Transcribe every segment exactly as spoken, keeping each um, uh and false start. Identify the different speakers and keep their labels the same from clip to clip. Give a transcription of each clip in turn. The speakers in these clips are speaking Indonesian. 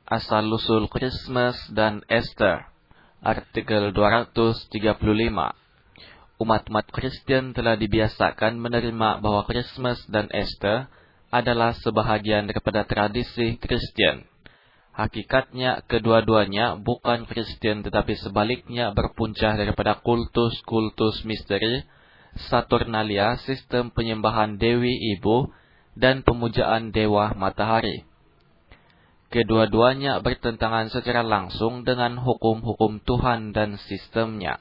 Speaker 1: Asal-usul Christmas dan Easter. Artikel dua ratus tiga puluh lima. Umat-umat Kristen telah dibiasakan menerima bahwa Christmas dan Easter adalah sebahagian daripada tradisi Kristen. Hakikatnya, kedua-duanya bukan Kristen, tetapi sebaliknya berpunca daripada kultus-kultus misteri, Saturnalia, sistem penyembahan Dewi Ibu, dan pemujaan Dewa Matahari. Kedua-duanya bertentangan secara langsung dengan hukum-hukum Tuhan dan sistemnya.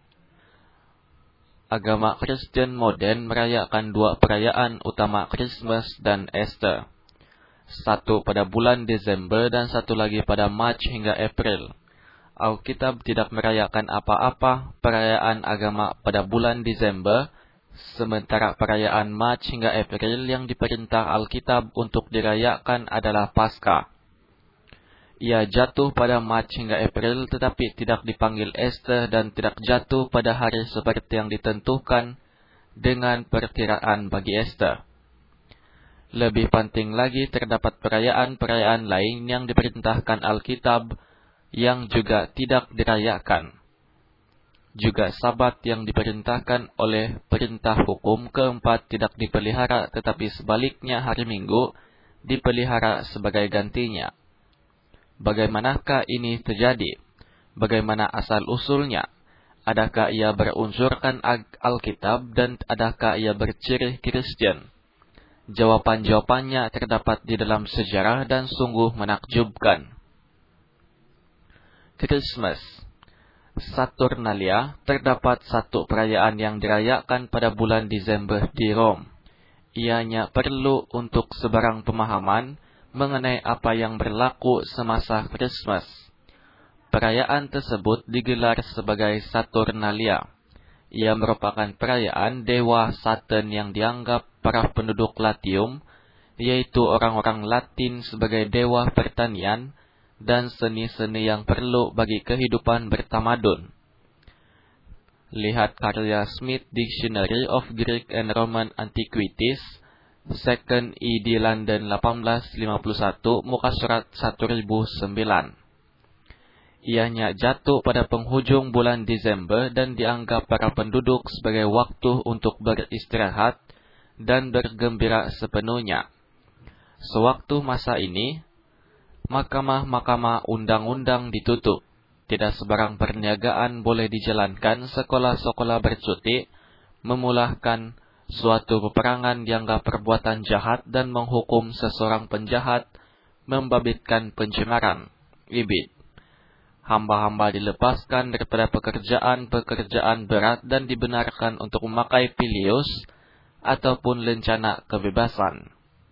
Speaker 1: Agama Kristen modern merayakan dua perayaan utama Christmas dan Easter. Satu pada bulan Desember dan satu lagi pada Mac hingga April. Alkitab tidak merayakan apa-apa perayaan agama pada bulan Desember, sementara perayaan Mac hingga April yang diperintah Alkitab untuk dirayakan adalah Paskah. Ia jatuh pada Mac hingga April tetapi tidak dipanggil Easter dan tidak jatuh pada hari seperti yang ditentukan dengan perkiraan bagi Easter. Lebih penting lagi, terdapat perayaan-perayaan lain yang diperintahkan Alkitab yang juga tidak dirayakan. Juga Sabat yang diperintahkan oleh perintah hukum keempat tidak dipelihara, tetapi sebaliknya hari Minggu dipelihara sebagai gantinya. Bagaimanakah ini terjadi? Bagaimana asal-usulnya? Adakah ia berunsurkan Alkitab dan adakah ia berciri Kristen? Jawaban-jawabannya terdapat di dalam sejarah dan sungguh menakjubkan. Christmas. Saturnalia, terdapat satu perayaan yang dirayakan pada bulan Desember di Rom. Ianya perlu untuk sebarang pemahaman mengenai apa yang berlaku semasa Christmas. Perayaan tersebut digelar sebagai Saturnalia. Ia merupakan perayaan Dewa Saturn yang dianggap para penduduk Latium, yaitu orang-orang Latin, sebagai dewa pertanian dan seni-seni yang perlu bagi kehidupan bertamadun. Lihat karya Smith Dictionary of Greek and Roman Antiquities, second ed London delapan belas lima puluh satu, muka surat seribu sembilan. Ianya jatuh pada penghujung bulan Desember dan dianggap para penduduk sebagai waktu untuk beristirahat dan bergembira sepenuhnya. Sewaktu masa ini, mahkamah-mahkamah undang-undang ditutup. Tidak sebarang perniagaan boleh dijalankan, sekolah-sekolah bercuti, memulahkan suatu peperangan dianggap perbuatan jahat dan menghukum seseorang penjahat, membabitkan pencemaran, ibid. Hamba-hamba dilepaskan daripada pekerjaan-pekerjaan berat dan dibenarkan untuk memakai pilius ataupun lencana kebebasan.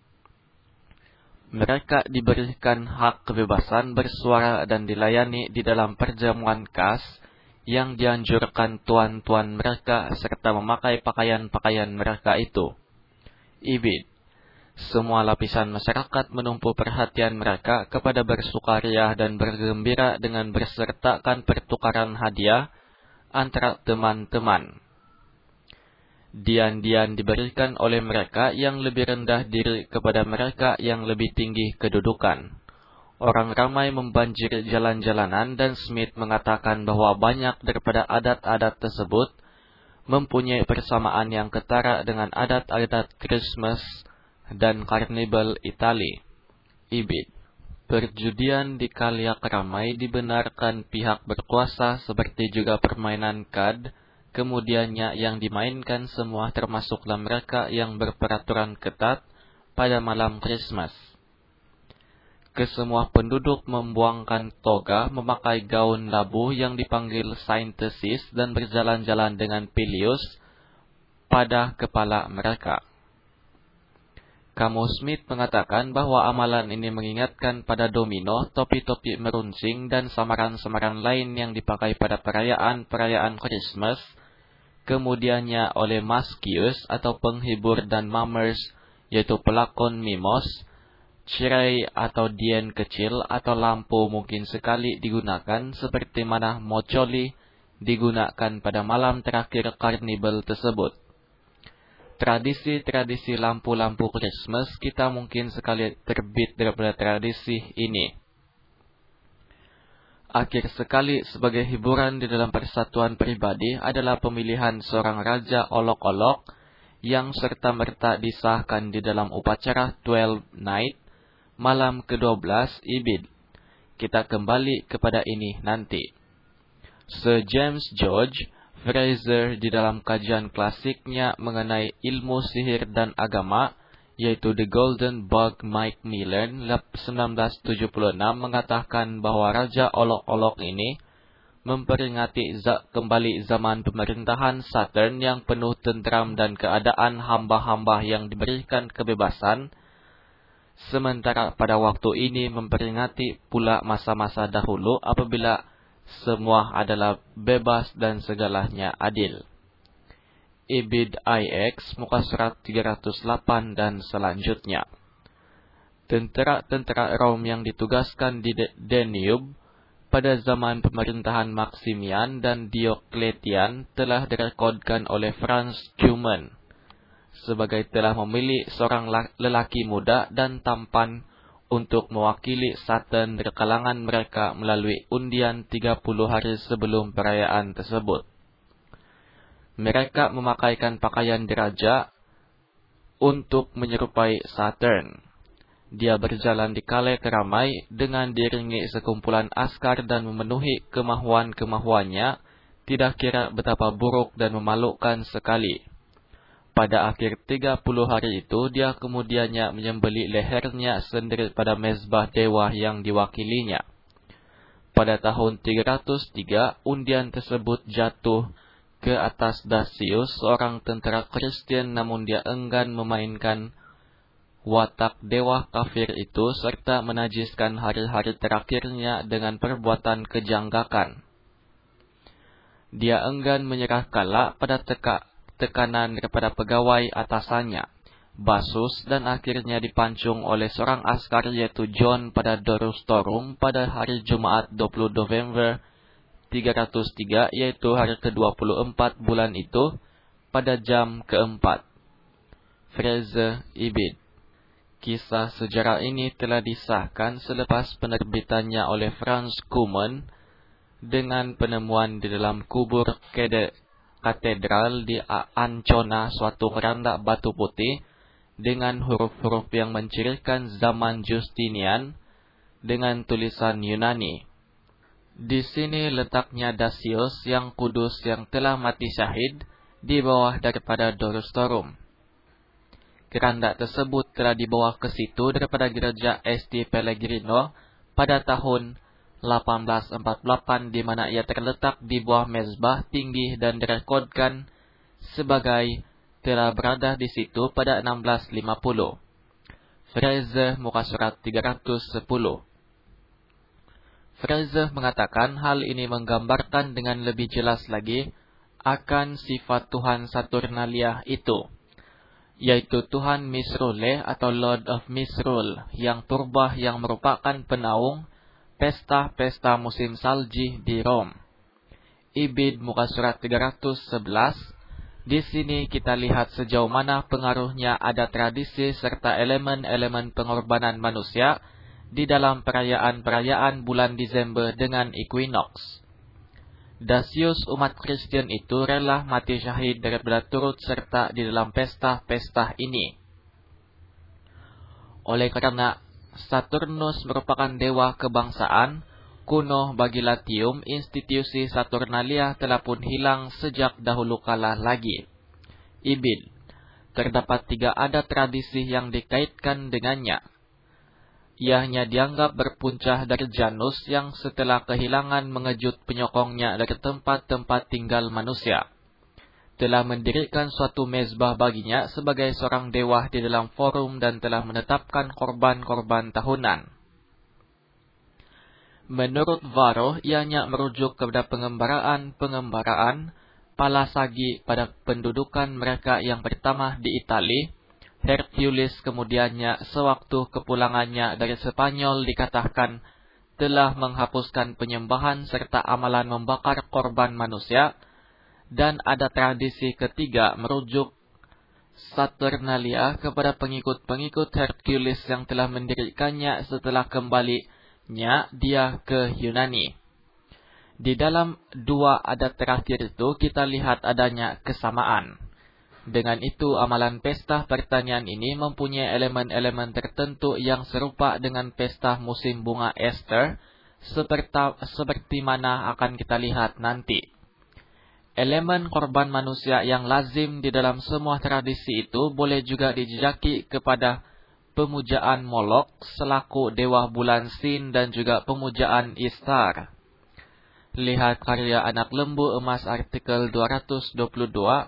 Speaker 1: Mereka diberikan hak kebebasan bersuara dan dilayani di dalam perjamuan khas yang dianjurkan tuan-tuan mereka serta memakai pakaian-pakaian mereka itu. Ibid. Semua lapisan masyarakat menumpu perhatian mereka kepada bersukaria dan bergembira dengan bersertakan pertukaran hadiah antara teman-teman. Dian-dian diberikan oleh mereka yang lebih rendah diri kepada mereka yang lebih tinggi kedudukan. Orang ramai membanjiri jalan-jalanan dan Smith mengatakan bahwa banyak daripada adat-adat tersebut mempunyai persamaan yang ketara dengan adat-adat Christmas dan Karnival Itali. Ibid. Perjudian di kaliak ramai dibenarkan pihak berkuasa seperti juga permainan kad, kemudiannya yang dimainkan semua termasuklah mereka yang berperaturan ketat pada malam Christmas. Kesemua penduduk membuangkan toga, memakai gaun labu yang dipanggil synthesis dan berjalan-jalan dengan pilius pada kepala mereka. Kamu Smith mengatakan bahwa amalan ini mengingatkan pada domino, topi-topi meruncing, dan samaran-samaran lain yang dipakai pada perayaan-perayaan Christmas, kemudiannya oleh maskius atau penghibur dan mummers, yaitu pelakon mimos, cirai atau dien kecil atau lampu mungkin sekali digunakan seperti mana mocoli digunakan pada malam terakhir karnival tersebut. Tradisi-tradisi lampu-lampu Christmas kita mungkin sekali terbit daripada tradisi ini. Akhir sekali sebagai hiburan di dalam persatuan pribadi adalah pemilihan seorang raja olok-olok yang serta-merta disahkan di dalam upacara Twelve Night, malam kedua belas Ibid. Kita kembali kepada ini nanti. Sir James George Fraser di dalam kajian klasiknya mengenai ilmu sihir dan agama, yaitu The Golden Bug Macmillan sembilan belas tujuh puluh enam, mengatakan bahwa Raja Olok-Olok ini memperingati za- kembali zaman pemerintahan Saturn yang penuh tentram dan keadaan hamba-hamba yang diberikan kebebasan, sementara pada waktu ini memperingati pula masa-masa dahulu apabila semua adalah bebas dan segalanya adil. Ibid I X, muka surat tiga ratus delapan dan selanjutnya. Tentera-tentera Rom yang ditugaskan di Danube pada zaman pemerintahan Maximian dan Diocletian telah direkodkan oleh Franz Schumann sebagai telah memilih seorang lelaki muda dan tampan untuk mewakili Saturn dari kalangan mereka melalui undian tiga puluh hari sebelum perayaan tersebut. Mereka memakaikan pakaian diraja untuk menyerupai Saturn. Dia berjalan di kale keramai dengan diiringi sekumpulan askar dan memenuhi kemahuan-kemahuannya, tidak kira betapa buruk dan memalukan sekali. Pada akhir tiga puluh hari itu, dia kemudiannya menyembelih lehernya sendiri pada mezbah dewa yang diwakilinya. Pada tahun tiga ratus tiga, undian tersebut jatuh ke atas Dasius, seorang tentara Kristen, namun dia enggan memainkan watak dewa kafir itu serta menajiskan hari-hari terakhirnya dengan perbuatan kejanggakan. Dia enggan menyerah kalah pada teka, tekanan daripada pegawai atasannya, Basus, dan akhirnya dipancung oleh seorang askar yaitu John pada Dorustorum pada hari Jumat dua puluh November tiga ratus tiga, yaitu hari ke dua puluh empat bulan itu, pada jam keempat. Fraser Ibid. Kisah sejarah ini telah disahkan selepas penerbitannya oleh Franz Schumann dengan penemuan di dalam kubur katedral di Ancona suatu keranda batu putih dengan huruf-huruf yang mencirikan zaman Justinian dengan tulisan Yunani. Di sini letaknya Dasius yang kudus yang telah mati syahid di bawah daripada Dorustorum. Keranda tersebut telah dibawa ke situ daripada gereja St. Pellegrino pada tahun delapan belas empat puluh delapan, di mana ia terletak di bawah mezbah tinggi dan direkodkan sebagai telah berada di situ pada enam belas lima puluh. Fraser, muka surat tiga ratus sepuluh. Fraser mengatakan hal ini menggambarkan dengan lebih jelas lagi akan sifat Tuhan Saturnalia itu, yaitu Tuhan Misrule atau Lord of Misrule yang purba yang merupakan penaung pesta-pesta musim salji di Rom. Ibid, muka surat tiga ratus sebelas. Di sini kita lihat sejauh mana pengaruhnya ada tradisi serta elemen-elemen pengorbanan manusia di dalam perayaan-perayaan bulan Desember dengan equinox. Dasius umat Kristen itu rela mati syahid daripada turut serta di dalam pesta-pesta ini. Oleh karena Saturnus merupakan dewa kebangsaan kuno bagi Latium, institusi Saturnalia telah pun hilang sejak dahulu kala lagi. Ibid. Terdapat tiga adat tradisi yang dikaitkan dengannya. Ianya dianggap berpuncah dari Janus yang setelah kehilangan mengejut penyokongnya dari tempat-tempat tinggal manusia, telah mendirikan suatu mezbah baginya sebagai seorang dewa di dalam forum dan telah menetapkan korban-korban tahunan. Menurut Varro, ianya merujuk kepada pengembaraan-pengembaraan Palasagi pada pendudukan mereka yang pertama di Itali. Hercules kemudiannya sewaktu kepulangannya dari Spanyol dikatakan telah menghapuskan penyembahan serta amalan membakar korban manusia, dan ada tradisi ketiga merujuk Saturnalia kepada pengikut-pengikut Hercules yang telah mendirikannya setelah kembalinya dia ke Yunani. Di dalam dua adat terakhir itu kita lihat adanya kesamaan. Dengan itu, amalan pesta pertanian ini mempunyai elemen-elemen tertentu yang serupa dengan pesta musim bunga Easter, seperti, seperti mana akan kita lihat nanti. Elemen korban manusia yang lazim di dalam semua tradisi itu boleh juga dijejaki kepada pemujaan Molok selaku dewa bulan Sin dan juga pemujaan Ishtar. Lihat karya Anak Lembu Emas artikel dua ratus dua puluh dua.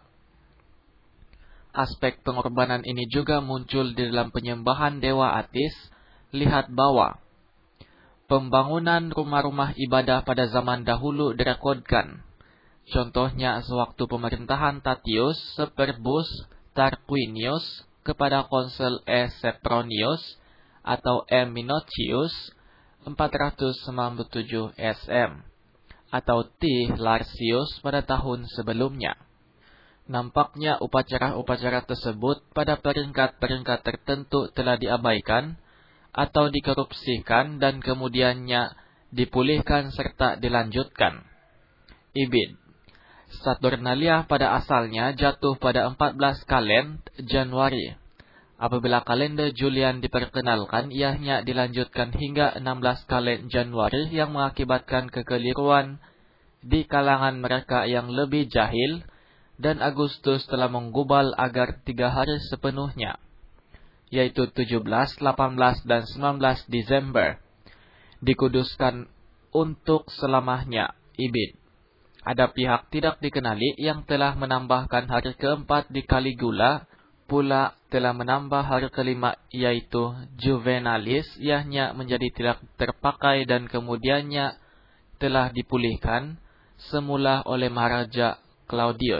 Speaker 1: Aspek pengorbanan ini juga muncul di dalam penyembahan Dewa Atis. Lihat bawah. Pembangunan rumah-rumah ibadah pada zaman dahulu direkodkan. Contohnya sewaktu pemerintahan Tatius Superbus Tarquinius kepada konsul E. Sempronius atau M. Minocius empat ratus sembilan puluh tujuh S M atau T. Larsius pada tahun sebelumnya. Nampaknya upacara-upacara tersebut pada peringkat-peringkat tertentu telah diabaikan atau dikorupsikan dan kemudiannya dipulihkan serta dilanjutkan. Ibid. Saturnalia pada asalnya jatuh pada empat belas Kalen Januari. Apabila kalender Julian diperkenalkan, ianya dilanjutkan hingga enam belas Kalen Januari yang mengakibatkan kekeliruan di kalangan mereka yang lebih jahil, dan Agustus telah menggubal agar tiga hari sepenuhnya, yaitu tujuh belas, delapan belas, dan sembilan belas Desember, dikuduskan untuk selamanya. Ibid. Ada pihak tidak dikenali yang telah menambahkan hari keempat di Caligula, pula telah menambah hari kelima yaitu Juvenalis, ianya menjadi tidak terpakai dan kemudiannya telah dipulihkan semula oleh Maharaja Claudius.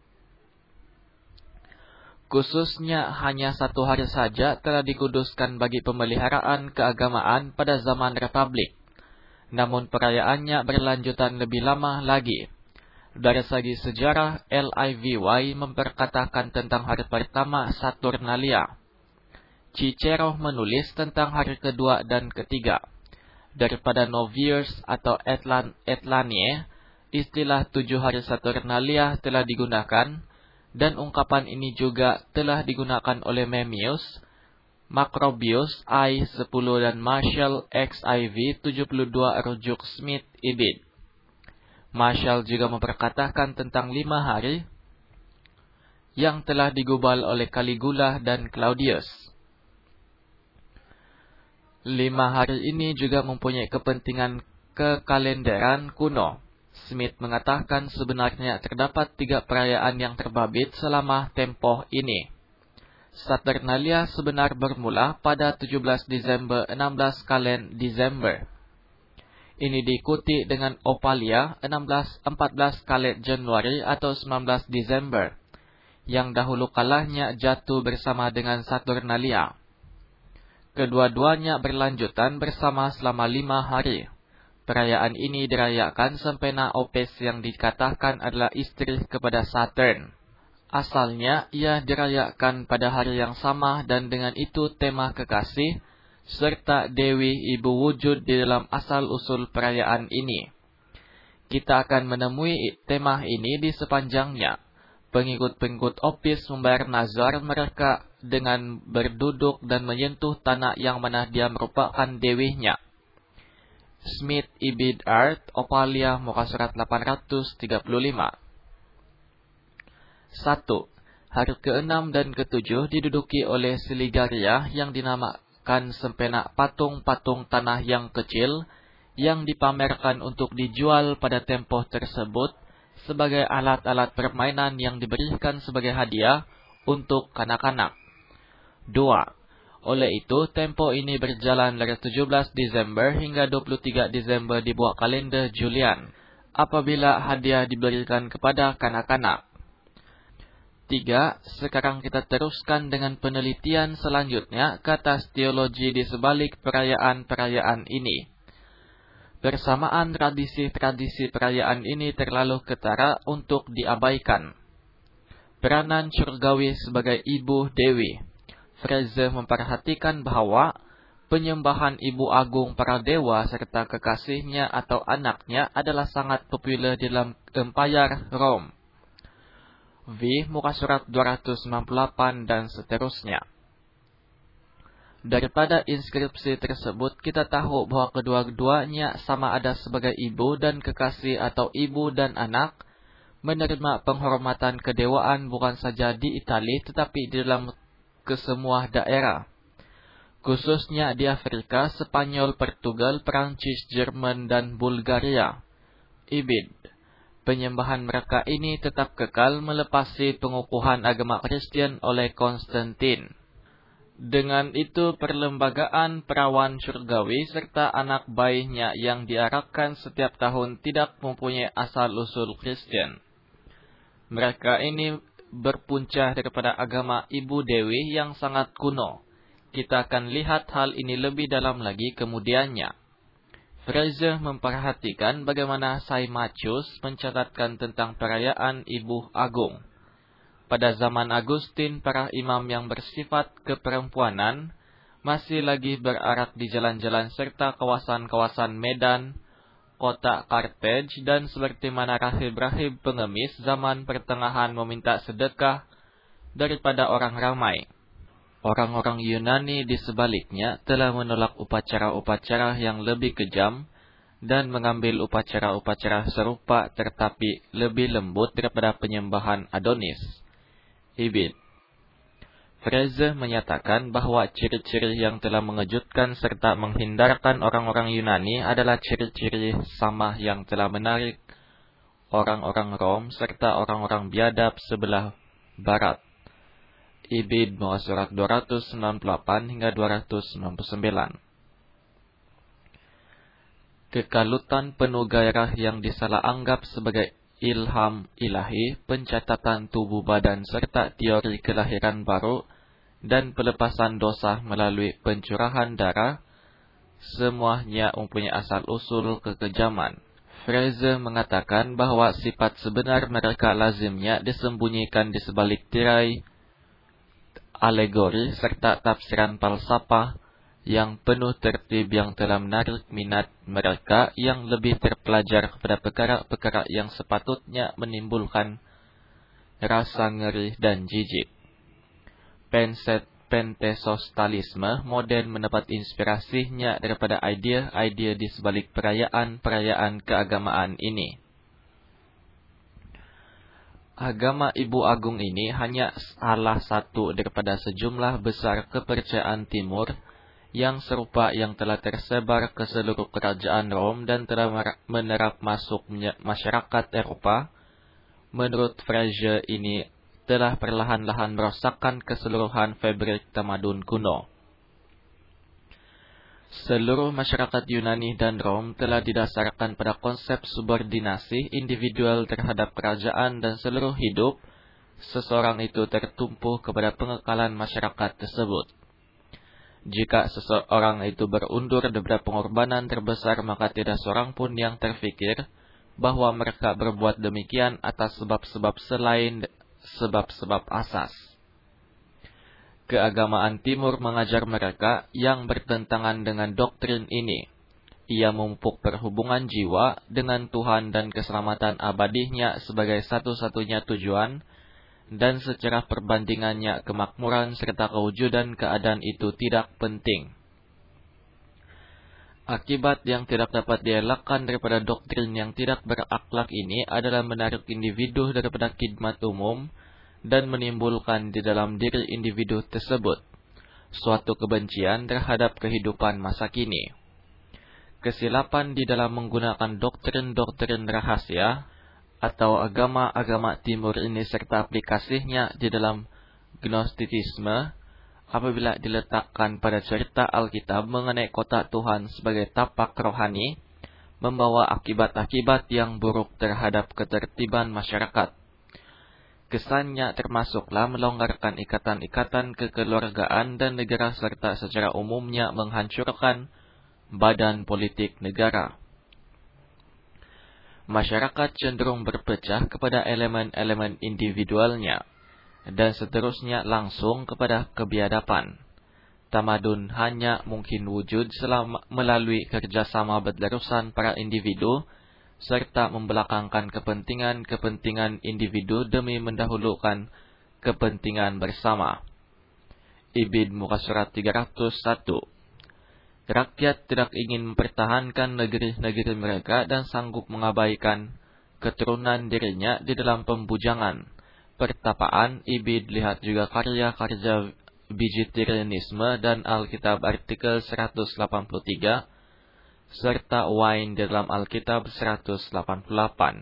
Speaker 1: Khususnya hanya satu hari saja telah dikuduskan bagi pemeliharaan keagamaan pada zaman Republik. Namun perayaannya berlanjutan lebih lama lagi. Dari segi sejarah, L I V Y memperkatakan tentang hari pertama Saturnalia. Cicero menulis tentang hari kedua dan ketiga. Daripada Noviers atau Etlan, Etlanie, istilah tujuh hari Saturnalia telah digunakan, dan ungkapan ini juga telah digunakan oleh Memmius, Macrobius I sepuluh dan Marshall X I V tujuh puluh dua rujuk Smith Ibid. Marshall juga memperkatakan tentang lima hari yang telah digubal oleh Caligula dan Claudius. Lima hari ini juga mempunyai kepentingan kekalenderan kuno. Smith mengatakan sebenarnya terdapat tiga perayaan yang terbabit selama tempoh ini. Saturnalia sebenar bermula pada tujuh belas Desember enam belas Kalen Desember. Ini diikuti dengan Opalia enam belas empat belas Kalen Januari atau sembilan belas Desember, yang dahulu kalahnya jatuh bersama dengan Saturnalia. Kedua-duanya berlanjutan bersama selama lima hari. Perayaan ini dirayakan sempena Opes yang dikatakan adalah istri kepada Saturn. Asalnya ia dirayakan pada hari yang sama dan dengan itu tema kekasih serta Dewi Ibu wujud di dalam asal-usul perayaan ini. Kita akan menemui tema ini di sepanjangnya. Pengikut-pengikut Opis membayar nazar mereka dengan berduduk dan menyentuh tanah yang mana dia merupakan dewinya. Smith Ibid Art, Opalia, muka surat delapan ratus tiga puluh lima. satu. Hari keenam dan ketujuh diduduki oleh Siligaria yang dinamakan sempena patung-patung tanah yang kecil yang dipamerkan untuk dijual pada tempoh tersebut sebagai alat-alat permainan yang diberikan sebagai hadiah untuk kanak-kanak. dua. Oleh itu, tempo ini berjalan dari tujuh belas Desember hingga dua puluh tiga Desember di bawah kalender Julian, apabila hadiah diberikan kepada kanak-kanak. tiga. Sekarang kita teruskan dengan penelitian selanjutnya ke atas teologi di sebalik perayaan-perayaan ini. Bersamaan tradisi-tradisi perayaan ini terlalu ketara untuk diabaikan. Peranan surgawi sebagai ibu dewi. Fraser memperhatikan bahwa Penyembahan Ibu Agung para dewa serta kekasihnya atau anaknya adalah sangat populer di dalam Empire Rome. V. Muka surat dua ratus sembilan puluh delapan dan seterusnya. Daripada inskripsi tersebut, kita tahu bahwa kedua-duanya sama ada sebagai ibu dan kekasih atau ibu dan anak, menerima penghormatan kedewaan bukan saja di Italia tetapi di dalam kesemua daerah. Khususnya di Afrika, Spanyol, Portugal, Prancis, Jerman, dan Bulgaria. Ibid. Penyembahan mereka ini tetap kekal melepasi pengukuhan agama Kristen oleh Konstantin. Dengan itu, perlembagaan perawan surgawi serta anak bayinya yang diarahkan setiap tahun tidak mempunyai asal-usul Kristen. Mereka ini berpunca daripada agama Ibu Dewi yang sangat kuno. Kita akan lihat hal ini lebih dalam lagi kemudiannya. Fraser memperhatikan bagaimana Symmachus mencatatkan tentang perayaan Ibu Agung. Pada zaman Agustin, para imam yang bersifat keperempuanan masih lagi berarak di jalan-jalan serta kawasan-kawasan Medan, kota Carthage, dan seperti mana rahib-rahib pengemis zaman pertengahan meminta sedekah daripada orang ramai. Orang-orang Yunani di sebaliknya telah menolak upacara-upacara yang lebih kejam dan mengambil upacara-upacara serupa tetapi lebih lembut daripada penyembahan Adonis. Ibid. Fraser menyatakan bahwa ciri-ciri yang telah mengejutkan serta menghindarkan orang-orang Yunani adalah ciri-ciri sama yang telah menarik orang-orang Rom serta orang-orang biadab sebelah barat. Ibid muka surat dua ratus sembilan puluh delapan hingga dua ratus sembilan puluh sembilan. Kekalutan penuh gairah yang disalah anggap sebagai ilham ilahi, pencatatan tubuh badan serta teori kelahiran baru dan pelepasan dosa melalui pencurahan darah, semuanya mempunyai asal-usul kekejaman. Fraser mengatakan bahwa sifat sebenar mereka lazimnya disembunyikan di sebalik tirai alegori serta tafsiran falsafah yang penuh tertib yang telah menarik minat mereka yang lebih terpelajar kepada perkara-perkara yang sepatutnya menimbulkan rasa ngeri dan jijik. Penset Pentecostalisme modern mendapat inspirasinya daripada idea-idea di sebalik perayaan-perayaan keagamaan ini. Agama Ibu Agung ini hanya salah satu daripada sejumlah besar kepercayaan Timur yang serupa yang telah tersebar ke seluruh kerajaan Rom dan telah menerap masuk masyarakat Eropa. Menurut Fraser, ini telah perlahan-lahan merosakkan keseluruhan fabrik tamadun kuno. Seluruh masyarakat Yunani dan Rom telah didasarkan pada konsep subordinasi individual terhadap kerajaan dan seluruh hidup seseorang itu tertumpu kepada pengekalan masyarakat tersebut. Jika seseorang itu berundur daripada pengorbanan terbesar, maka tidak seorang pun yang terfikir bahwa mereka berbuat demikian atas sebab-sebab selain sebab-sebab asas. Keagamaan Timur mengajar mereka yang bertentangan dengan doktrin ini. Ia memupuk perhubungan jiwa dengan Tuhan dan keselamatan abadinya sebagai satu-satunya tujuan, dan secara perbandingannya kemakmuran serta kewujudan keadaan itu tidak penting. Akibat yang tidak dapat dielakkan daripada doktrin yang tidak berakhlak ini adalah menarik individu daripada khidmat umum dan menimbulkan di dalam diri individu tersebut suatu kebencian terhadap kehidupan masa kini. Kesilapan di dalam menggunakan doktrin-doktrin rahasia atau agama-agama Timur ini serta aplikasinya di dalam Gnostitisme apabila diletakkan pada cerita Alkitab mengenai kota Tuhan sebagai tapak rohani, membawa akibat-akibat yang buruk terhadap ketertiban masyarakat. Kesannya termasuklah melonggarkan ikatan-ikatan kekeluargaan dan negara serta secara umumnya menghancurkan badan politik negara. Masyarakat cenderung berpecah kepada elemen-elemen individualnya dan seterusnya langsung kepada kebiadaban. Tamadun hanya mungkin wujud selama melalui kerjasama berterusan para individu, serta membelakangkan kepentingan-kepentingan individu demi mendahulukan kepentingan bersama. Ibid muka surat tiga ratus satu. Rakyat tidak ingin mempertahankan negeri-negeri mereka dan sanggup mengabaikan keturunan dirinya di dalam pembujangan, pertapaan. Ibid lihat juga karya-karya vegetarianisme dan Alkitab artikel seratus delapan puluh tiga, serta Wine di dalam Alkitab seratus delapan puluh delapan.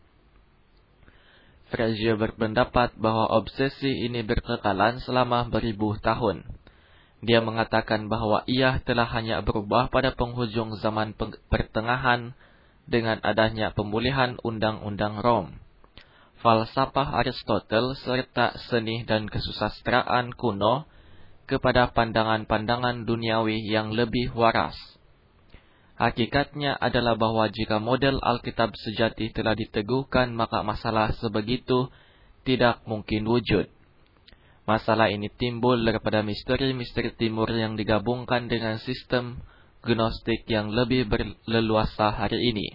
Speaker 1: Frazier berpendapat bahwa obsesi ini berkekalan selama beribu tahun. Dia mengatakan bahwa ia telah hanya berubah pada penghujung zaman pertengahan dengan adanya pemulihan undang-undang Rom. Falsafah Aristoteles serta seni dan kesusastraan kuno kepada pandangan-pandangan duniawi yang lebih waras. Hakikatnya adalah bahwa jika model Alkitab sejati telah diteguhkan, maka masalah sebegitu tidak mungkin wujud. Masalah ini timbul daripada misteri-misteri timur yang digabungkan dengan sistem gnostik yang lebih berleluasa hari ini.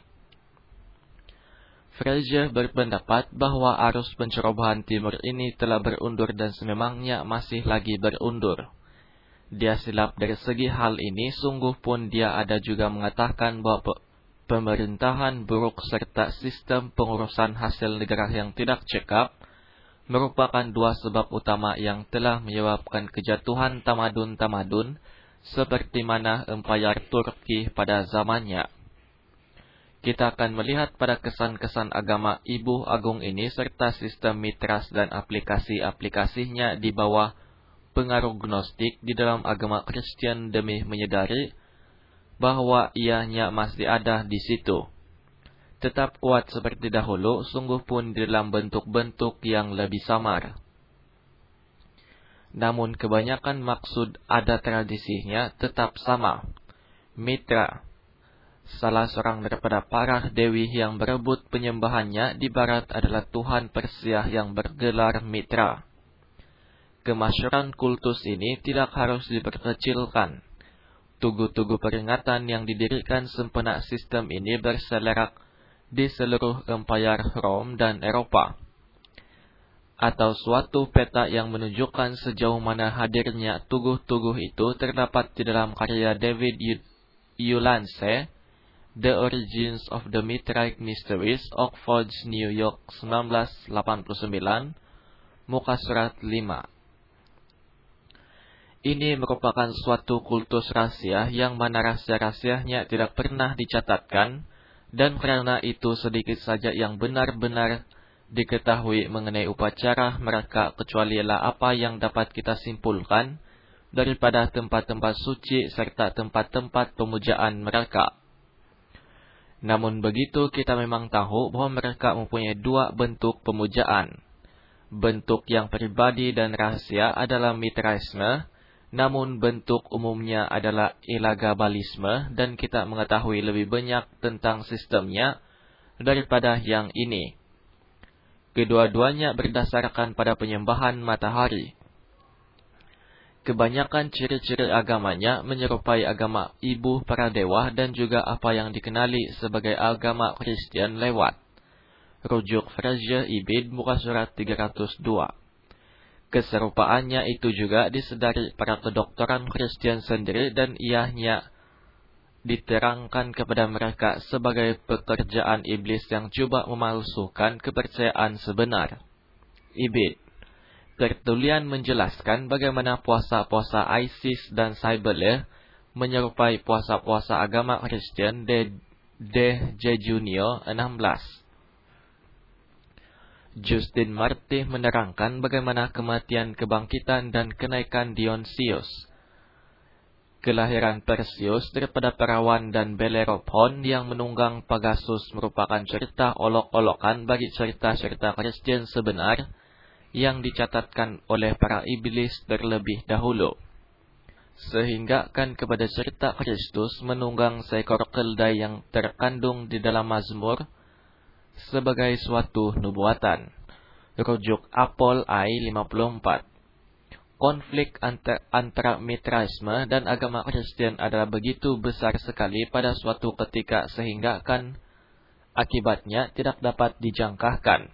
Speaker 1: Frazier berpendapat bahwa arus pencerobohan timur ini telah berundur dan sememangnya masih lagi berundur. Dia silap dari segi hal ini, sungguh pun dia ada juga mengatakan bahwa pe pemerintahan buruk serta sistem pengurusan hasil negara yang tidak cekap merupakan dua sebab utama yang telah menyebabkan kejatuhan tamadun-tamadun seperti mana Empayar Turki pada zamannya. Kita akan melihat pada kesan-kesan agama Ibu Agung ini serta sistem mitras dan aplikasi-aplikasinya di bawah pengaruh gnostik di dalam agama Kristen demi menyadari bahwa ianya masih ada di situ. Tetap kuat seperti dahulu, sungguh pun di dalam bentuk-bentuk yang lebih samar. Namun kebanyakan maksud ada tradisinya tetap sama. Mitra, salah seorang daripada para dewi yang berebut penyembahannya di barat adalah Tuhan Persia yang bergelar Mitra. Kemasyhuran kultus ini tidak harus diperkecilkan. Tugu-tugu peringatan yang didirikan sempena sistem ini berselerak di seluruh empayar Rom dan Eropa, atau suatu peta yang menunjukkan sejauh mana hadirnya tugu-tugu itu terdapat di dalam karya David Ulansey, The Origins of the Mitraic Mysteries, Oxford, New York, seribu sembilan ratus delapan puluh sembilan, muka surat lima. Ini merupakan suatu kultus rahasia yang mana rahasia-rahasianya tidak pernah dicatatkan, dan karena itu sedikit saja yang benar-benar diketahui mengenai upacara mereka, kecuali ialah apa yang dapat kita simpulkan daripada tempat-tempat suci serta tempat-tempat pemujaan mereka. Namun begitu, kita memang tahu bahwa mereka mempunyai dua bentuk pemujaan. Bentuk yang pribadi dan rahasia adalah mitraisme, namun bentuk umumnya adalah ilagabalisme, dan kita mengetahui lebih banyak tentang sistemnya daripada yang ini. Kedua-duanya berdasarkan pada penyembahan matahari. Kebanyakan ciri-ciri agamanya menyerupai agama ibu para dewa dan juga apa yang dikenali sebagai agama Kristen lewat. Rujuk Frazier Ibid muka surat tiga ratus dua. Keserupaannya itu juga disedari para kedokteran Kristen sendiri, dan ianya diterangkan kepada mereka sebagai pekerjaan iblis yang coba memalsukan kepercayaan sebenar. Ibid. Tertulian menjelaskan bagaimana puasa-puasa Isis dan Cybele menyerupai puasa-puasa agama Kristen de, de Jejunio enam belas. Justin Martyr menerangkan bagaimana kematian, kebangkitan, dan kenaikan Dionysius, kelahiran Perseus daripada perawan, dan Bellerophon yang menunggang Pegasus merupakan cerita olok-olokan bagi cerita-cerita Kristen sebenar yang dicatatkan oleh para iblis terlebih dahulu. Sehingga kan kepada cerita Kristus menunggang seekor keldai yang terkandung di dalam Mazmur sebagai suatu nubuatan. Rujuk Apol I lima puluh empat. konflik antar, antara Mitraisme dan agama Kristen adalah begitu besar sekali pada suatu ketika sehingga akan akibatnya tidak dapat dijangkakan.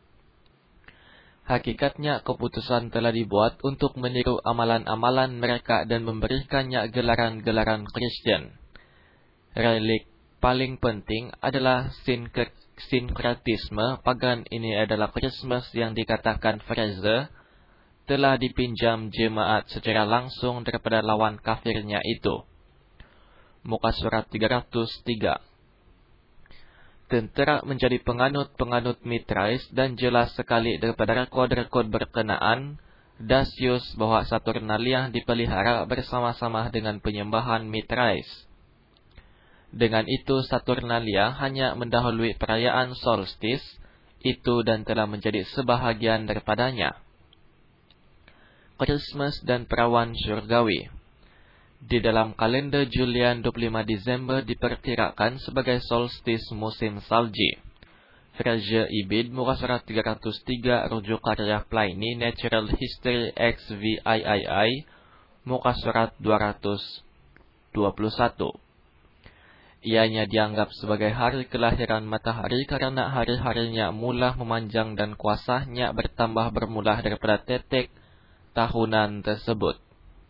Speaker 1: Hakikatnya keputusan telah dibuat untuk meniru amalan-amalan mereka dan memberikannya gelaran-gelaran Kristen. Relik paling penting adalah sinkretisme pagan. Ini adalah Christmas yang dikatakan Fraser telah dipinjam jemaat secara langsung daripada lawan kafirnya itu. Muka surat tiga ratus tiga. Tentera menjadi penganut-penganut Mitrais dan jelas sekali daripada rekod-rekod berkenaan Dasius bahwa Saturnalia dipelihara bersama-sama dengan penyembahan Mitrais. Dengan itu Saturnalia hanya mendahului perayaan solstis itu dan telah menjadi sebahagian daripadanya. Christmas dan perawan syurgawi. Di dalam kalender Julian dua puluh lima Desember diperkirakan sebagai solstis musim salji. Fraser Ibid, muka surat tiga ratus tiga, rujuk karya Pliny, Natural History X V I I I, muka surat dua ratus dua puluh satu. Ianya dianggap sebagai hari kelahiran matahari karena hari-harinya mula memanjang dan kuasanya bertambah bermula daripada tetek tahunan tersebut.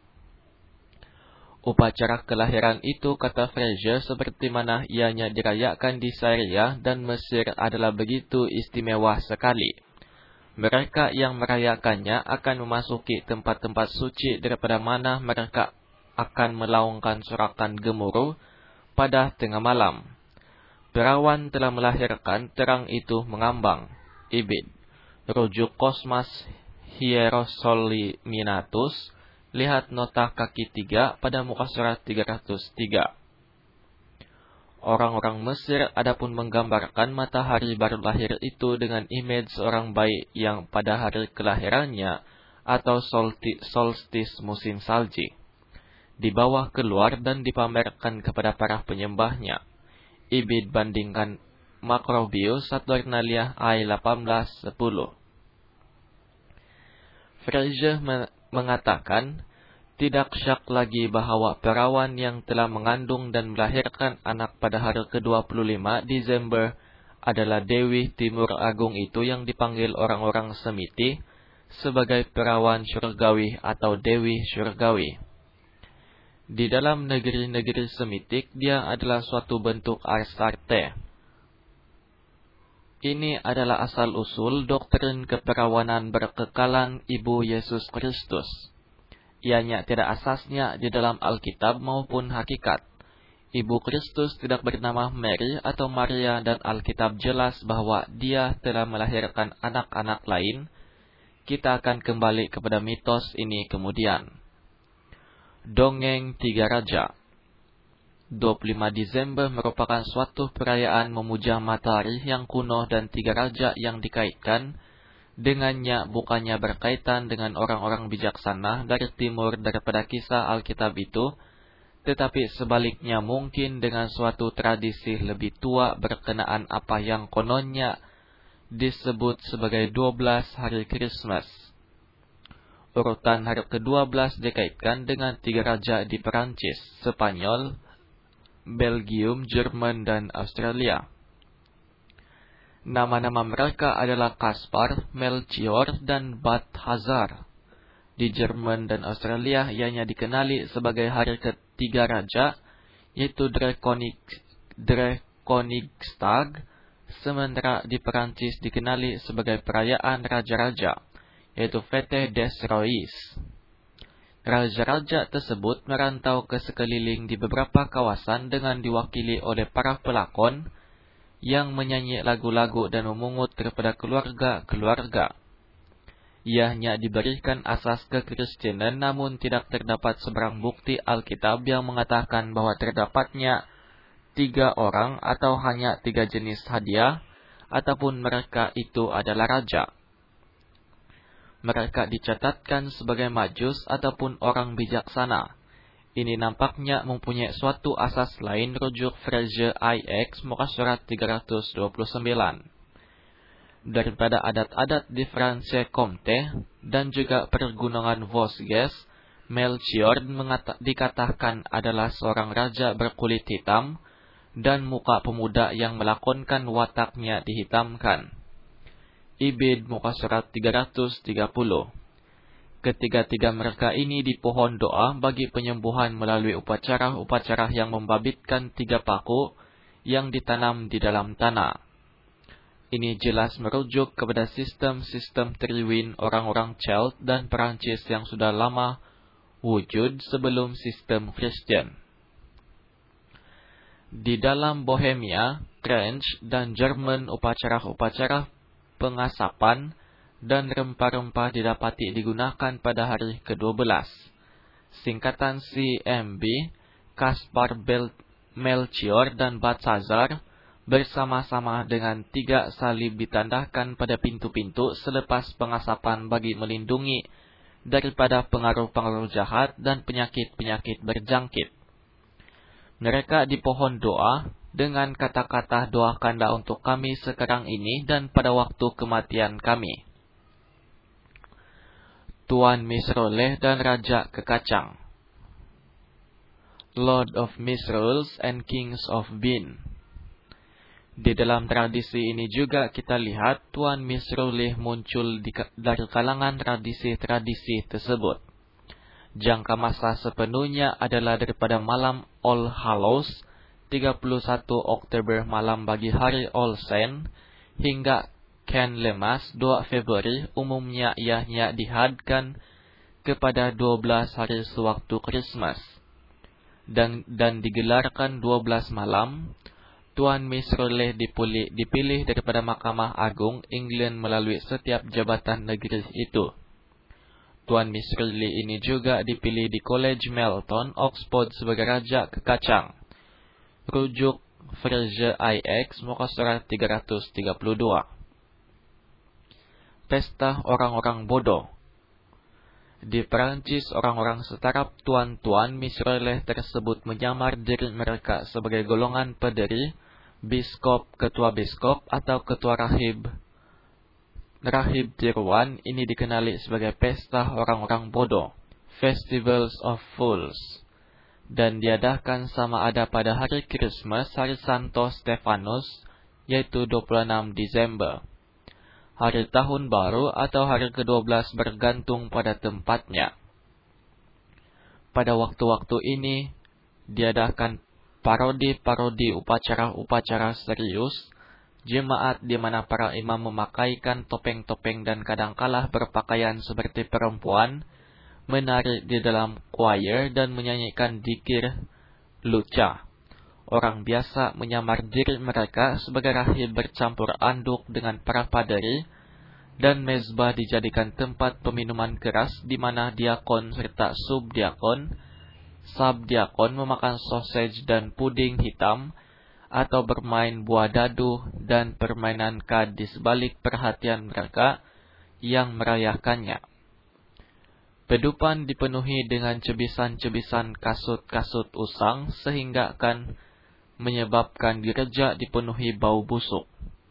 Speaker 1: Upacara kelahiran itu, kata Fraser, seperti mana ianya dirayakan di Syria dan Mesir adalah begitu istimewa sekali. Mereka yang merayakannya akan memasuki tempat-tempat suci daripada mana mereka akan melaungkan sorakan gemuruh pada tengah malam. Perawan telah melahirkan, terang itu mengambang. Ibid, rujuk Kosmas Hierosoliminatus, lihat nota kaki tiga pada muka surat tiga ratus tiga. Orang-orang Mesir adapun menggambarkan matahari baru lahir itu dengan image seorang bayi yang pada hari kelahirannya atau solstis musim salji dibawa keluar dan dipamerkan kepada para penyembahnya. Ibid bandingkan Macrobius Saturnalia I delapan belas sepuluh. Fraser mengatakan, tidak syak lagi bahwa perawan yang telah mengandung dan melahirkan anak pada hari ke dua puluh lima Desember adalah Dewi Timur Agung itu yang dipanggil orang-orang Semiti sebagai perawan syurgawi atau Dewi Syurgawi. Di dalam negeri-negeri Semitik, dia adalah suatu bentuk Astarte. Ini adalah asal-usul doktrin keperawanan berkekalan Ibu Yesus Kristus. Ianya tidak asasnya di dalam Alkitab maupun hakikat. Ibu Kristus tidak bernama Mary atau Maria dan Alkitab jelas bahwa dia telah melahirkan anak-anak lain. Kita akan kembali kepada mitos ini kemudian. Dongeng Tiga Raja. dua puluh lima Desember merupakan suatu perayaan memuja matahari yang kuno dan tiga raja yang dikaitkan dengannya bukannya berkaitan dengan orang-orang bijaksana dari timur daripada kisah Alkitab itu, tetapi sebaliknya mungkin dengan suatu tradisi lebih tua berkenaan apa yang kononnya disebut sebagai dua belas hari Christmas. Urutan hari ke-dua belas dikaitkan dengan tiga raja di Perancis, Spanyol, Belgium, Jerman, dan Australia. Nama-nama mereka adalah Kaspar, Melchior, dan Balthazar. Di Jerman dan Australia, ianya dikenali sebagai hari ketiga raja, yaitu Drekonigstag, sementara di Perancis dikenali sebagai perayaan raja-raja, yaitu Fête des Rois. Raja-raja tersebut merantau ke sekeliling di beberapa kawasan dengan diwakili oleh para pelakon yang menyanyi lagu-lagu dan memungut kepada keluarga-keluarga. Ianya diberikan asas kekristenan, namun tidak terdapat sebarang bukti Alkitab yang mengatakan bahwa terdapatnya tiga orang atau hanya tiga jenis hadiah, ataupun mereka itu adalah raja. Mereka dicatatkan sebagai majus ataupun orang bijaksana. Ini nampaknya mempunyai suatu asas lain, rujuk Fraser I X muka surat tiga ratus dua puluh sembilan. daripada adat-adat di Franche-Comté dan juga pergunungan Vosges, Melchior mengata- dikatakan adalah seorang raja berkulit hitam dan muka pemuda yang melakonkan wataknya dihitamkan. Ibid muka surat tiga ratus tiga puluh. Ketiga-tiga mereka ini dipohon doa bagi penyembuhan melalui upacara-upacara yang membabitkan tiga paku yang ditanam di dalam tanah. Ini jelas merujuk kepada sistem-sistem triwin orang-orang Celt dan Perancis yang sudah lama wujud sebelum sistem Kristen. Di dalam Bohemia, French, dan Jerman, upacara-upacara pengasapan dan rempah-rempah didapati digunakan pada hari kedua belas. Singkatan C M B, Kaspar Bel Melchior dan Balthazar bersama-sama dengan tiga salib ditandahkan pada pintu-pintu selepas pengasapan bagi melindungi daripada pengaruh-pengaruh jahat dan penyakit-penyakit berjangkit. Mereka dipohon doa dengan kata-kata doakanlah untuk kami sekarang ini dan pada waktu kematian kami. Tuan Misroleh dan Raja Kekacang. Lord of Misrals and Kings of Bean. Di dalam tradisi ini juga kita lihat Tuan Misroleh muncul di, dari kalangan tradisi-tradisi tersebut. Jangka masa sepenuhnya adalah daripada malam All Hallows, tiga puluh satu Oktober malam bagi hari All Saints, hingga Candlemas dua Februari, umumnya ianya dihadkan kepada dua belas hari sewaktu Christmas. Dan, dan digelarkan dua belas malam. Tuan Misroleh dipilih, dipilih daripada Mahkamah Agung England melalui setiap jabatan negeri itu. Tuan Misroleh ini juga dipilih di College Melton, Oxford sebagai Raja Kekacang. Rujuk Fraser I X, muka surat tiga ratus tiga puluh dua. Pesta orang-orang bodoh. Di Perancis, orang-orang setaraf tuan-tuan Misroleh tersebut menyamar diri mereka sebagai golongan pederi, biskop, ketua biskop, atau ketua rahib. Rahib tiruan ini dikenali sebagai pesta orang-orang bodoh, Festivals of Fools, dan diadakan sama ada pada hari Christmas, hari Santo Stefanus, yaitu dua puluh enam Desember. Hari tahun baru atau hari kedua belas bergantung pada tempatnya. Pada waktu-waktu ini, diadakan parodi-parodi upacara-upacara serius, jemaat di mana para imam memakaikan topeng-topeng dan kadangkala berpakaian seperti perempuan, menari di dalam choir dan menyanyikan dzikir luca. Orang biasa menyamar diri mereka sebagai rahib bercampur anduk dengan para paderi, dan mezbah dijadikan tempat peminuman keras di mana diakon serta subdiakon, sabdiakon memakan sausage dan puding hitam, atau bermain buah dadu dan permainan kad di sebalik perhatian mereka yang merayakannya. Pedupan dipenuhi dengan cebisan-cebisan kasut-kasut usang sehingga akan menyebabkan gereja dipenuhi bau busuk.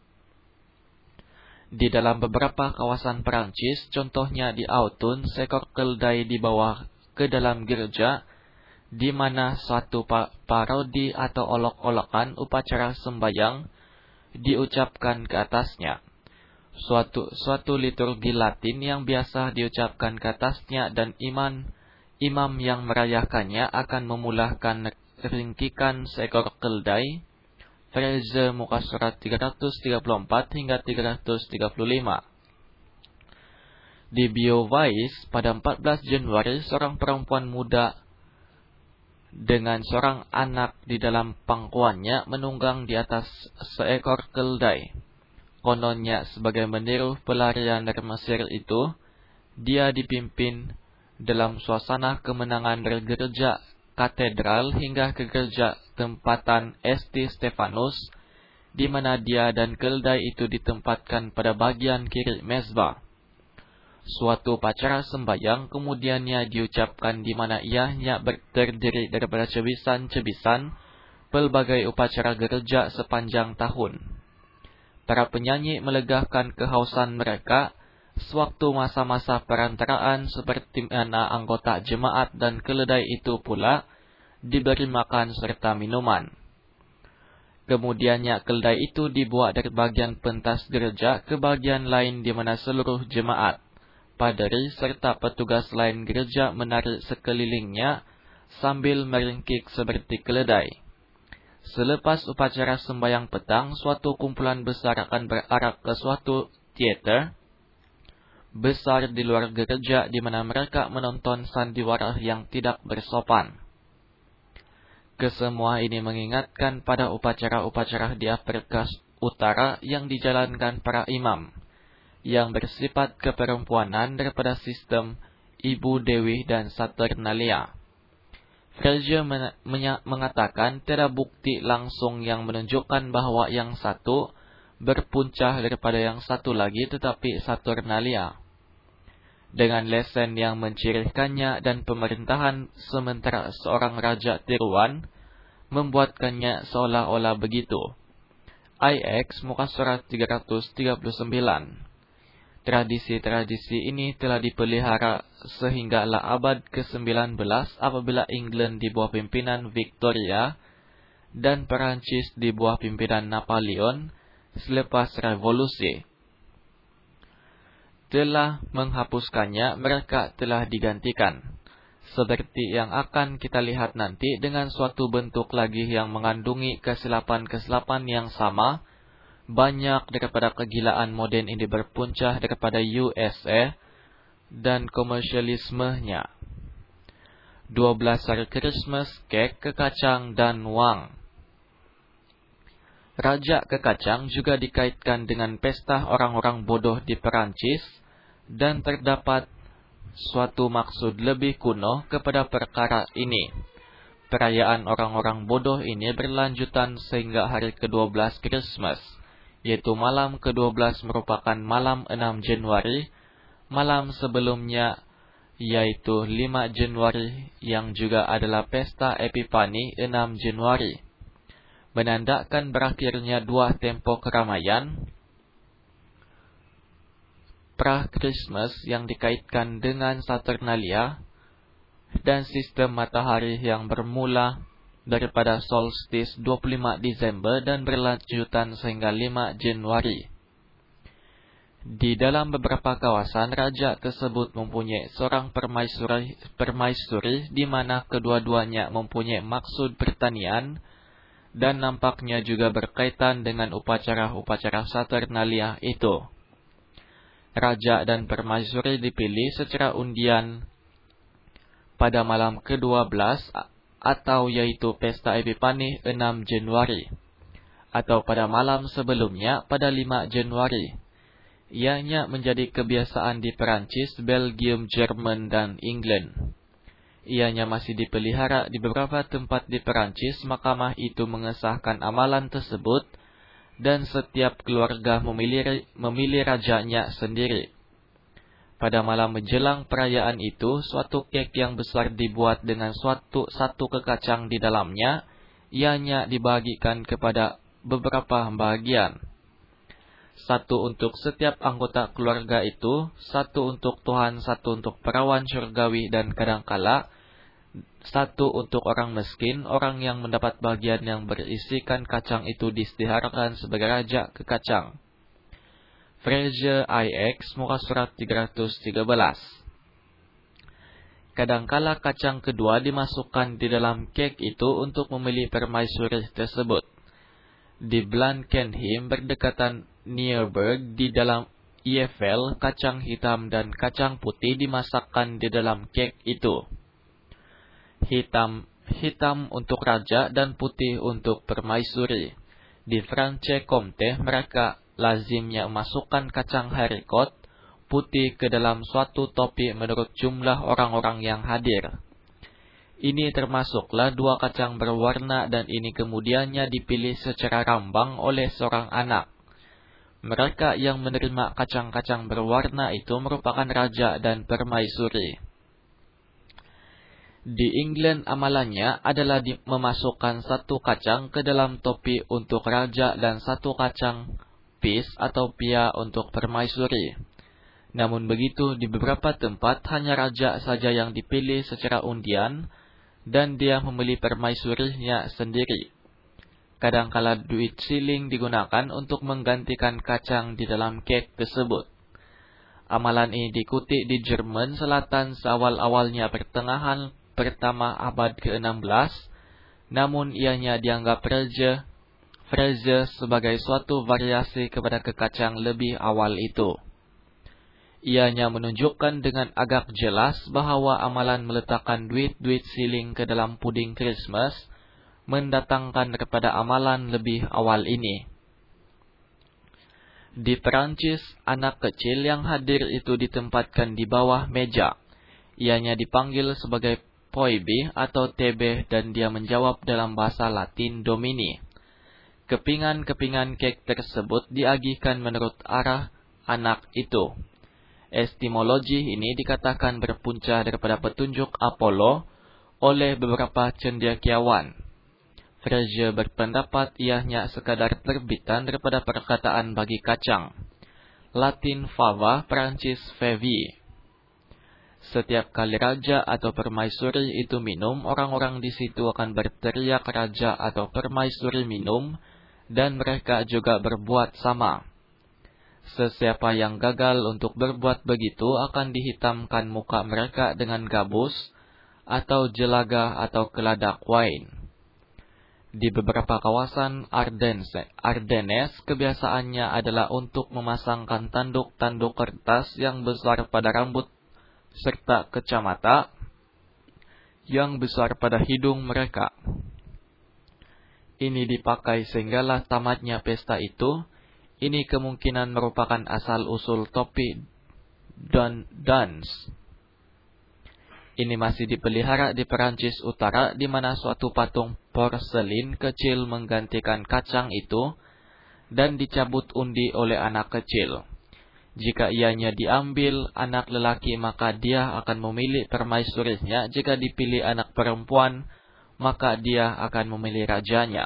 Speaker 1: Di dalam beberapa kawasan Perancis, contohnya di Autun, seekor keldai dibawa ke dalam gereja, di mana suatu parodi atau olok-olokan upacara sembahyang diucapkan ke atasnya. Suatu, suatu liturgi Latin yang biasa diucapkan ke atasnya, dan iman, imam yang merayakannya akan memulahkan ringkikan seekor keldai, Fraser muka surat tiga ratus tiga puluh empat hingga tiga ratus tiga puluh lima. Di Beauvais, pada empat belas Januari, seorang perempuan muda dengan seorang anak di dalam pangkuannya menunggang di atas seekor keldai. Kononnya sebagai meniru pelarian dari Mesir itu, dia dipimpin dalam suasana kemenangan dari gereja katedral hingga ke gereja tempatan St. Stefanus, di mana dia dan keldai itu ditempatkan pada bagian kiri mezbah. Suatu upacara sembahyang kemudiannya diucapkan di mana ianya terdiri daripada cebisan-cebisan pelbagai upacara gereja sepanjang tahun. Para penyanyi melegahkan kehausan mereka sewaktu masa-masa perantaraan, seperti mana anggota jemaat dan keledai itu pula diberi makan serta minuman. Kemudiannya keledai itu dibawa dari bagian pentas gereja ke bagian lain di mana seluruh jemaat, paderi serta petugas lain gereja menarik sekelilingnya sambil meringkik seperti keledai. Selepas upacara sembahyang petang, suatu kumpulan besar akan berarak ke suatu teater besar di luar gereja di mana mereka menonton sandiwara yang tidak bersopan. Kesemua ini mengingatkan pada upacara-upacara di Afrika Utara yang dijalankan para imam, yang bersifat keperempuanan daripada sistem Ibu Dewi dan Saturnalia. Fraser mengatakan tiada bukti langsung yang menunjukkan bahwa yang satu berpuncah daripada yang satu lagi, tetapi Saturnalia, dengan lesen yang mencirikannya dan pemerintahan sementara seorang raja tiruan, membuatkannya seolah-olah begitu. I X muka surat tiga ratus tiga puluh sembilan. Tradisi-tradisi ini telah dipelihara sehinggalah abad ke sembilan belas apabila England di bawah pimpinan Victoria dan Perancis di bawah pimpinan Napoleon selepas revolusi telah menghapuskannya, mereka telah digantikan, seperti yang akan kita lihat nanti, dengan suatu bentuk lagi yang mengandungi kesilapan-kesilapan yang sama. Banyak daripada kegilaan moden ini berpuncah daripada U S A dan komersialismenya. dua belas hari Christmas, kek, kekacang, dan wang. Raja kekacang juga dikaitkan dengan pesta orang-orang bodoh di Perancis, dan terdapat suatu maksud lebih kuno kepada perkara ini. Perayaan orang-orang bodoh ini berlanjutan sehingga hari kedua belas Christmas, yaitu malam kedua belas merupakan malam enam Januari, malam sebelumnya yaitu lima Januari yang juga adalah pesta Epifani enam Januari, menandakan berakhirnya dua tempo keramaian pra-Christmas yang dikaitkan dengan Saturnalia dan sistem matahari yang bermula daripada solstice dua puluh lima Desember dan berlanjutan sehingga lima Januari. Di dalam beberapa kawasan, raja tersebut mempunyai seorang permaisuri, permaisuri di mana kedua-duanya mempunyai maksud pertanian dan nampaknya juga berkaitan dengan upacara-upacara Saturnalia itu. Raja dan permaisuri dipilih secara undian pada malam kedua belas atau yaitu pesta Epifani enam Januari, atau pada malam sebelumnya pada lima Januari. Ianya menjadi kebiasaan di Perancis, Belgium, Jerman, dan England. Ianya masih dipelihara di beberapa tempat di Perancis. Mahkamah itu mengesahkan amalan tersebut dan setiap keluarga memilih, memilih rajanya sendiri. Pada malam menjelang perayaan itu, suatu kek yang besar dibuat dengan suatu satu kekacang di dalamnya. Ianya dibagikan kepada beberapa bagian. Satu untuk setiap anggota keluarga itu, satu untuk Tuhan, satu untuk perawan surgawi, dan kadangkala satu untuk orang miskin. Orang yang mendapat bagian yang berisikan kacang itu diistiharakan sebagai raja kekacang. Fraser I X muka surat tiga ratus tiga belas. Kadangkala kacang kedua dimasukkan di dalam kek itu untuk memilih permaisuri tersebut. Di Blankenheim berdekatan Nierberg, di dalam Eiffel, kacang hitam dan kacang putih dimasakkan di dalam kek itu. Hitam hitam untuk raja dan putih untuk permaisuri. Di Franche-Comté mereka lazimnya memasukkan kacang haricot putih ke dalam suatu topi menurut jumlah orang-orang yang hadir. Ini termasuklah dua kacang berwarna, dan ini kemudiannya dipilih secara rambang oleh seorang anak. Mereka yang menerima kacang-kacang berwarna itu merupakan raja dan permaisuri. Di England amalannya adalah memasukkan satu kacang ke dalam topi untuk raja dan satu kacang pis atau pia untuk permaisuri. Namun begitu, di beberapa tempat hanya raja saja yang dipilih secara undian dan dia membeli permaisurinya sendiri. Kadangkala duit siling digunakan untuk menggantikan kacang di dalam kek tersebut. Amalan ini diikuti di Jerman Selatan seawal-awalnya pertengahan pertama abad ke enam belas, namun ianya dianggap freze, freze sebagai suatu variasi kepada kekacang lebih awal itu. Ianya menunjukkan dengan agak jelas bahwa amalan meletakkan duit-duit siling ke dalam puding Christmas mendatangkan kepada amalan lebih awal ini. Di Perancis, anak kecil yang hadir itu ditempatkan di bawah meja. Ianya dipanggil sebagai Poibi atau Tebe dan dia menjawab dalam bahasa Latin Domini. Kepingan-kepingan kek tersebut diagihkan menurut arah anak itu. Etimologi ini dikatakan berpunca daripada petunjuk Apollo oleh beberapa cendekiawan. Frege berpendapat ianya sekadar terbitan daripada perkataan bagi kacang. Latin fava, Perancis fevi. Setiap kali raja atau permaisuri itu minum, orang-orang di situ akan berteriak raja atau permaisuri minum, dan mereka juga berbuat sama. Sesiapa yang gagal untuk berbuat begitu akan dihitamkan muka mereka dengan gabus, atau jelaga atau keladak wine. Di beberapa kawasan Ardennes, Ardennes kebiasaannya adalah untuk memasangkan tanduk-tanduk kertas yang besar pada rambut serta kacamata yang besar pada hidung mereka. Ini dipakai sehinggalah tamatnya pesta itu. Ini kemungkinan merupakan asal-usul topi dan dans. Ini masih dipelihara di Perancis Utara, di mana suatu patung porselin kecil menggantikan kacang itu dan dicabut undi oleh anak kecil. Jika ianya diambil anak lelaki, maka dia akan memilih permaisurinya. Jika dipilih anak perempuan, maka dia akan memilih rajanya.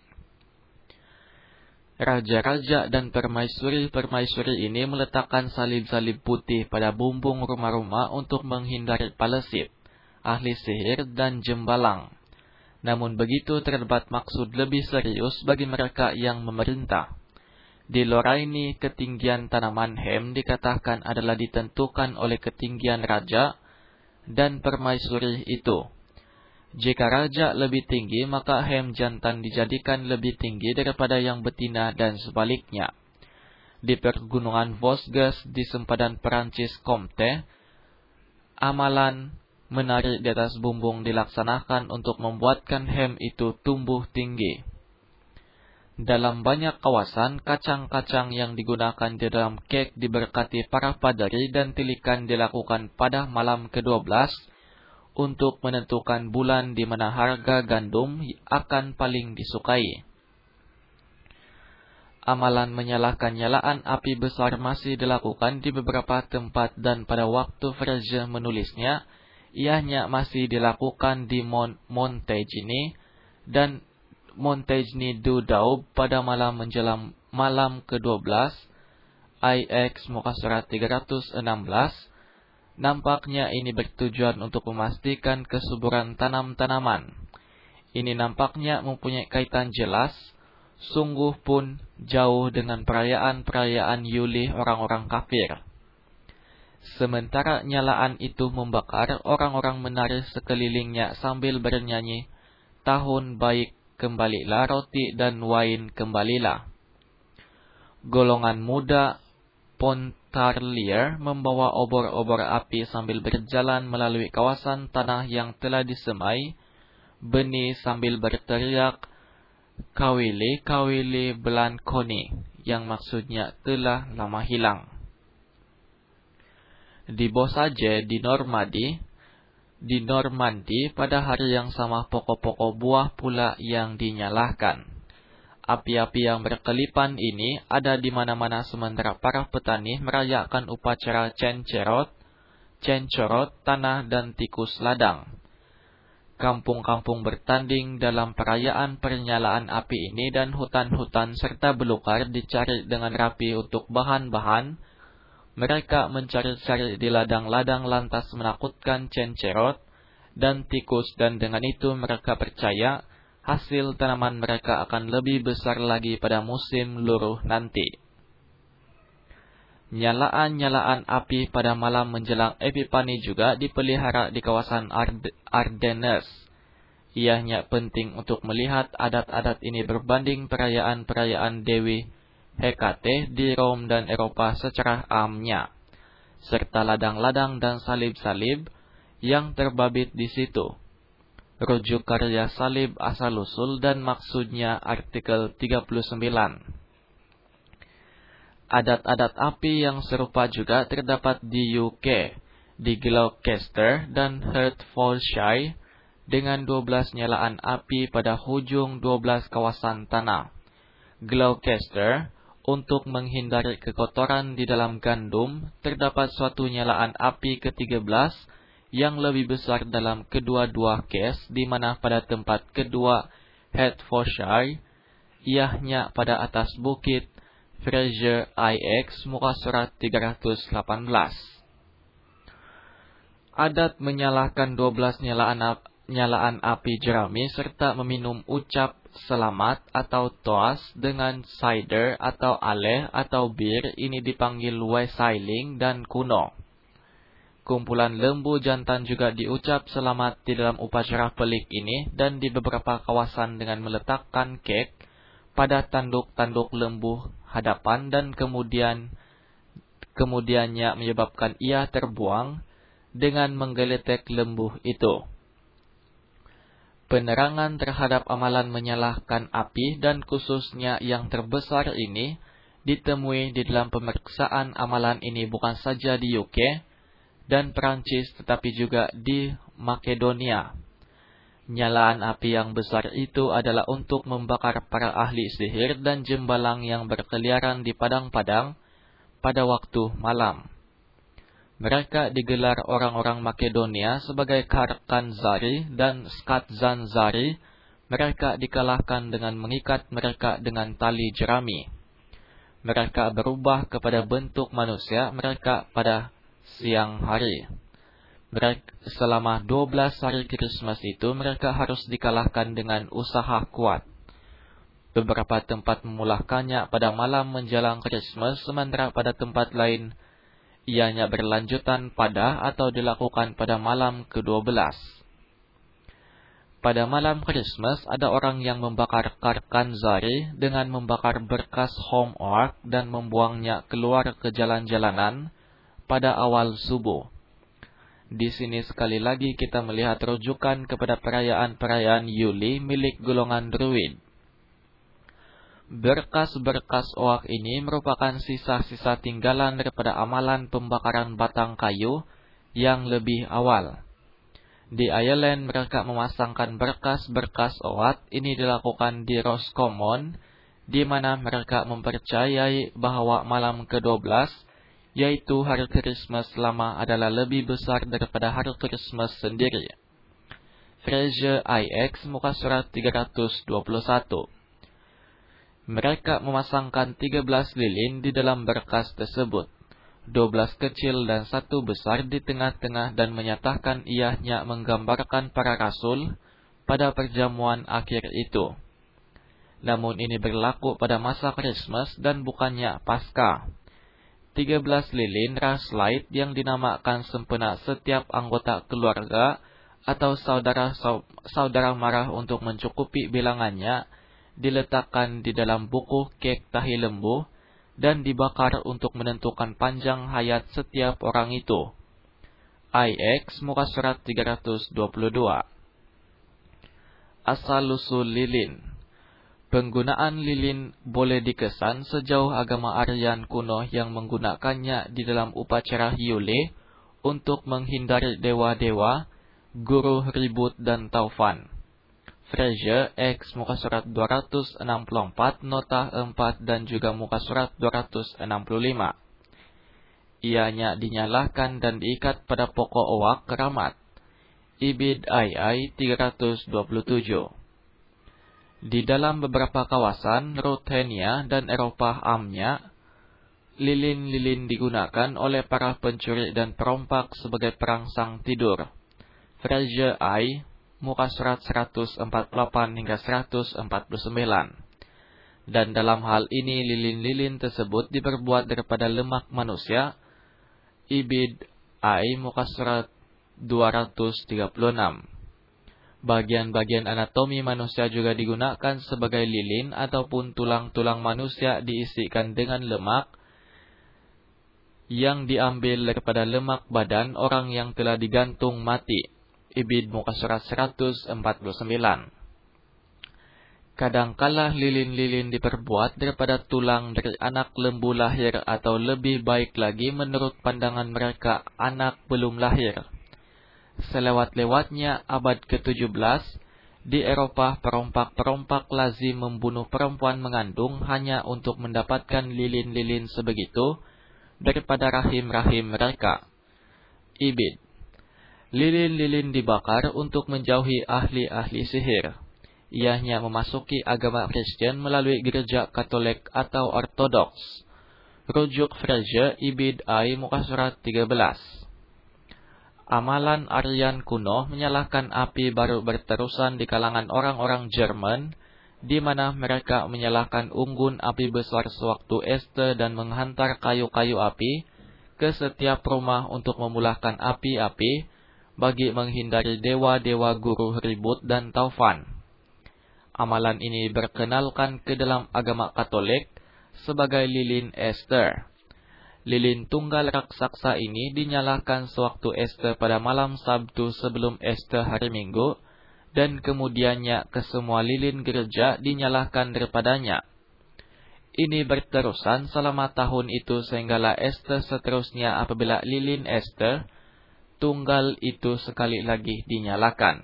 Speaker 1: Raja-raja dan permaisuri-permaisuri ini meletakkan salib-salib putih pada bumbung rumah-rumah untuk menghindari palesit, ahli sihir, dan jembalang. Namun begitu terdapat maksud lebih serius bagi mereka yang memerintah. Di Lorraine, ketinggian tanaman hem dikatakan adalah ditentukan oleh ketinggian raja dan permaisuri itu. Jika raja lebih tinggi, maka hem jantan dijadikan lebih tinggi daripada yang betina dan sebaliknya. Di pergunungan Vosges di sempadan Perancis Comté, amalan menari di atas bumbung dilaksanakan untuk membuatkan hem itu tumbuh tinggi. Dalam banyak kawasan, kacang-kacang yang digunakan di dalam kek diberkati para paderi dan tilikan dilakukan pada malam kedua belas untuk menentukan bulan di mana harga gandum akan paling disukai. Amalan menyalakan nyalaan api besar masih dilakukan di beberapa tempat dan pada waktu Frege menulisnya, ianya masih dilakukan di Montigny dan Montigny du Daube pada malam menjelang malam kedua belas, I X muka surat tiga ratus enam belas. Nampaknya ini bertujuan untuk memastikan kesuburan tanam-tanaman. Ini nampaknya mempunyai kaitan jelas, sungguh pun jauh dengan perayaan-perayaan Yuli orang-orang kafir. Sementara nyalaan itu membakar, orang-orang menari sekelilingnya sambil bernyanyi, "Tahun baik kembalilah, roti dan wain kembalilah." Golongan muda Pontarlier membawa obor-obor api sambil berjalan melalui kawasan tanah yang telah disemai benih sambil berteriak, "Kawili, kawili Blanconi," yang maksudnya telah lama hilang. Di Bosage di Normandi, di Normandi pada hari yang sama pokok-pokok buah pula yang dinyalakan. Api-api yang berkelipan ini ada di mana-mana sementara para petani merayakan upacara cencerot, cencorot tanah dan tikus ladang. Kampung-kampung bertanding dalam perayaan penyalaan api ini dan hutan-hutan serta belukar dicari dengan rapi untuk bahan-bahan. Mereka mencari-cari di ladang-ladang lantas menakutkan cencerot dan tikus, dan dengan itu mereka percaya hasil tanaman mereka akan lebih besar lagi pada musim luruh nanti. Nyalaan-nyalaan api pada malam menjelang Epifani juga dipelihara di kawasan Ard- Ardennes. Ianya penting untuk melihat adat-adat ini berbanding perayaan-perayaan Dewi Hekate di Rom dan Eropa secara amnya, serta ladang-ladang dan salib-salib yang terbabit di situ. Rujuk karya salib asal-usul dan maksudnya artikel tiga puluh sembilan. Adat-adat api yang serupa juga terdapat di U K, di Gloucester dan Hertfordshire, dengan dua belas nyalaan api pada hujung dua belas kawasan tanah. Gloucester, untuk menghindari kekotoran di dalam gandum, terdapat suatu nyalaan api ke tiga belas yang lebih besar dalam kedua-dua case, di mana pada tempat kedua Hertfordshire, iahnya pada atas bukit Fraser I X, muka surat tiga ratus delapan belas. Adat menyalakan dua belas nyalaan, ap nyalaan api jerami serta meminum ucap selamat atau toast dengan cider atau ale atau bir ini dipanggil wasailing dan kuno. Kumpulan lembu jantan juga diucap selamat di dalam upacara pelik ini dan di beberapa kawasan dengan meletakkan kek pada tanduk-tanduk lembu hadapan dan kemudian kemudiannya menyebabkan ia terbuang dengan menggeletek lembu itu. Penerangan terhadap amalan menyalakan api dan khususnya yang terbesar ini ditemui di dalam pemeriksaan amalan ini bukan saja di U K dan Perancis tetapi juga di Makedonia. Nyalaan api yang besar itu adalah untuk membakar para ahli sihir dan jembalang yang berkeliaran di padang-padang pada waktu malam. Mereka digelar orang-orang Makedonia sebagai Karkanzari dan Skatzanzari. Mereka dikalahkan dengan mengikat mereka dengan tali jerami. Mereka berubah kepada bentuk manusia mereka pada siang hari. Mereka, selama dua belas hari Krismas itu mereka harus dikalahkan dengan usaha kuat. Beberapa tempat memulakannya pada malam menjelang Krismas, sementara pada tempat lain ianya berlanjutan pada atau dilakukan pada malam kedua belas. Pada malam Krismas ada orang yang membakar Karkanzari dengan membakar berkas homework dan membuangnya keluar ke jalan-jalanan pada awal subuh. Di sini sekali lagi kita melihat rujukan kepada perayaan-perayaan Yuli milik golongan Druid. Berkas-berkas oak ini merupakan sisa-sisa tinggalan daripada amalan pembakaran batang kayu yang lebih awal. Di Ireland mereka memasangkan berkas-berkas oak ini dilakukan di Roscommon, di mana mereka mempercayai bahwa malam kedua belas, yaitu hari Krismas lama, adalah lebih besar daripada hari Krismas sendiri. Fraser I X, muka surat tiga ratus dua puluh satu. Mereka memasangkan tiga belas lilin di dalam berkas tersebut, dua belas kecil dan satu besar di tengah-tengah, dan menyatakan ianya menggambarkan para rasul pada perjamuan akhir itu. Namun ini berlaku pada masa Krismas dan bukannya Paskah. tiga belas lilin Rushlight yang dinamakan sempena setiap anggota keluarga atau saudara-saudara mara untuk mencukupi bilangannya, diletakkan di dalam buku kek tahi lembu dan dibakar untuk menentukan panjang hayat setiap orang itu. I X, muka surat tiga ratus dua puluh dua. Asal-usul lilin. Penggunaan lilin boleh dikesan sejauh agama Aryan kuno yang menggunakannya di dalam upacara Yule untuk menghindari dewa-dewa, guru ribut dan taufan. Fraser X, muka surat dua ratus enam puluh empat, nota empat dan juga muka surat dua ratus enam puluh lima. Ianya dinyalakan dan diikat pada pokok oak keramat. Ibid I I tiga ratus dua puluh tujuh. Di dalam beberapa kawasan Ruthenia dan Eropah Amnya, lilin-lilin digunakan oleh para pencuri dan perompak sebagai perangsang tidur. Fraser I, muka surat seratus empat puluh delapan hingga seratus empat puluh sembilan. Dan dalam hal ini lilin-lilin tersebut diperbuat daripada lemak manusia. Ibid I, muka surat dua ratus tiga puluh enam. Bagian-bagian anatomi manusia juga digunakan sebagai lilin ataupun tulang-tulang manusia diisikan dengan lemak yang diambil daripada lemak badan orang yang telah digantung mati. Ibid muka surat seratus empat puluh sembilan. Kadangkala lilin-lilin diperbuat daripada tulang dari anak lembu lahir atau lebih baik lagi menurut pandangan mereka anak belum lahir. Selewat-lewatnya abad ke tujuh belas, di Eropah perompak-perompak lazim membunuh perempuan mengandung hanya untuk mendapatkan lilin-lilin sebegitu daripada rahim-rahim mereka. Ibid. Lilin-lilin dibakar untuk menjauhi ahli-ahli sihir. Ianya memasuki agama Kristen melalui gereja Katolik atau Ortodoks. Rujuk Fraser, Ibid I, muka surat tiga belas. Amalan Aryan kuno menyalakan api baru berterusan di kalangan orang-orang Jerman, di mana mereka menyalakan unggun api besar sewaktu Easter dan menghantar kayu-kayu api ke setiap rumah untuk memulahkan api-api bagi menghindari dewa-dewa guru ribut dan taufan. Amalan ini berkenalkan ke dalam agama Katolik sebagai lilin Easter. Lilin tunggal raksasa ini dinyalakan sewaktu Easter pada malam Sabtu sebelum Easter hari Minggu, dan kemudiannya ke semua lilin gereja dinyalakan daripadanya. Ini berterusan selama tahun itu sehinggalah Easter seterusnya apabila lilin Easter tunggal itu sekali lagi dinyalakan.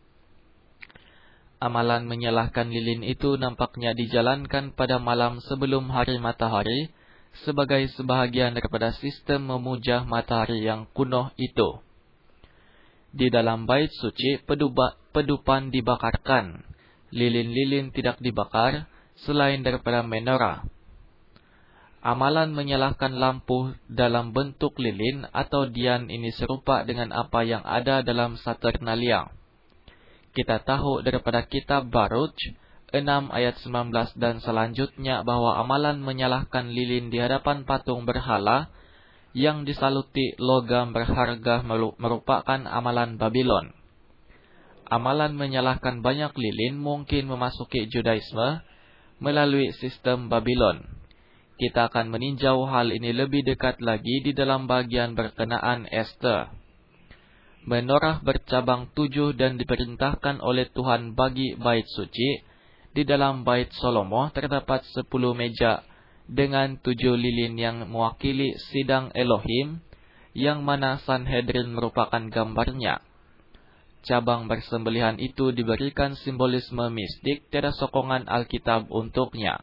Speaker 1: Amalan menyalakan lilin itu nampaknya dijalankan pada malam sebelum hari matahari, sebagai sebahagian daripada sistem memuja matahari yang kuno itu. Di dalam bait suci, peduba, pedupan dibakarkan. Lilin-lilin tidak dibakar, selain daripada menorah. Amalan menyalakan lampu dalam bentuk lilin atau dian ini serupa dengan apa yang ada dalam Saturnalia. Kita tahu daripada kitab Baruch enam ayat sembilan belas dan selanjutnya bahwa amalan menyalahkan lilin di hadapan patung berhala yang disaluti logam berharga merupakan amalan Babylon. Amalan menyalahkan banyak lilin mungkin memasuki Judaisme melalui sistem Babylon. Kita akan meninjau hal ini lebih dekat lagi di dalam bagian berkenaan Esther. Menorah bercabang tujuh dan diperintahkan oleh Tuhan bagi bait suci. Di dalam bait Salomo terdapat sepuluh meja dengan tujuh lilin yang mewakili sidang Elohim, yang mana Sanhedrin merupakan gambarnya. Cabang bersembelihan itu diberikan simbolisme mistik tiada sokongan Alkitab untuknya.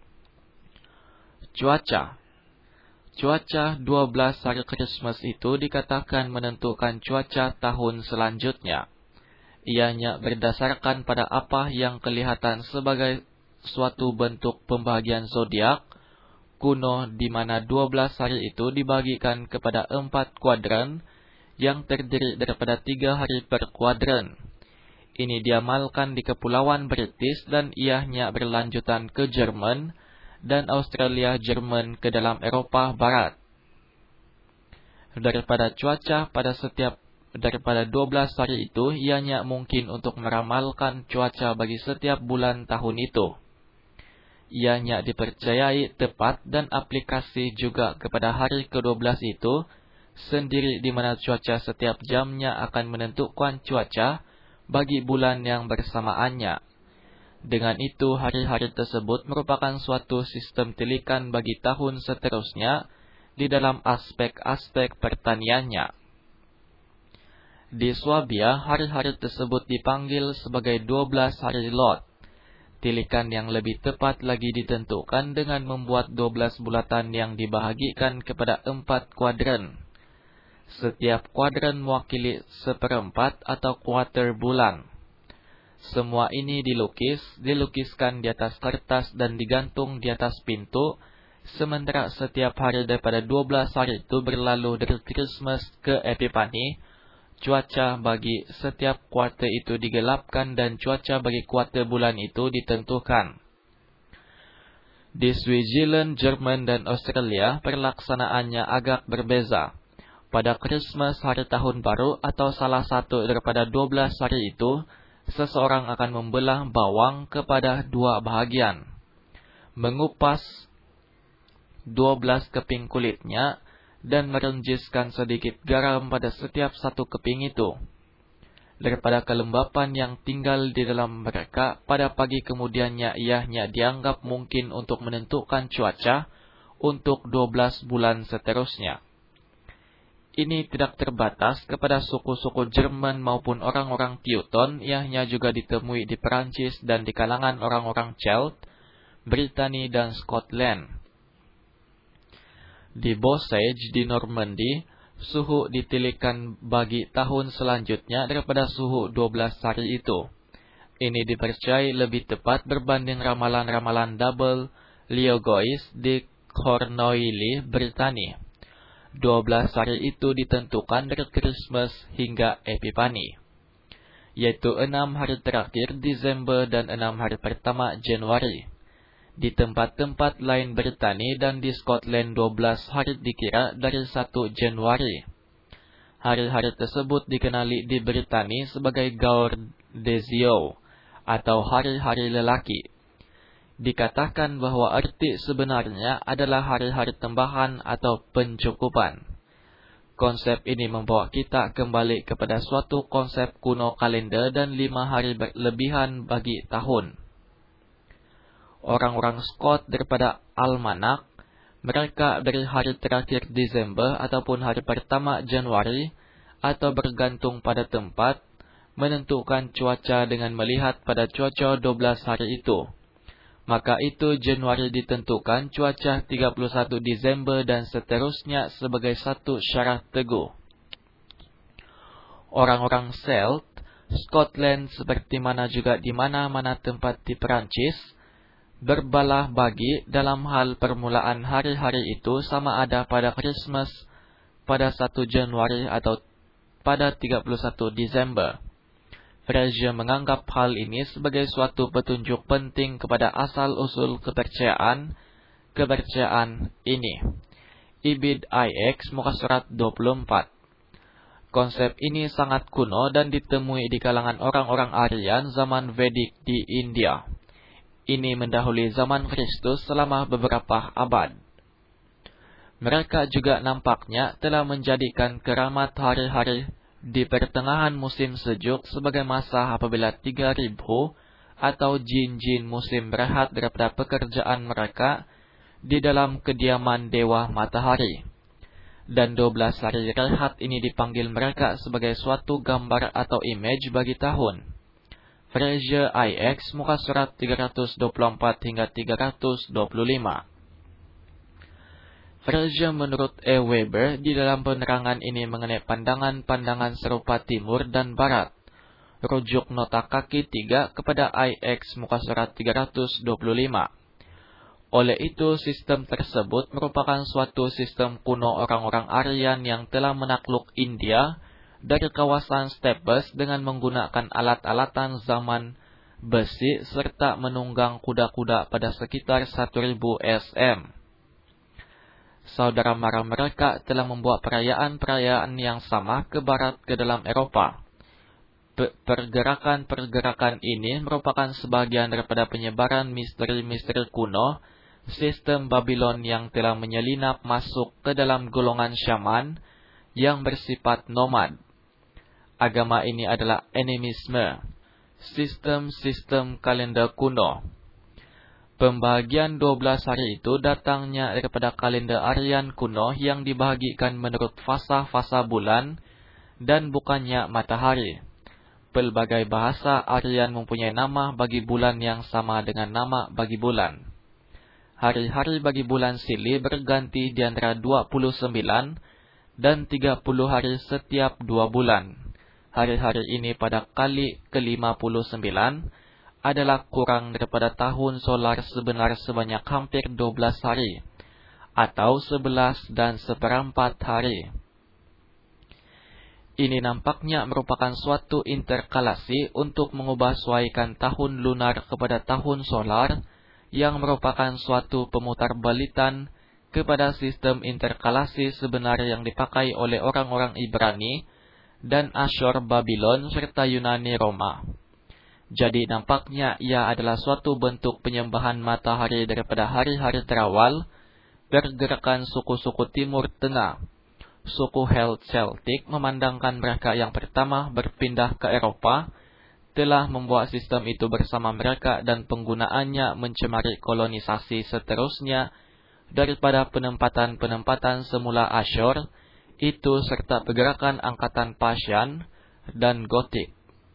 Speaker 1: Cuaca. Cuaca dua belas hari Krismas itu dikatakan menentukan cuaca tahun selanjutnya. Ianya berdasarkan pada apa yang kelihatan sebagai suatu bentuk pembagian zodiak kuno, di mana dua belas hari itu dibagikan kepada empat kuadran yang terdiri daripada tiga hari per kuadran. Ini diamalkan di Kepulauan British dan ianya berlanjutan ke Jerman dan Australia Jerman ke dalam Eropah Barat. Daripada cuaca pada setiap Daripada dua belas hari itu, ianya mungkin untuk meramalkan cuaca bagi setiap bulan tahun itu. Ianya dipercayai tepat dan aplikasi juga kepada hari ke dua belas itu sendiri, di mana cuaca setiap jamnya akan menentukan cuaca bagi bulan yang bersamaannya. Dengan itu, hari-hari tersebut merupakan suatu sistem tilikan bagi tahun seterusnya di dalam aspek-aspek pertaniannya. Di Swabia, hari-hari tersebut dipanggil sebagai dua belas hari Lot. Tilikan yang lebih tepat lagi ditentukan dengan membuat dua belas bulatan yang dibahagikan kepada empat kuadran. Setiap kuadran mewakili seperempat atau kuarter bulan. Semua ini dilukis, dilukiskan di atas kertas dan digantung di atas pintu, sementara setiap hari daripada dua belas hari itu berlalu dari Christmas ke Epifani. Cuaca bagi setiap kuarter itu digelapkan dan cuaca bagi kuarter bulan itu ditentukan. Di Switzerland, Jerman, dan Australia, perlaksanaannya agak berbeza. Pada Christmas, hari tahun baru, atau salah satu daripada dua belas hari itu, seseorang akan membelah bawang kepada dua bahagian, mengupas dua belas keping kulitnya, dan merenjiskan sedikit garam pada setiap satu keping itu. Daripada kelembapan yang tinggal di dalam mereka, pada pagi kemudiannya iahnya dianggap mungkin untuk menentukan cuaca untuk dua belas bulan seterusnya. Ini tidak terbatas kepada suku-suku Jerman maupun orang-orang Teuton, iahnya juga ditemui di Perancis dan di kalangan orang-orang Celt, Britani, dan Scotland. Di Bosage di Normandy, suhu ditilikan bagi tahun selanjutnya daripada suhu dua belas hari itu. Ini dipercayai lebih tepat berbanding ramalan-ramalan double Liogois di Cornouailles, Britania. dua belas hari itu ditentukan dari Christmas hingga Epifani, yaitu enam hari terakhir Desember dan enam hari pertama Januari. Di tempat-tempat lain Britania dan di Scotland dua belas hari dikira dari satu Januari. Hari-hari tersebut dikenali di Britania sebagai Gaur des Yeux atau hari-hari lelaki. Dikatakan bahwa arti sebenarnya adalah hari-hari tambahan atau pencukupan. Konsep ini membawa kita kembali kepada suatu konsep kuno kalender dan lima hari lebihan bagi tahun. Orang-orang Scot daripada Almanak, mereka dari hari terakhir Desember ataupun hari pertama Januari, atau bergantung pada tempat, menentukan cuaca dengan melihat pada cuaca dua belas hari itu. Maka itu Januari ditentukan cuaca tiga puluh satu Desember dan seterusnya sebagai satu syarat teguh. Orang-orang Celt, Scotland seperti mana juga di mana-mana tempat di Perancis, berbalah bagi dalam hal permulaan hari-hari itu sama ada pada Christmas pada satu Januari atau pada tiga puluh satu Desember. Fraser menganggap hal ini sebagai suatu petunjuk penting kepada asal-usul kepercayaan kepercayaan ini. Ibid I X muka surat dua puluh empat. Konsep ini sangat kuno dan ditemui di kalangan orang-orang Aryan zaman Vedic di India. Ini mendahului zaman Kristus selama beberapa abad. Mereka juga nampaknya telah menjadikan keramat hari-hari di pertengahan musim sejuk sebagai masa apabila tiga ribu atau jin-jin musim berehat daripada pekerjaan mereka di dalam kediaman Dewa Matahari. Dan dua belas hari rehat ini dipanggil mereka sebagai suatu gambar atau image bagi tahun. Fraser I X muka surat tiga ratus dua puluh empat hingga tiga ratus dua puluh lima. Fraser menurut E. Weber di dalam penerangan ini mengenai pandangan-pandangan serupa timur dan barat. Rujuk nota kaki tiga kepada I X muka surat tiga ratus dua puluh lima. Oleh itu, sistem tersebut merupakan suatu sistem kuno orang-orang Aryan yang telah menakluk India dari kawasan steppes dengan menggunakan alat-alatan zaman besi serta menunggang kuda-kuda pada sekitar seribu S M. Saudara mara mereka telah membuat perayaan-perayaan yang sama ke barat ke dalam Eropa. Pergerakan-pergerakan ini merupakan sebagian daripada penyebaran misteri-misteri kuno, sistem Babylon yang telah menyelinap masuk ke dalam golongan syaman yang bersifat nomad. Agama ini adalah animisme, sistem-sistem kalender kuno. Pembahagian dua belas hari itu datangnya daripada kalender Aryan kuno yang dibahagikan menurut fasa-fasa bulan dan bukannya matahari. Pelbagai bahasa Aryan mempunyai nama bagi bulan yang sama dengan nama bagi bulan. Hari-hari bagi bulan Sili berganti di antara dua puluh sembilan dan tiga puluh hari setiap dua bulan. Hari-hari ini pada kali ke lima puluh sembilan adalah kurang daripada tahun solar sebenar sebanyak hampir dua belas hari, atau sebelas dan seperempat hari. Ini nampaknya merupakan suatu interkalasi untuk mengubah suaikan tahun lunar kepada tahun solar, yang merupakan suatu pemutarbalitan kepada sistem interkalasi sebenar yang dipakai oleh orang-orang Ibrani dan Asyur Babylon serta Yunani Roma. Jadi nampaknya ia adalah suatu bentuk penyembahan matahari daripada hari-hari terawal pergerakan suku-suku Timur Tengah. Suku Celtic memandangkan mereka yang pertama berpindah ke Eropa telah membuat sistem itu bersama mereka, dan penggunaannya mencemari kolonisasi seterusnya daripada penempatan-penempatan semula Asyur itu serta pergerakan angkatan Persian dan Gotik.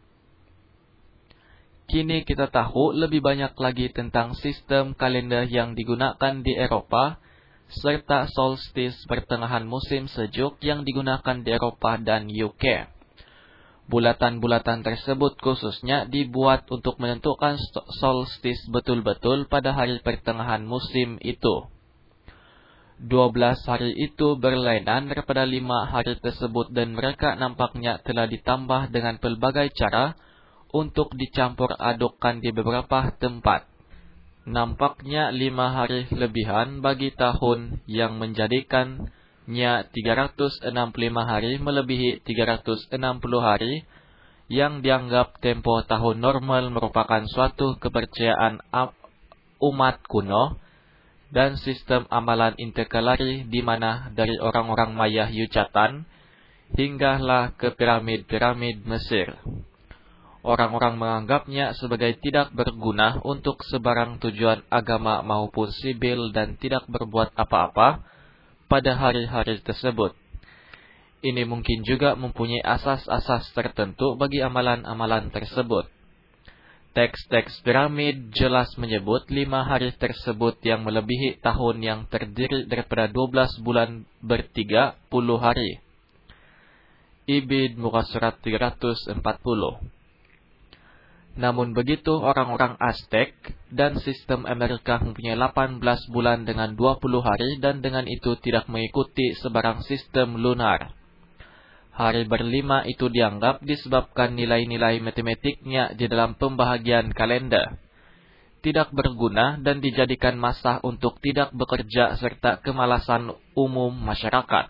Speaker 1: Kini kita tahu lebih banyak lagi tentang sistem kalender yang digunakan di Eropa serta solstice pertengahan musim sejuk yang digunakan di Eropa dan U K. Bulatan-bulatan tersebut khususnya dibuat untuk menentukan solstice betul-betul pada hari pertengahan musim itu. dua belas hari itu berlainan daripada lima hari tersebut, dan mereka nampaknya telah ditambah dengan pelbagai cara untuk dicampur adukkan di beberapa tempat. Nampaknya lima hari lebihan bagi tahun yang menjadikannya tiga ratus enam puluh lima hari melebihi tiga ratus enam puluh hari, yang dianggap tempo tahun normal merupakan suatu kepercayaan umat kuno dan sistem amalan interkalari di mana dari orang-orang Maya Yucatan hinggalah ke piramid-piramid Mesir. Orang-orang menganggapnya sebagai tidak berguna untuk sebarang tujuan agama maupun sibil dan tidak berbuat apa-apa pada hari-hari tersebut. Ini mungkin juga mempunyai asas-asas tertentu bagi amalan-amalan tersebut. Teks-teks piramid jelas menyebut lima hari tersebut yang melebihi tahun yang terdiri daripada dua belas bulan bertiga puluh hari. Ibid muka surat tiga ratus empat puluh. Namun begitu, orang-orang Aztec dan sistem Amerika mempunyai delapan belas bulan dengan dua puluh hari, dan dengan itu tidak mengikuti sebarang sistem lunar. Hari berlima itu dianggap disebabkan nilai-nilai matematiknya di dalam pembahagian kalender tidak berguna dan dijadikan masa untuk tidak bekerja serta kemalasan umum masyarakat.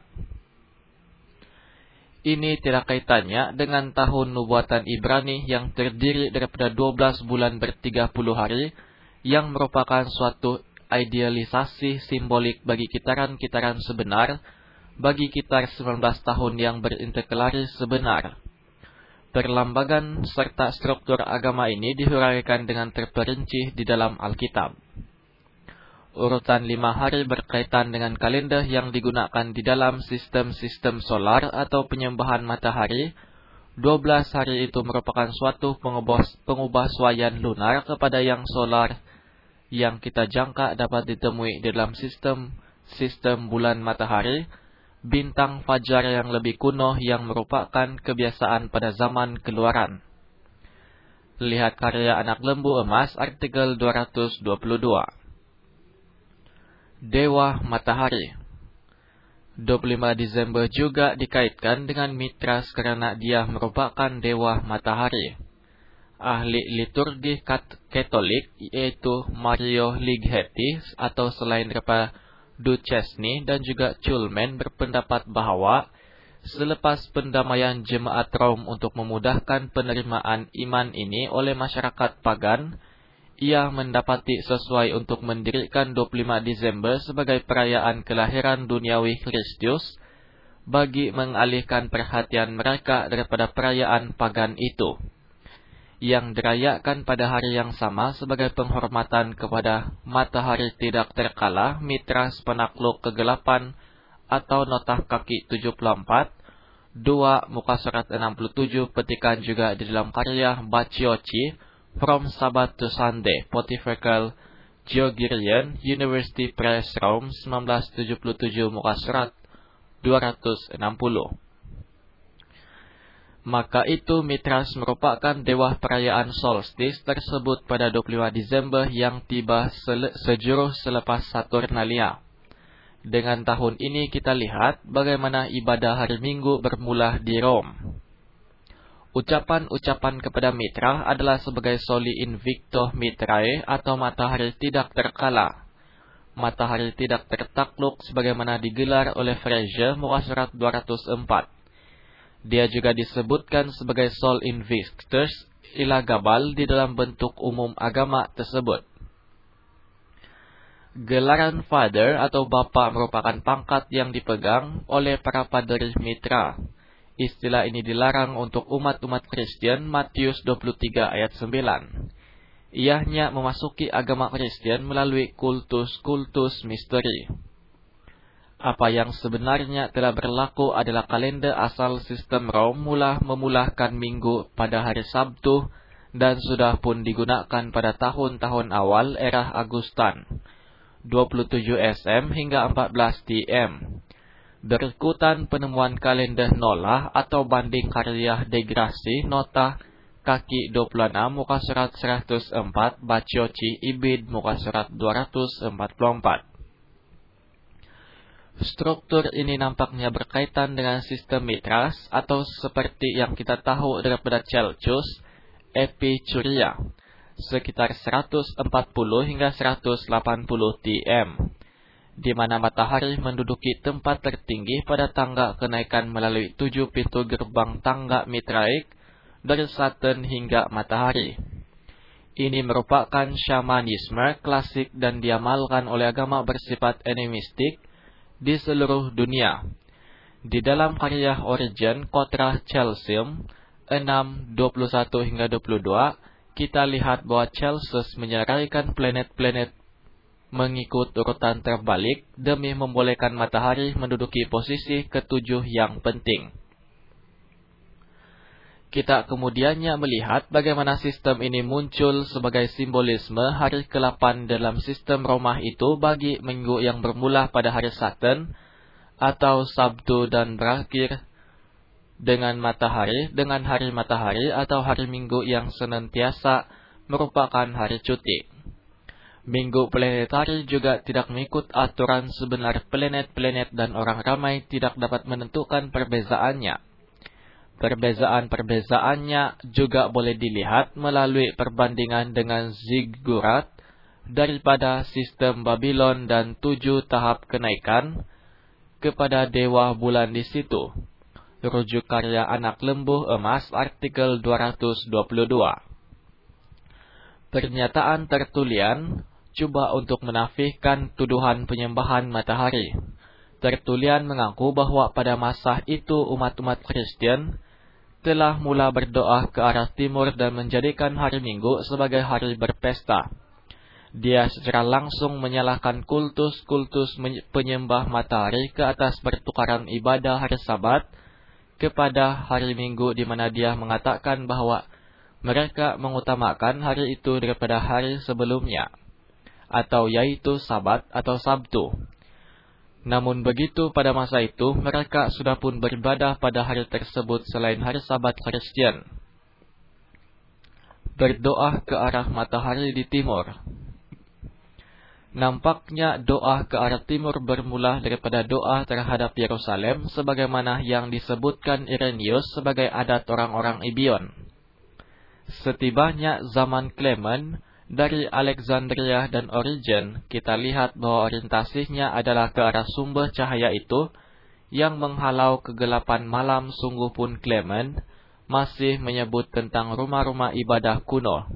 Speaker 1: Ini tidak kaitannya dengan tahun nubuatan Ibrani yang terdiri daripada dua belas bulan bertiga puluh hari, yang merupakan suatu idealisasi simbolik bagi kitaran-kitaran sebenar, bagi kitar sembilan belas tahun yang berinterkalari sebenar. Perlambagan serta struktur agama ini dihuraikan dengan terperinci di dalam Alkitab. Urutan lima hari berkaitan dengan kalender yang digunakan di dalam sistem-sistem solar atau penyembahan matahari. dua belas hari itu merupakan suatu pengubahsuaian lunar kepada yang solar yang kita jangka dapat ditemui di dalam sistem-sistem bulan matahari, bintang fajar yang lebih kuno yang merupakan kebiasaan pada zaman keluaran. Lihat karya Anak Lembu Emas, artikel dua ratus dua puluh dua. Dewa Matahari. dua puluh lima Desember juga dikaitkan dengan Mitras karena dia merupakan Dewa Matahari. Ahli liturgi Katolik yaitu Mario Ligeti atau selain daripada Duchesne dan juga Cullmann berpendapat bahwa selepas pendamaian jemaat Rom untuk memudahkan penerimaan iman ini oleh masyarakat pagan, ia mendapati sesuai untuk mendirikan dua puluh lima Desember sebagai perayaan kelahiran duniawi Kristus bagi mengalihkan perhatian mereka daripada perayaan pagan itu, yang dirayakan pada hari yang sama sebagai penghormatan kepada matahari tidak terkala, Mitras penakluk kegelapan atau notah kaki tujuh puluh empat, dua muka surat enam puluh tujuh, petikan juga di dalam karya Baciochi, From Sabbath to Sunday, Pontifical Georgian University Press, Rome, seribu sembilan ratus tujuh puluh tujuh, muka surat dua ratus enam puluh. Maka itu Mithras merupakan dewa perayaan solstice tersebut pada dua puluh lima Desember yang tiba sejurus selepas Saturnalia. Dengan tahun ini kita lihat bagaimana ibadah hari Minggu bermula di Rom. Ucapan-ucapan kepada Mitra adalah sebagai soli invicto Mitrae atau matahari tidak terkala. Matahari tidak tertakluk sebagaimana digelar oleh Fraser muka surat dua ratus empat. Dia juga disebutkan sebagai Sol Invictus Ilagabal di dalam bentuk umum agama tersebut. Gelaran Father atau Bapa merupakan pangkat yang dipegang oleh para paderi Mitra. Istilah ini dilarang untuk umat-umat Kristen Matius dua puluh tiga ayat sembilan. Ianya memasuki agama Kristen melalui kultus-kultus misteri. Apa yang sebenarnya telah berlaku adalah kalender asal sistem Rom mula memulahkan minggu pada hari Sabtu dan sudah pun digunakan pada tahun-tahun awal era Agustan, dua puluh tujuh S M hingga empat belas T M. Berikutan penemuan kalender Nolah atau banding karya Degrassi nota kaki dua puluh enam muka surat seratus empat Bacioci Ibid muka surat dua ratus empat puluh empat. Struktur ini nampaknya berkaitan dengan sistem Mithras atau seperti yang kita tahu daripada Celsus Epicuria, sekitar seratus empat puluh hingga seratus delapan puluh T M, di mana matahari menduduki tempat tertinggi pada tangga kenaikan melalui tujuh pintu gerbang tangga Mitraik dari Saturn hingga matahari. Ini merupakan shamanisme klasik dan diamalkan oleh agama bersifat animistik di seluruh dunia. Di dalam karya Origen Contra Celsum enam dua puluh satu hingga dua puluh dua, kita lihat bahwa Celsus menyeraikan planet-planet mengikut urutan terbalik demi membolehkan matahari menduduki posisi ketujuh yang penting. Kita kemudiannya melihat bagaimana sistem ini muncul sebagai simbolisme hari ke delapan dalam sistem Roma itu bagi minggu yang bermula pada hari Saturn atau Sabtu dan berakhir dengan matahari dengan hari matahari atau hari Minggu yang senantiasa merupakan hari cuti. Minggu planetari juga tidak mengikut aturan sebenar planet-planet dan orang ramai tidak dapat menentukan perbezaannya. Perbezaan-perbezaannya juga boleh dilihat melalui perbandingan dengan ziggurat daripada sistem Babylon dan tujuh tahap kenaikan kepada dewa bulan di situ. Rujuk karya Anak Lembu Emas artikel dua ratus dua puluh dua. Pernyataan Tertullian coba untuk menafikan tuduhan penyembahan matahari. Tertullian mengaku bahwa pada masa itu umat-umat Kristen telah mula berdoa ke arah timur dan menjadikan hari Minggu sebagai hari berpesta. Dia secara langsung menyalahkan kultus-kultus penyembah matahari ke atas pertukaran ibadah hari Sabat kepada hari Minggu, di mana dia mengatakan bahwa mereka mengutamakan hari itu daripada hari sebelumnya, atau yaitu Sabat atau Sabtu. Namun begitu pada masa itu mereka sudah pun beribadah pada hari tersebut selain hari Sabat Kristen. Berdoa ke arah matahari di timur. Nampaknya doa ke arah timur bermula daripada doa terhadap Yerusalem sebagaimana yang disebutkan Irenaeus sebagai adat orang-orang Ibion. Setibanya zaman Clement dari Alexandria dan Origen, kita lihat bahwa orientasinya adalah ke arah sumber cahaya itu yang menghalau kegelapan malam. Sungguh pun Clement masih menyebut tentang rumah-rumah ibadah kuno.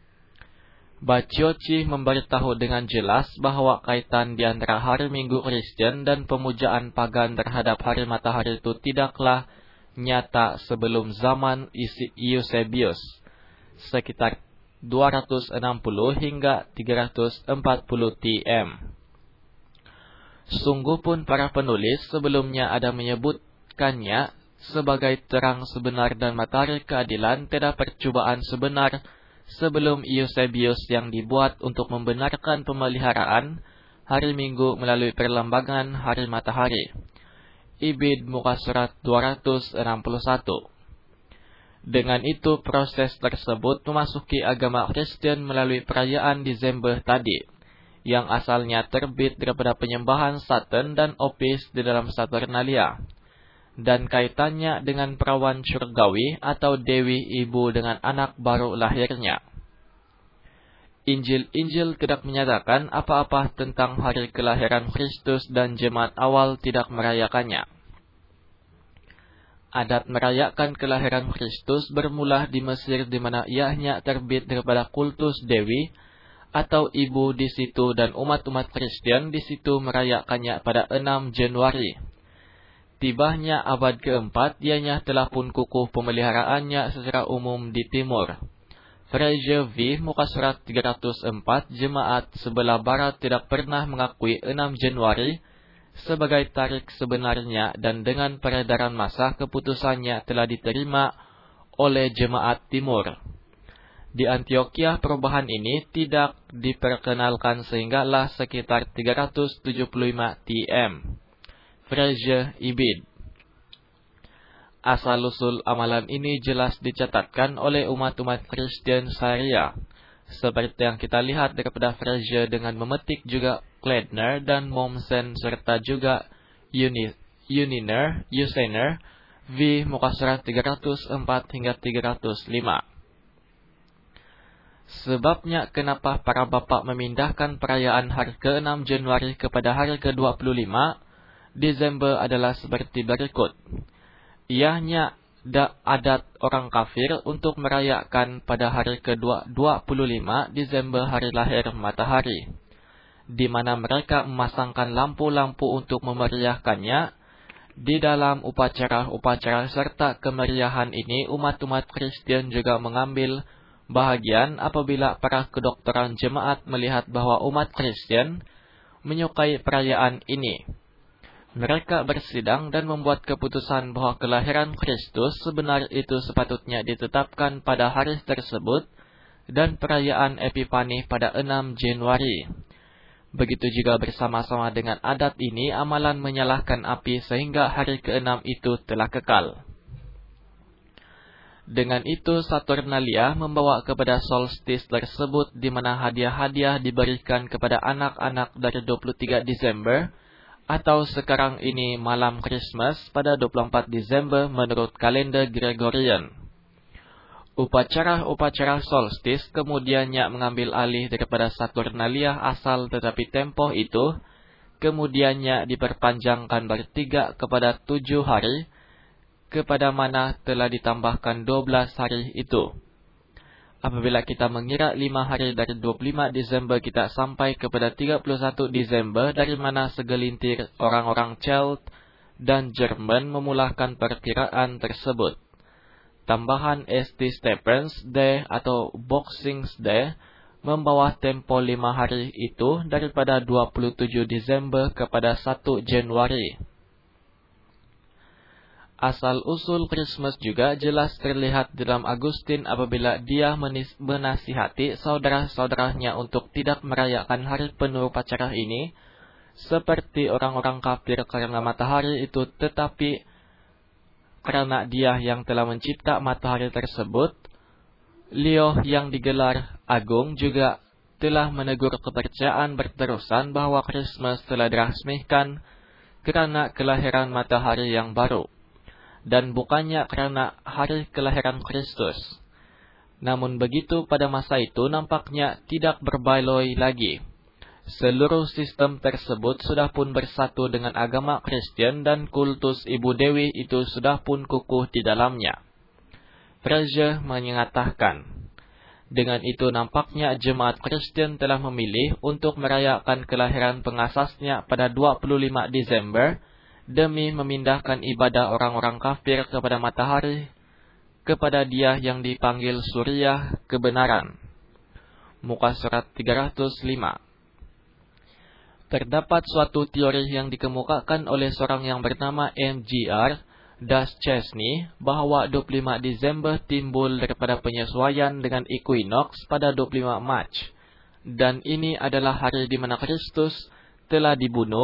Speaker 1: Bacioci memberitahu dengan jelas bahwa kaitan di antara hari Minggu Kristen dan pemujaan pagan terhadap hari matahari itu tidaklah nyata sebelum zaman Eusebius, sekitar dua ratus enam puluh hingga tiga ratus empat puluh T M. Sungguh pun para penulis sebelumnya ada menyebutkannya sebagai terang sebenar dan matahari keadilan tidak percobaan sebenar sebelum Eusebius yang dibuat untuk membenarkan pemeliharaan hari Minggu melalui perlembagan hari matahari. Ibid muka surat dua ratus enam puluh satu. Dengan itu, proses tersebut memasuki agama Kristen melalui perayaan Desember tadi, yang asalnya terbit daripada penyembahan Satan dan Opis di dalam Saturnalia, dan kaitannya dengan perawan surgawi atau Dewi Ibu dengan anak baru lahirnya. Injil-Injil tidak menyatakan apa-apa tentang hari kelahiran Kristus dan jemaat awal tidak merayakannya. Adat merayakan kelahiran Kristus bermula di Mesir di mana ianya terbit daripada kultus Dewi atau Ibu di situ, dan umat-umat Kristen di situ merayakannya pada enam Januari. Tibanya abad keempat, ianya telah pun kukuh pemeliharaannya secara umum di timur. Fraser V. muka surat tiga ratus empat, jemaat sebelah barat tidak pernah mengakui enam Januari sebagai tarikh sebenarnya, dan dengan peredaran masa keputusannya telah diterima oleh jemaat timur. Di Antioquia perubahan ini tidak diperkenalkan sehinggalah sekitar tiga ratus tujuh puluh lima T M. Fraser Ibid. Asal-usul amalan ini jelas dicatatkan oleh umat-umat Kristen Syria, seperti yang kita lihat daripada Fraser dengan memetik juga Kledner dan Mommsen serta juga Uniner, Usener, V. muka surat tiga ratus empat hingga tiga ratus lima. Sebabnya kenapa para bapak memindahkan perayaan hari ke enam Januari kepada hari ke dua puluh lima Desember adalah seperti berikut. Ianya da adat orang kafir untuk merayakan pada hari ke dua puluh lima Desember hari lahir matahari, di mana mereka memasangkan lampu-lampu untuk memeriahkannya. Di dalam upacara-upacara serta kemeriahan ini, umat-umat Kristen juga mengambil bahagian apabila para kedokteran jemaat melihat bahwa umat Kristen menyukai perayaan ini. Mereka bersidang dan membuat keputusan bahwa kelahiran Kristus sebenar itu sepatutnya ditetapkan pada hari tersebut dan perayaan Epifani pada enam Januari. Begitu juga bersama-sama dengan adat ini, amalan menyalakan api sehingga hari keenam itu telah kekal. Dengan itu, Saturnalia membawa kepada solstis tersebut di mana hadiah-hadiah diberikan kepada anak-anak dari dua puluh tiga Desember atau sekarang ini malam Christmas pada dua puluh empat Desember menurut kalender Gregorian. Upacara-upacara solstis kemudiannya mengambil alih daripada Saturnalia asal, tetapi tempoh itu kemudiannya diperpanjangkan dari tiga kepada tujuh hari, kepada mana telah ditambahkan dua belas hari itu. Apabila kita mengira lima hari dari dua puluh lima Desember, kita sampai kepada tiga puluh satu Desember, dari mana segelintir orang-orang Celt dan Jerman memulakan perkiraan tersebut. Tambahan S T Stephens Day atau Boxing Day membawa tempo lima hari itu daripada dua puluh tujuh Desember kepada satu Januari. Asal-usul Christmas juga jelas terlihat dalam Agustin apabila dia menasihati saudara-saudaranya untuk tidak merayakan hari penuh upacara ini seperti orang-orang kafir karena matahari itu, tetapi karena dia yang telah mencipta matahari tersebut. Leo yang digelar agung juga telah menegur kepercayaan berterusan bahwa Christmas telah diresmikan karena kelahiran matahari yang baru, dan bukannya karena hari kelahiran Kristus. Namun begitu pada masa itu nampaknya tidak berbaloi lagi. Seluruh sistem tersebut sudah pun bersatu dengan agama Kristen dan kultus Ibu Dewi itu sudah pun kukuh di dalamnya. Fraser mengatakan, dengan itu nampaknya jemaat Kristen telah memilih untuk merayakan kelahiran pengasasnya pada dua puluh lima Desember demi memindahkan ibadah orang-orang kafir kepada matahari, kepada dia yang dipanggil Surya kebenaran. Muka surat tiga ratus lima. Terdapat suatu teori yang dikemukakan oleh seorang yang bernama M G R Duchesne bahwa dua puluh lima Desember timbul daripada penyesuaian dengan equinox pada dua puluh lima Mac, dan ini adalah hari di mana Kristus telah dibunuh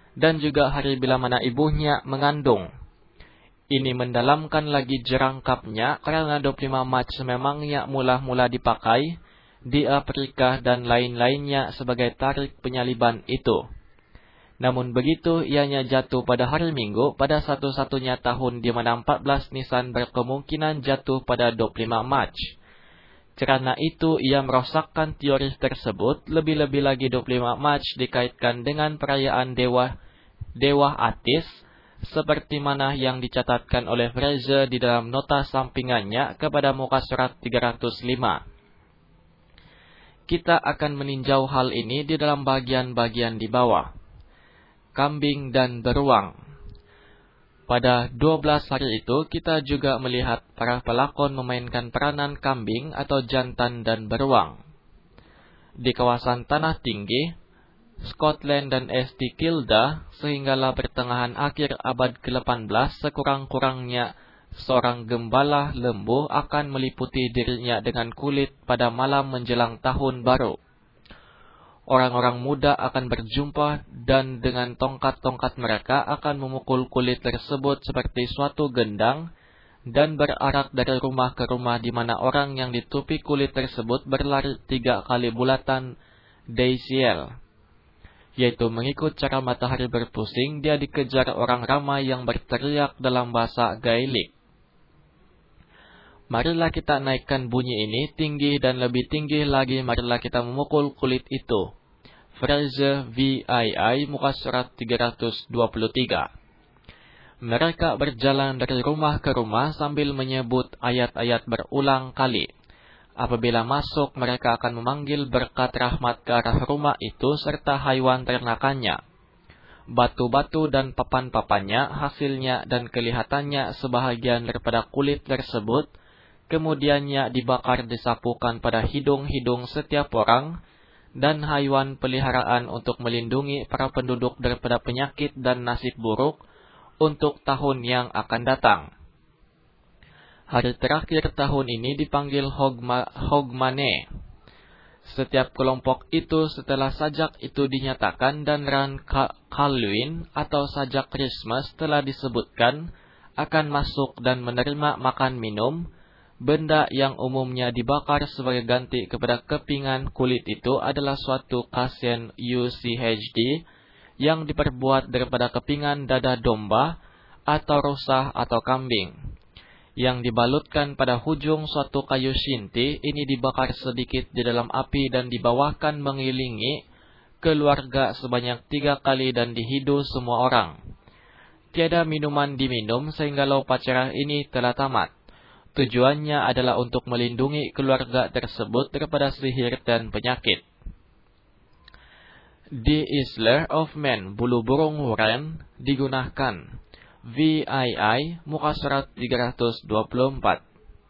Speaker 1: dan juga hari bila mana ibunya mengandung. Ini mendalamkan lagi jerangkapnya karena dua puluh lima Mac memangnya mula-mula dipakai di Afrika dan lain-lainnya sebagai tarik penyaliban itu. Namun begitu ianya jatuh pada hari Minggu pada satu-satunya tahun di mana empat belas Nisan berkemungkinan jatuh pada dua puluh lima Mac. Karena itu ia merosakkan teori tersebut, lebih-lebih lagi dua puluh lima Mac dikaitkan dengan perayaan Dewa Dewa Atis, seperti mana yang dicatatkan oleh Fraser di dalam nota sampingannya kepada muka surat tiga ratus lima. Kita akan meninjau hal ini di dalam bagian-bagian di bawah. Kambing dan beruang. Pada dua belas hari itu kita juga melihat para pelakon memainkan peranan kambing atau jantan dan beruang. Di kawasan Tanah Tinggi, Scotland dan St Kilda, sehinggalah pertengahan akhir abad ke delapan belas sekurang-kurangnya seorang gembala lembu akan meliputi dirinya dengan kulit pada malam menjelang tahun baru. Orang-orang muda akan berjumpa dan dengan tongkat-tongkat mereka akan memukul kulit tersebut seperti suatu gendang dan berarak dari rumah ke rumah di mana orang yang ditutupi kulit tersebut berlari tiga kali bulatan Daisiel. Yaitu mengikut cara matahari berpusing, dia dikejar orang ramai yang berteriak dalam bahasa Gaelik. Marilah kita naikkan bunyi ini tinggi dan lebih tinggi lagi, marilah kita memukul kulit itu. Fraser V I I muka surat tiga ratus dua puluh tiga. Mereka berjalan dari rumah ke rumah sambil menyebut ayat-ayat berulang kali. Apabila masuk, mereka akan memanggil berkat rahmat ke arah rumah itu serta haiwan ternakannya. Batu-batu dan papan-papannya, hasilnya dan kelihatannya sebahagian daripada kulit tersebut, kemudiannya dibakar disapukan pada hidung-hidung setiap orang dan haiwan peliharaan untuk melindungi para penduduk daripada penyakit dan nasib buruk untuk tahun yang akan datang. Hari terakhir tahun ini dipanggil Hogma, Hogmanay. Setiap kelompok itu setelah sajak itu dinyatakan dan Ran Halloween atau sajak Christmas telah disebutkan akan masuk dan menerima makan minum. Benda yang umumnya dibakar sebagai ganti kepada kepingan kulit itu adalah suatu kasen U C H D yang diperbuat daripada kepingan dada domba atau rusa atau kambing. Yang dibalutkan pada hujung suatu kayu shinti, ini dibakar sedikit di dalam api dan dibawahkan mengelilingi keluarga sebanyak tiga kali dan dihidu semua orang. Tiada minuman diminum sehingga upacara ini telah tamat. Tujuannya adalah untuk melindungi keluarga tersebut daripada sihir dan penyakit. The Isler of Man, bulu burung Wren, digunakan. V I I, muka surat tiga ratus dua puluh empat.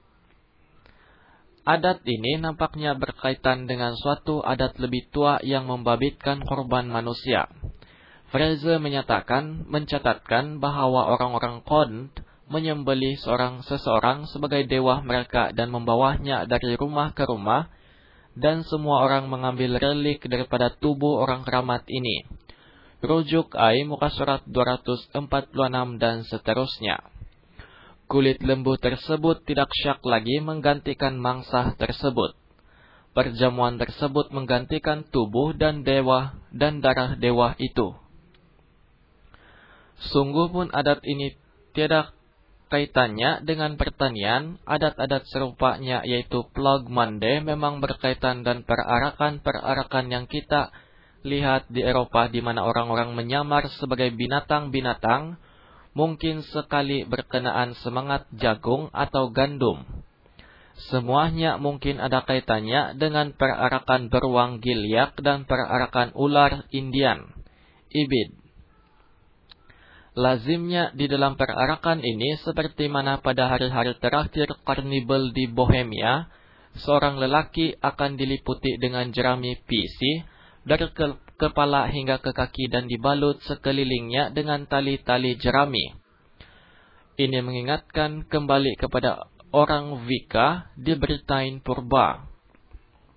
Speaker 1: Adat ini nampaknya berkaitan dengan suatu adat lebih tua yang membabitkan korban manusia. Fraser menyatakan, mencatatkan bahwa orang-orang Kond menyembelih seorang seseorang sebagai dewa mereka dan membawanya dari rumah ke rumah, dan semua orang mengambil relik daripada tubuh orang keramat ini. Rujuk I muka surat dua ratus empat puluh enam dan seterusnya. Kulit lembu tersebut tidak syak lagi menggantikan mangsa tersebut. Perjamuan tersebut menggantikan tubuh dan dewa dan darah dewa itu. Sungguh pun adat ini tiada kaitannya dengan pertanian. Adat-adat serupanya yaitu Plug Monday memang berkaitan dan perarakan-perarakan yang kita lihat di Eropa di mana orang-orang menyamar sebagai binatang-binatang, mungkin sekali berkenaan semangat jagung atau gandum. Semuanya mungkin ada kaitannya dengan perarakan beruang Gilyak dan perarakan ular Indian, Ibid. Lazimnya di dalam perarakan ini seperti mana pada hari-hari terakhir karnibal di Bohemia, seorang lelaki akan diliputi dengan jerami pisi dari ke kepala hingga ke kaki dan dibalut sekelilingnya dengan tali-tali jerami. Ini mengingatkan kembali kepada orang Wicca di Britain Purba.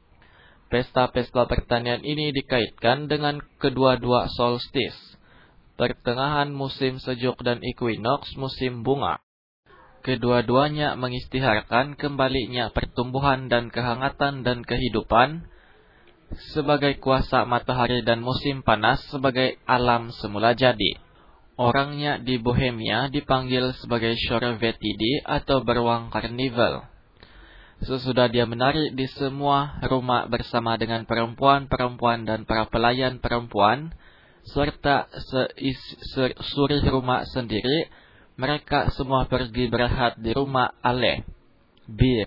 Speaker 1: Pesta-pesta pertanian ini dikaitkan dengan kedua-dua solstice. pertengahan musim sejuk dan equinox musim bunga. Kedua-duanya mengisytiharkan kembalinya pertumbuhan dan kehangatan dan kehidupan sebagai kuasa matahari dan musim panas sebagai alam semula jadi. Orangnya di Bohemia dipanggil sebagai Chorovetidi atau beruang karnival. Sesudah dia menari di semua rumah bersama dengan perempuan-perempuan dan para pelayan perempuan, serta seluruh rumah sendiri, mereka semua pergi berehat di rumah Ale, Bir.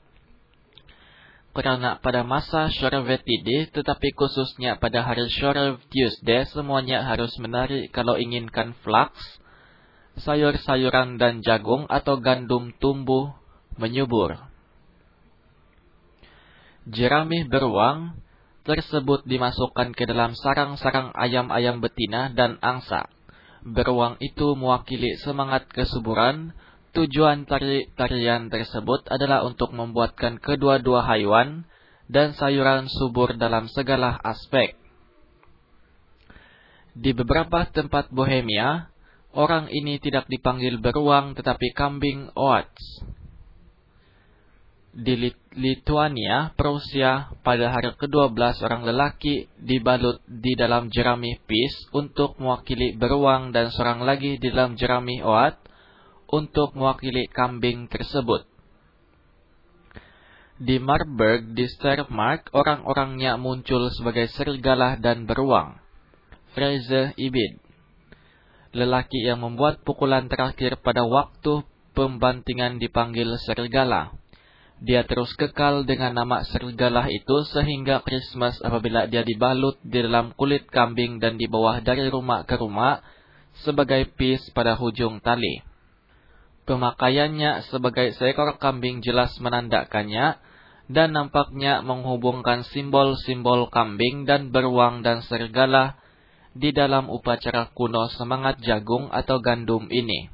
Speaker 1: Karena pada masa Chorovetidi, tetapi khususnya pada hari Chorov Tuesday, semuanya harus menari kalau inginkan flax, sayur-sayuran dan jagung atau gandum tumbuh menyubur. Jeramih beruang tersebut dimasukkan ke dalam sarang-sarang ayam-ayam betina dan angsa. Beruang itu mewakili semangat kesuburan. Tujuan tari-tarian tersebut adalah untuk membuatkan kedua-dua haiwan dan sayuran subur dalam segala aspek. Di beberapa tempat Bohemia, orang ini tidak dipanggil beruang tetapi kambing oats. Di Lituania, Prusia, pada hari kedua belas orang lelaki dibalut di dalam jerami pis untuk mewakili beruang dan seorang lagi di dalam jerami oat untuk mewakili kambing tersebut. Di Marburg, di Steiermark, orang-orangnya muncul sebagai serigala dan beruang. Freze Ibid, lelaki yang membuat pukulan terakhir pada waktu pembantingan dipanggil serigala. Dia terus kekal dengan nama serigala itu sehingga Christmas apabila dia dibalut di dalam kulit kambing dan dibawa dari rumah ke rumah sebagai pis pada hujung tali. Pemakaiannya sebagai seekor kambing jelas menandakannya dan nampaknya menghubungkan simbol-simbol kambing dan beruang dan serigala di dalam upacara kuno semangat jagung atau gandum ini.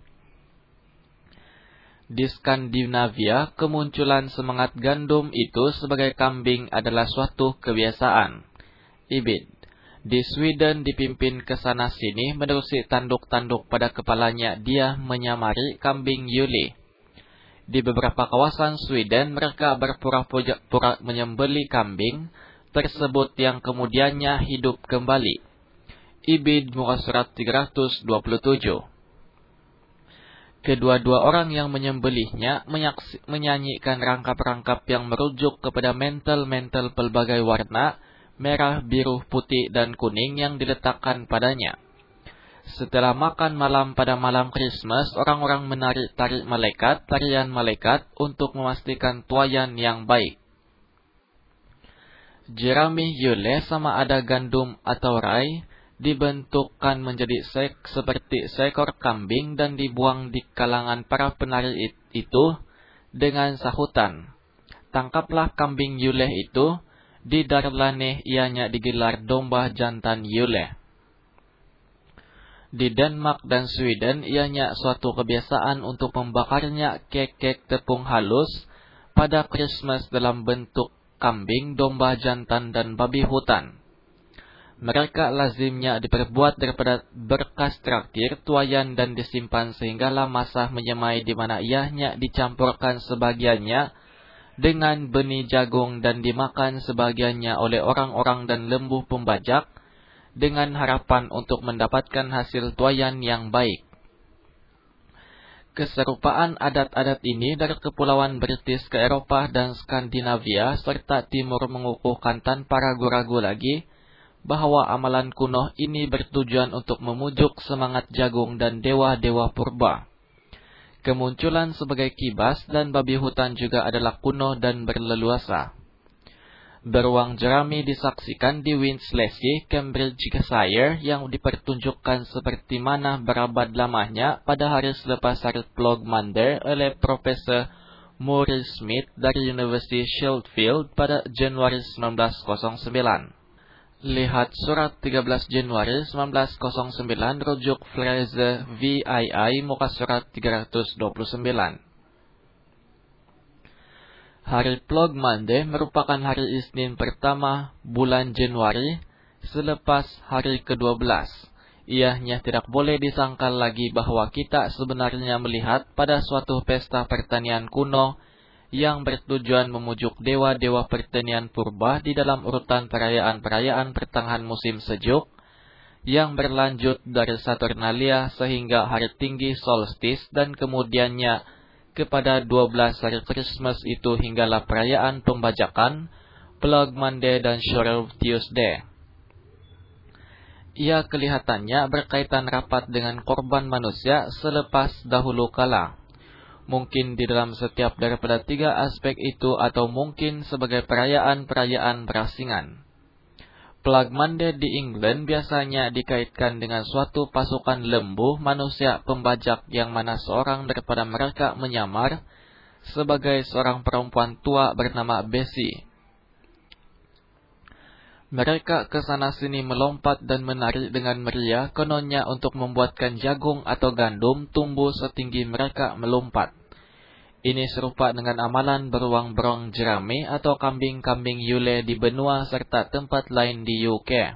Speaker 1: Di Skandinavia, kemunculan semangat gandum itu sebagai kambing adalah suatu kebiasaan. Ibid, di Sweden dipimpin ke sana sini menerusi tanduk-tanduk pada kepalanya dia menyamari kambing Yuli. Di beberapa kawasan Sweden mereka berpura-pura menyembeli kambing tersebut yang kemudiannya hidup kembali. Ibid muka surat tiga ratus dua puluh tujuh. Kedua-dua orang yang menyembelihnya menyanyikan rangkap-rangkap yang merujuk kepada mental-mental pelbagai warna, merah, biru, putih, dan kuning yang diletakkan padanya. Setelah makan malam pada malam Christmas, orang-orang menari tari malaikat, tarian malaikat untuk memastikan tuayan yang baik. Jerami Yule sama ada gandum atau rai, dibentukkan menjadi sek seperti seekor kambing dan dibuang di kalangan para penari itu dengan sahutan, "Tangkaplah kambing Yule itu." Di Darlane ianya digelar domba jantan Yule. Di Denmark dan Sweden ianya suatu kebiasaan untuk membakarnya kek-kek tepung halus pada Christmas dalam bentuk kambing, domba jantan, dan babi hutan. Mereka lazimnya diperbuat daripada berkas traktir, tuayan dan disimpan sehinggalah masa menyemai di mana ianya dicampurkan sebagiannya dengan benih jagung dan dimakan sebagiannya oleh orang-orang dan lembu pembajak dengan harapan untuk mendapatkan hasil tuayan yang baik. Keserupaan adat-adat ini dari kepulauan British ke Eropa dan Skandinavia serta Timur mengukuhkan tanpa ragu-ragu lagi bahwa amalan kuno ini bertujuan untuk memujuk semangat jagung dan dewa-dewa purba. Kemunculan sebagai kibas dan babi hutan juga adalah kuno dan berleluasa. Beruang jerami disaksikan di Winchelsea, Cambridgeshire yang dipertunjukkan seperti mana berabad lamanya pada hari selepas hari Plog Monday oleh Profesor Maurice Smith dari University Sheffield pada Januari seribu sembilan ratus sembilan. Lihat surat tiga belas Januari seribu sembilan ratus sembilan rujuk Fraser V I I muka surat tiga ratus dua puluh sembilan. Hari Plog Monday merupakan hari Isnin pertama bulan Januari selepas hari kedua belas. Ianya tidak boleh disangkal lagi bahwa kita sebenarnya melihat pada suatu pesta pertanian kuno yang bertujuan memujuk dewa-dewa pertanian purba di dalam urutan perayaan-perayaan pertengahan musim sejuk yang berlanjut dari Saturnalia sehingga hari tinggi solstice dan kemudiannya kepada dua belas hari Christmas itu hinggalah perayaan pembajakan, Plug Monday dan Shrove Tuesday. Ia kelihatannya berkaitan rapat dengan korban manusia selepas dahulu kala. Mungkin di dalam setiap daripada tiga aspek itu atau mungkin sebagai perayaan-perayaan berasingan. Plug Monday di England biasanya dikaitkan dengan suatu pasukan lembu manusia pembajak yang mana seorang daripada mereka menyamar sebagai seorang perempuan tua bernama Bessie. Mereka ke sana sini melompat dan menari dengan meriah kononnya untuk membuatkan jagung atau gandum tumbuh setinggi mereka melompat. Ini serupa dengan amalan beruang-beruang jerami atau kambing-kambing Yule di benua serta tempat lain di U K.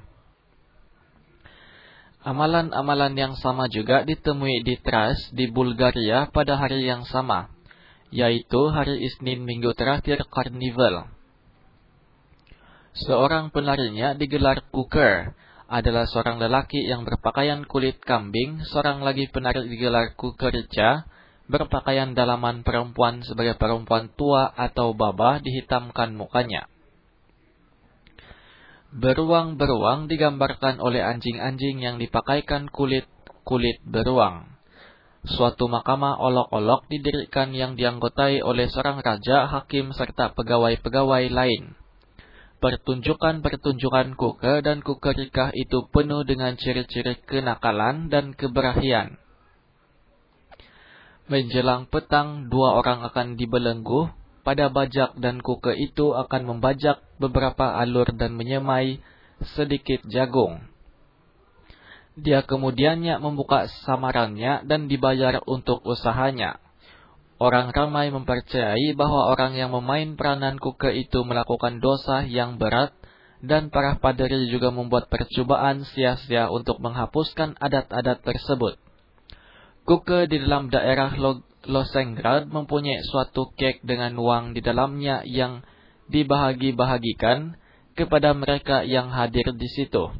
Speaker 1: Amalan-amalan yang sama juga ditemui di Thrace di Bulgaria pada hari yang sama, yaitu hari Isnin minggu terakhir Karnival. Seorang penarinya digelar Cooker, adalah seorang lelaki yang berpakaian kulit kambing, seorang lagi penari digelar Kukerica, berpakaian dalaman perempuan sebagai perempuan tua atau baba dihitamkan mukanya. Beruang-beruang digambarkan oleh anjing-anjing yang dipakaikan kulit-kulit beruang. Suatu mahkamah olok-olok didirikan yang dianggotai oleh seorang raja, hakim serta pegawai-pegawai lain. Pertunjukan-pertunjukan kuke dan kukerikah itu penuh dengan ciri-ciri kenakalan dan keberahian. Menjelang petang, dua orang akan dibelenggu pada bajak dan kuke itu akan membajak beberapa alur dan menyemai sedikit jagung. Dia kemudiannya membuka samarannya dan dibayar untuk usahanya. Orang ramai mempercayai bahwa orang yang memain peranan kuke itu melakukan dosa yang berat dan para paderi juga membuat percobaan sia-sia untuk menghapuskan adat-adat tersebut. Kuke di dalam daerah Losengrad mempunyai suatu kek dengan uang di dalamnya yang dibahagi-bahagikan kepada mereka yang hadir di situ.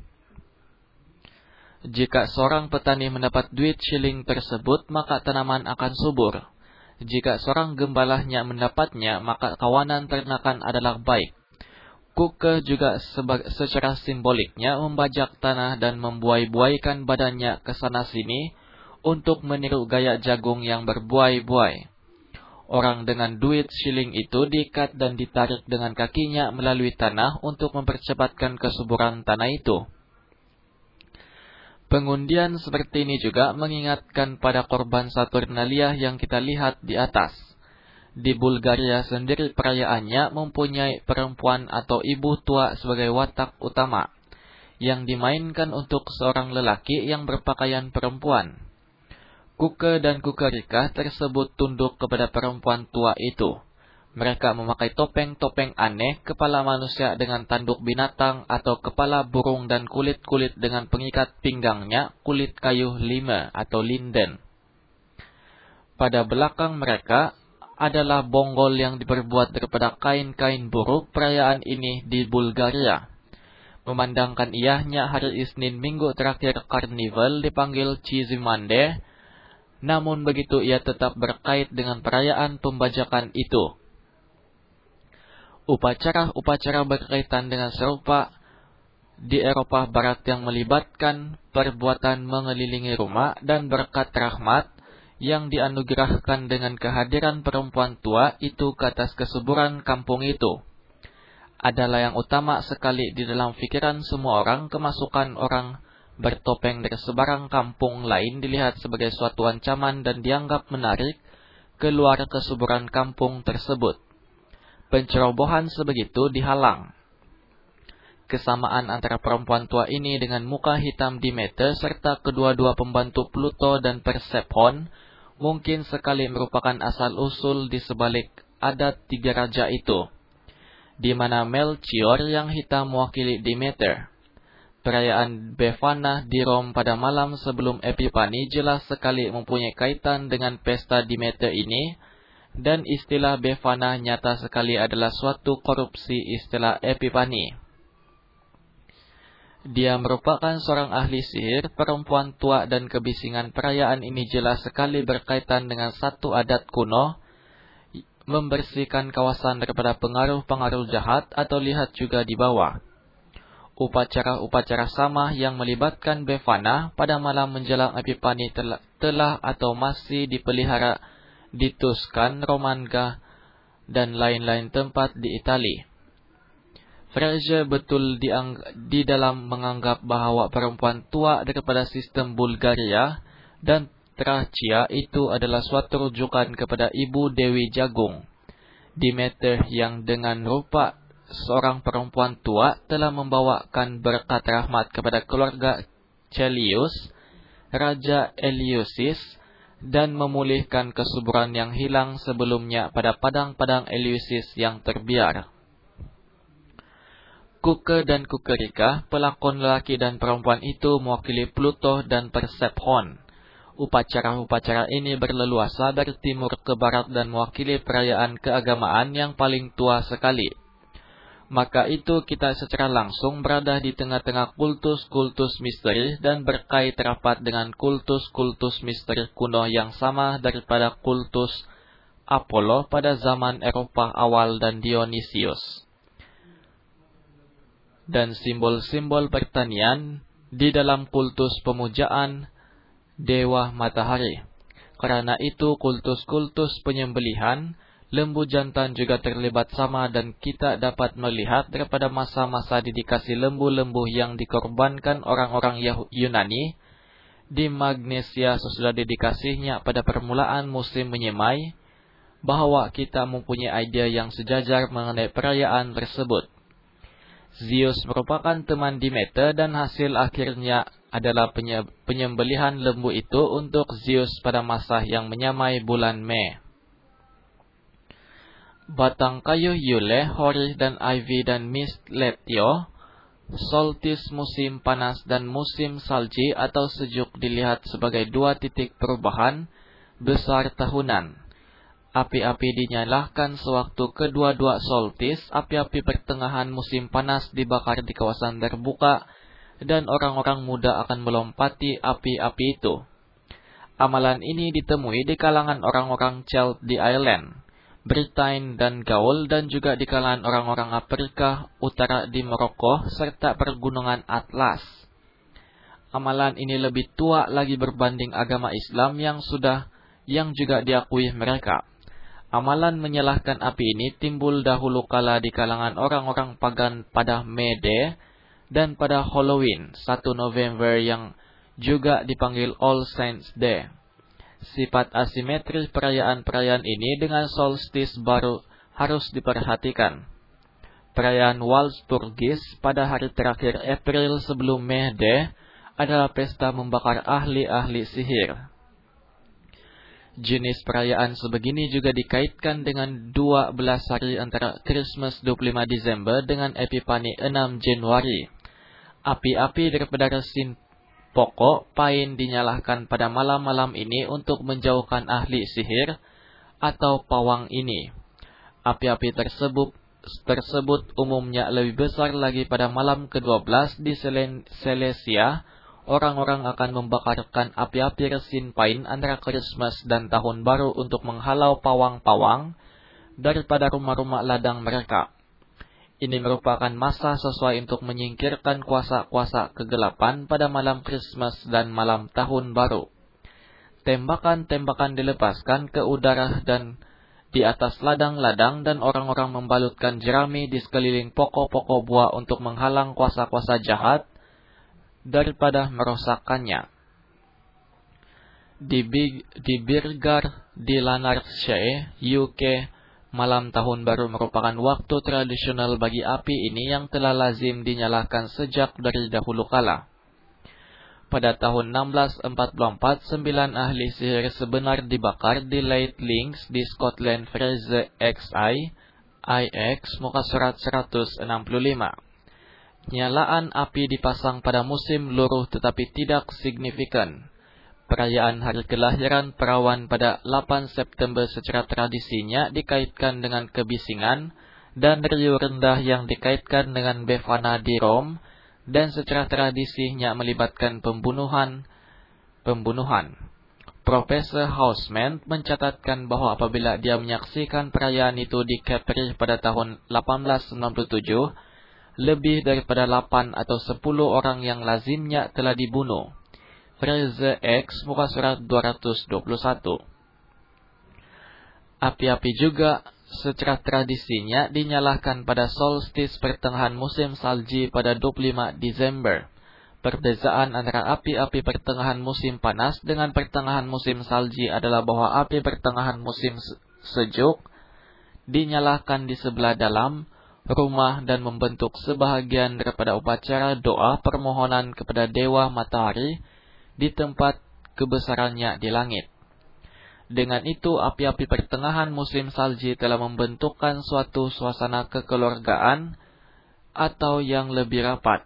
Speaker 1: Jika seorang petani mendapat duit shilling tersebut, maka tanaman akan subur. Jika seorang gembalanya mendapatnya, maka kawanan ternakan adalah baik. Kuke juga secara simboliknya membajak tanah dan membuai-buaikan badannya ke sana sini untuk meniru gaya jagung yang berbuai-buai. Orang dengan duit shilling itu diikat dan ditarik dengan kakinya melalui tanah untuk mempercepatkan kesuburan tanah itu. Pengundian seperti ini juga mengingatkan pada korban Saturnalia yang kita lihat di atas. Di Bulgaria sendiri perayaannya mempunyai perempuan atau ibu tua sebagai watak utama, yang dimainkan untuk seorang lelaki yang berpakaian perempuan. Kuke dan kukerika tersebut tunduk kepada perempuan tua itu. Mereka memakai topeng-topeng aneh, kepala manusia dengan tanduk binatang atau kepala burung dan kulit-kulit dengan pengikat pinggangnya kulit kayu lima atau linden. Pada belakang mereka adalah bonggol yang diperbuat daripada kain-kain buruk. Perayaan ini di Bulgaria. Memandangkan iahnya hari Isnin minggu terakhir Karnival dipanggil Cheesy Monday, namun begitu ia tetap berkait dengan perayaan pembajakan itu. Upacara-upacara berkaitan dengan serupa di Eropa Barat yang melibatkan perbuatan mengelilingi rumah dan berkat rahmat yang dianugerahkan dengan kehadiran perempuan tua itu ke atas kesuburan kampung itu adalah yang utama sekali di dalam pikiran semua orang. Kemasukan orang bertopeng dari sebarang kampung lain dilihat sebagai suatu ancaman dan dianggap menarik keluar kesuburan kampung tersebut. Pencerobohan sebegitu dihalang. Kesamaan antara perempuan tua ini dengan muka hitam Demeter serta kedua-dua pembantu Pluto dan Persephone mungkin sekali merupakan asal-usul di sebalik adat tiga raja itu, di mana Melchior yang hitam mewakili Demeter. Perayaan Befana di Rom pada malam sebelum Epifani jelas sekali mempunyai kaitan dengan pesta Demeter ini, dan istilah Befana nyata sekali adalah suatu korupsi istilah Epifani. Dia merupakan seorang ahli sihir, perempuan tua, dan kebisingan perayaan ini jelas sekali berkaitan dengan satu adat kuno, membersihkan kawasan daripada pengaruh-pengaruh jahat, atau lihat juga di bawah. Upacara-upacara sama yang melibatkan Befana pada malam menjelang Epifani telah, telah atau masih dipelihara di Tuscan, Romagna, dan lain-lain tempat di Italia. Frege betul diang, di dalam menganggap bahwa perempuan tua daripada sistem Bulgaria dan Tracia itu adalah suatu rujukan kepada Ibu Dewi Jagung, Demeter, yang dengan rupa seorang perempuan tua telah membawakan berkat rahmat kepada keluarga Celius, Raja Eleusis, dan memulihkan kesuburan yang hilang sebelumnya pada padang-padang Eleusis yang terbiar. Kuke dan Kukerika, pelakon lelaki dan perempuan itu mewakili Pluto dan Persephone. Upacara-upacara ini berleluasa dari timur ke barat dan mewakili perayaan keagamaan yang paling tua sekali. Maka itu kita secara langsung berada di tengah-tengah kultus-kultus misteri dan berkait rapat dengan kultus-kultus misteri kuno yang sama daripada kultus Apollo pada zaman Eropa awal dan Dionysius. Dan simbol-simbol pertanian di dalam kultus pemujaan Dewa Matahari. Karena itu kultus-kultus penyembelihan lembu jantan juga terlibat sama, dan kita dapat melihat daripada masa-masa dedikasi lembu-lembu yang dikorbankan orang-orang Yunani di Magnesia sesudah dedikasinya pada permulaan musim menyemai, bahwa kita mempunyai idea yang sejajar mengenai perayaan tersebut. Zeus merupakan teman Demeter dan hasil akhirnya adalah penyembelihan lembu itu untuk Zeus pada masa yang menyamai bulan Mei. Batang kayu Yule, Hori, dan Ivy dan Mistletoe, solstice musim panas dan musim salji atau sejuk dilihat sebagai dua titik perubahan besar tahunan. Api-api dinyalakan sewaktu kedua-dua solstice, api-api pertengahan musim panas dibakar di kawasan terbuka, dan orang-orang muda akan melompati api-api itu. Amalan ini ditemui di kalangan orang-orang Celt di Ireland, Britain dan Gaul, dan juga di kalangan orang-orang Afrika Utara di Maroko serta pergunungan Atlas. Amalan ini lebih tua lagi berbanding agama Islam yang sudah yang juga diakui mereka. Amalan menyalahkan api ini timbul dahulu kala di kalangan orang-orang pagan pada May Day dan pada Halloween satu November yang juga dipanggil All Saints Day. Sifat asimetris perayaan-perayaan ini dengan solstice baru harus diperhatikan. Perayaan Walpurgis pada hari terakhir April sebelum May Day adalah pesta membakar ahli-ahli sihir. Jenis perayaan sebegini juga dikaitkan dengan dua belas hari antara Christmas dua puluh lima Desember dengan Epifani enam Januari. Api-api daripada resin pokok pain dinyalakan pada malam-malam ini untuk menjauhkan ahli sihir atau pawang ini. Api-api tersebut tersebut umumnya lebih besar lagi pada malam kedua belas di Silesia. Orang-orang akan membakarkan api-api resin pain antara Christmas dan Tahun Baru untuk menghalau pawang-pawang daripada rumah-rumah ladang mereka. Ini merupakan masa sesuai untuk menyingkirkan kuasa-kuasa kegelapan pada malam Christmas dan malam Tahun Baru. Tembakan-tembakan dilepaskan ke udara dan di atas ladang-ladang, dan orang-orang membalutkan jerami di sekeliling pokok-pokok buah untuk menghalang kuasa-kuasa jahat daripada merosakkannya. Di, Big, di Birgar di Lanarkshire, U K, malam Tahun Baru merupakan waktu tradisional bagi api ini yang telah lazim dinyalakan sejak dari dahulu kala. Pada tahun enam belas empat puluh empat, sembilan ahli sihir sebenar dibakar di Late Links di Scotland. Fraser X I, I X, muka surat seratus enam puluh lima. Nyalaan api dipasang pada musim luruh tetapi tidak signifikan. Perayaan hari kelahiran perawan pada delapan September secara tradisinya dikaitkan dengan kebisingan dan riuh rendah yang dikaitkan dengan Befana di Rom, dan secara tradisinya melibatkan pembunuhan. pembunuhan. Profesor Hausman mencatatkan bahwa apabila dia menyaksikan perayaan itu di Capri pada tahun delapan belas sembilan puluh tujuh, lebih daripada delapan atau sepuluh orang yang lazimnya telah dibunuh. Fraser X, muka surat dua ratus dua puluh satu. Api-api juga secara tradisinya dinyalakan pada solstice pertengahan musim salji pada dua puluh lima Desember. Perbezaan antara api-api pertengahan musim panas dengan pertengahan musim salji adalah bahwa api pertengahan musim sejuk dinyalakan di sebelah dalam rumah dan membentuk sebahagian daripada upacara doa permohonan kepada Dewa Matahari di tempat kebesarannya di langit. Dengan itu, api-api pertengahan musim salji telah membentukkan suatu suasana kekeluargaan atau yang lebih rapat.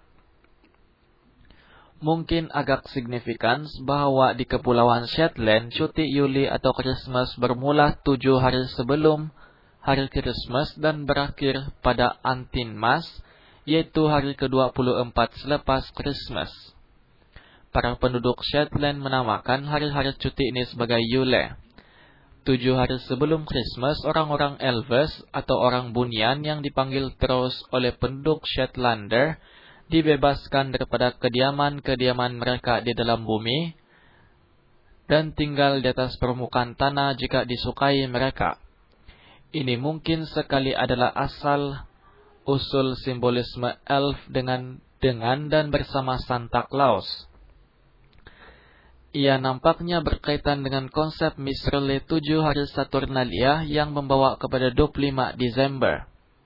Speaker 1: Mungkin agak signifikan bahwa di Kepulauan Shetland, cuti Yuli atau Christmas bermula tujuh hari sebelum hari Christmas dan berakhir pada Antinmas, yaitu hari ke dua puluh empat selepas Christmas. Para penduduk Shetland menamakan hari-hari cuti ini sebagai Yule. Tujuh hari sebelum Christmas, orang-orang Elves atau orang Bunian yang dipanggil terus oleh penduduk Shetlander dibebaskan daripada kediaman-kediaman mereka di dalam bumi dan tinggal di atas permukaan tanah jika disukai mereka. Ini mungkin sekali adalah asal usul simbolisme elf dengan dengan dan bersama Santa Claus. Ia nampaknya berkaitan dengan konsep Misrele tujuh hari Saturnalia yang membawa kepada dua puluh lima Desember.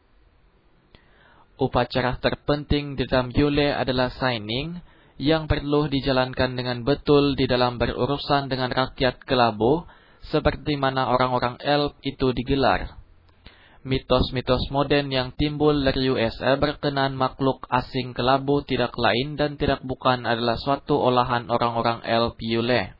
Speaker 1: Upacara terpenting di dalam Yule adalah signing yang perlu dijalankan dengan betul di dalam berurusan dengan rakyat kelabu, seperti mana orang-orang elf itu digelar. Mitos-mitos modern yang timbul dari U S A berkenaan makhluk asing kelabu tidak lain dan tidak bukan adalah suatu olahan orang-orang elf Yule.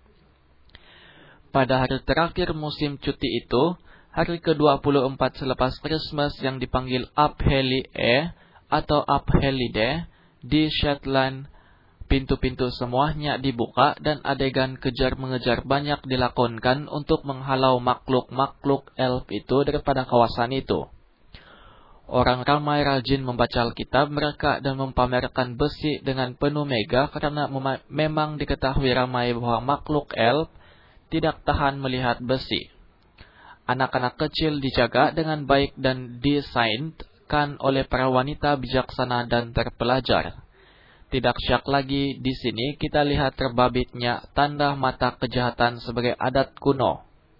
Speaker 1: Pada hari terakhir musim cuti itu, hari ke dua puluh empat selepas Christmas yang dipanggil Uphellie atau Uphelide di Shetland, pintu-pintu semuanya dibuka dan adegan kejar-mengejar banyak dilakonkan untuk menghalau makhluk-makhluk elf itu daripada kawasan itu. Orang ramai rajin membaca Alkitab mereka dan mempamerkan besi dengan penuh mega karena memang diketahui ramai bahwa makhluk elf tidak tahan melihat besi. Anak-anak kecil dijaga dengan baik dan disainkan oleh para wanita bijaksana dan terpelajar. Tidak syak lagi di sini kita lihat terbabitnya tanda mata kejahatan sebagai adat kuno.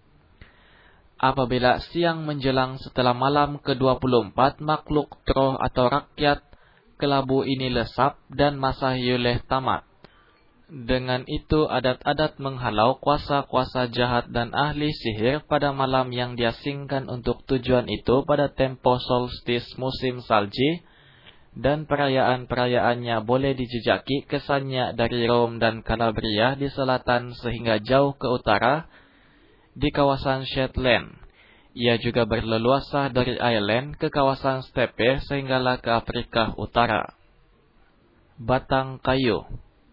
Speaker 1: Apabila siang menjelang setelah malam ke dua puluh empat, makhluk troh atau rakyat kelabu ini lesap dan masa Yule tamat. Dengan itu adat-adat menghalau kuasa-kuasa jahat dan ahli sihir pada malam yang diasingkan untuk tujuan itu pada tempo solstice musim salji, dan perayaan-perayaannya boleh dijejaki kesannya dari Rom dan Calabria di selatan sehingga jauh ke utara di kawasan Shetland. Ia juga berleluasa dari Ireland ke kawasan steppe sehinggalah ke Afrika Utara. Batang kayu.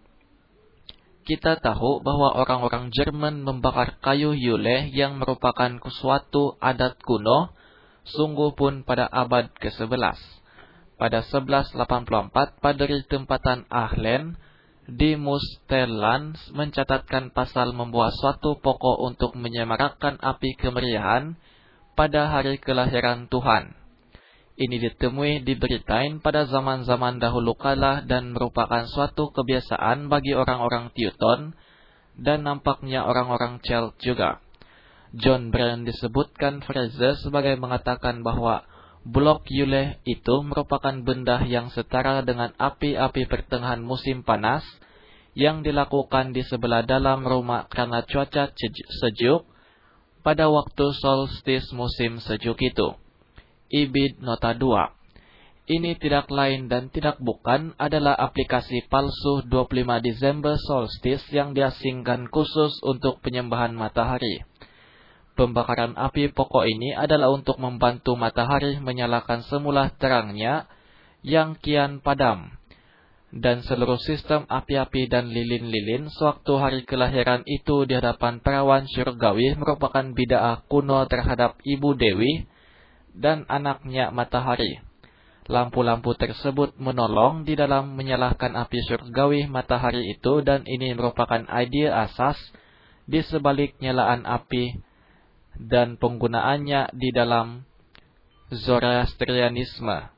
Speaker 1: Kita tahu bahwa orang-orang Jerman membakar kayu Yule yang merupakan suatu adat kuno, sungguh pun pada abad ke sebelas. Pada sebelas delapan puluh empat, paderi tempatan Ahlen di Musterland mencatatkan pasal membawa suatu pokok untuk menyemarakkan api kemeriahan pada hari kelahiran Tuhan. Ini ditemui di Britain pada zaman-zaman dahulu kala dan merupakan suatu kebiasaan bagi orang-orang Teuton dan nampaknya orang-orang Celt juga. John Brand disebutkan Fraser sebagai mengatakan bahwa blok Yule itu merupakan benda yang setara dengan api-api pertengahan musim panas yang dilakukan di sebelah dalam rumah karena cuaca sejuk pada waktu solstice musim sejuk itu. Ibid nota dua. Ini tidak lain dan tidak bukan adalah aplikasi palsu dua puluh lima Desember Solstice yang diasingkan khusus untuk penyembahan matahari. Pembakaran api pokok ini adalah untuk membantu matahari menyalakan semula terangnya yang kian padam. Dan seluruh sistem api-api dan lilin-lilin sewaktu hari kelahiran itu di hadapan perawan syurgawi merupakan bid'ah kuno terhadap Ibu Dewi dan anaknya matahari. Lampu-lampu tersebut menolong di dalam menyalakan api syurgawi matahari itu, dan ini merupakan ide asas di sebalik nyalaan api dan penggunaannya di dalam Zoroastrianisme.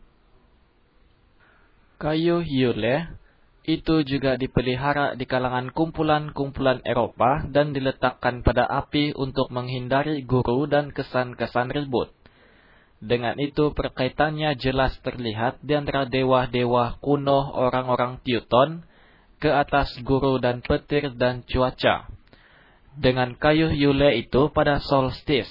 Speaker 1: Kayu Yule itu juga dipelihara di kalangan kumpulan-kumpulan Eropa dan diletakkan pada api untuk menghindari guru dan kesan-kesan ribut. Dengan itu perkaitannya jelas terlihat di antara dewa-dewa kuno orang-orang Teuton ke atas guru dan petir dan cuaca. Dengan kayu Yule itu pada solstice.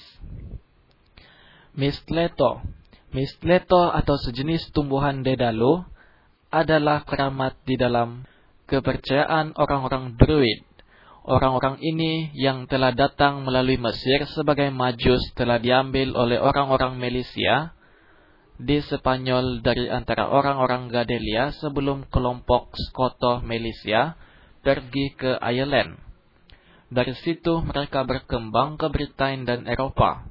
Speaker 1: Mistletoe. Mistletoe atau sejenis tumbuhan dedalu adalah keramat di dalam kepercayaan orang-orang Druid. Orang-orang ini yang telah datang melalui Mesir sebagai majus telah diambil oleh orang-orang Melisia di Spanyol dari antara orang-orang Gadelia sebelum kelompok Skoto Melisia pergi ke Ireland. Dari situ mereka berkembang ke Britain dan Eropa.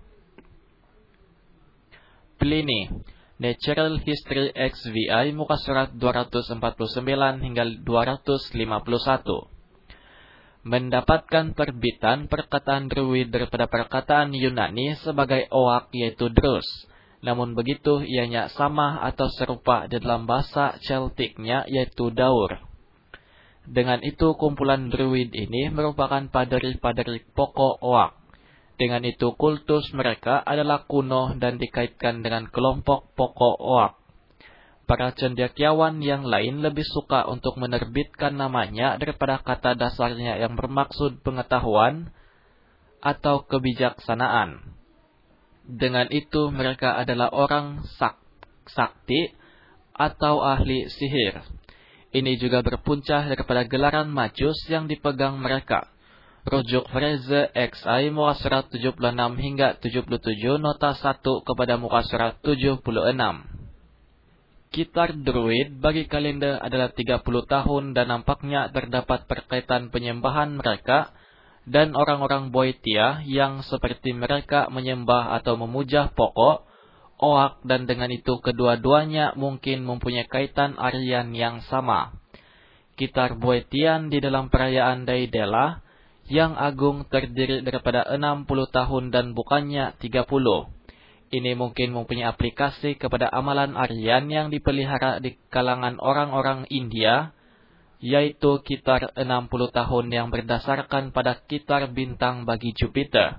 Speaker 1: Pliny, Natural History X V I, muka surat dua ratus empat puluh sembilan hingga dua ratus lima puluh satu. Mendapatkan terbitan perkataan Druid daripada perkataan Yunani sebagai oak, yaitu drus. Namun begitu ianya sama atau serupa di dalam bahasa Celticnya, yaitu daur. Dengan itu kumpulan Druid ini merupakan paderi-paderi pokok oak. Dengan itu kultus mereka adalah kuno dan dikaitkan dengan kelompok pokok oak. Para cendekiawan yang lain lebih suka untuk menerbitkan namanya daripada kata dasarnya yang bermaksud pengetahuan atau kebijaksanaan. Dengan itu mereka adalah orang sak sakti atau ahli sihir. Ini juga berpunca daripada gelaran majus yang dipegang mereka. Rujuk Freze X I muka surat tujuh puluh enam hingga tujuh puluh tujuh, nota satu kepada muka surat tujuh puluh enam. Kitar Druid bagi kalender adalah tiga puluh tahun dan nampaknya terdapat perkaitan penyembahan mereka dan orang-orang Boeotia yang seperti mereka menyembah atau memuja pokok, oak, dan dengan itu kedua-duanya mungkin mempunyai kaitan Aryan yang sama. Kitar Boeotian di dalam perayaan Daedela yang agung terdiri daripada enam puluh tahun dan bukannya tiga puluh. Ini mungkin mempunyai aplikasi kepada amalan Aryan yang dipelihara di kalangan orang-orang India, yaitu kitar enam puluh tahun yang berdasarkan pada kitar bintang bagi Jupiter.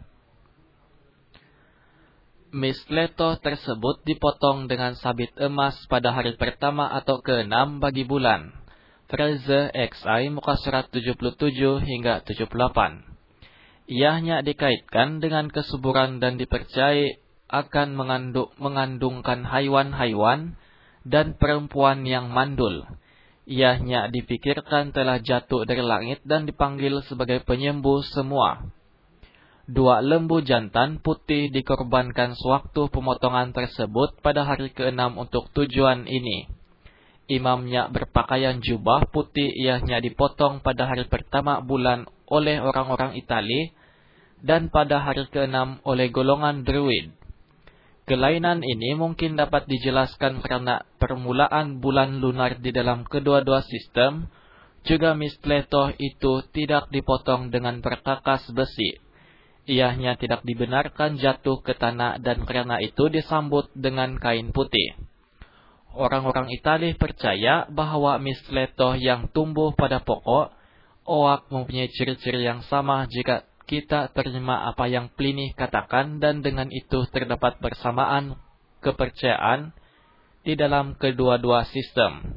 Speaker 1: Mistletoe tersebut dipotong dengan sabit emas pada hari pertama atau keenam bagi bulan. Freze X I muka surat tujuh puluh tujuh hingga tujuh puluh delapan. Ianya dikaitkan dengan kesuburan dan dipercayai akan mengandung, mengandungkan haiwan-haiwan dan perempuan yang mandul. Ianya dipikirkan telah jatuh dari langit dan dipanggil sebagai penyembuh semua. Dua lembu jantan putih dikorbankan sewaktu pemotongan tersebut pada hari keenam untuk tujuan ini. Imamnya berpakaian jubah putih, ianya dipotong pada hari pertama bulan oleh orang-orang Itali dan pada hari keenam oleh golongan Druid. Kelainan ini mungkin dapat dijelaskan karena permulaan bulan lunar di dalam kedua-dua sistem. Juga Mistletoe itu tidak dipotong dengan perkakas besi. Ianya tidak dibenarkan jatuh ke tanah dan karena itu disambut dengan kain putih. Orang-orang Itali percaya bahwa Mistletoe yang tumbuh pada pokok oak mempunyai ciri-ciri yang sama jika kita terima apa yang Pliny katakan, dan dengan itu terdapat persamaan kepercayaan di dalam kedua-dua sistem.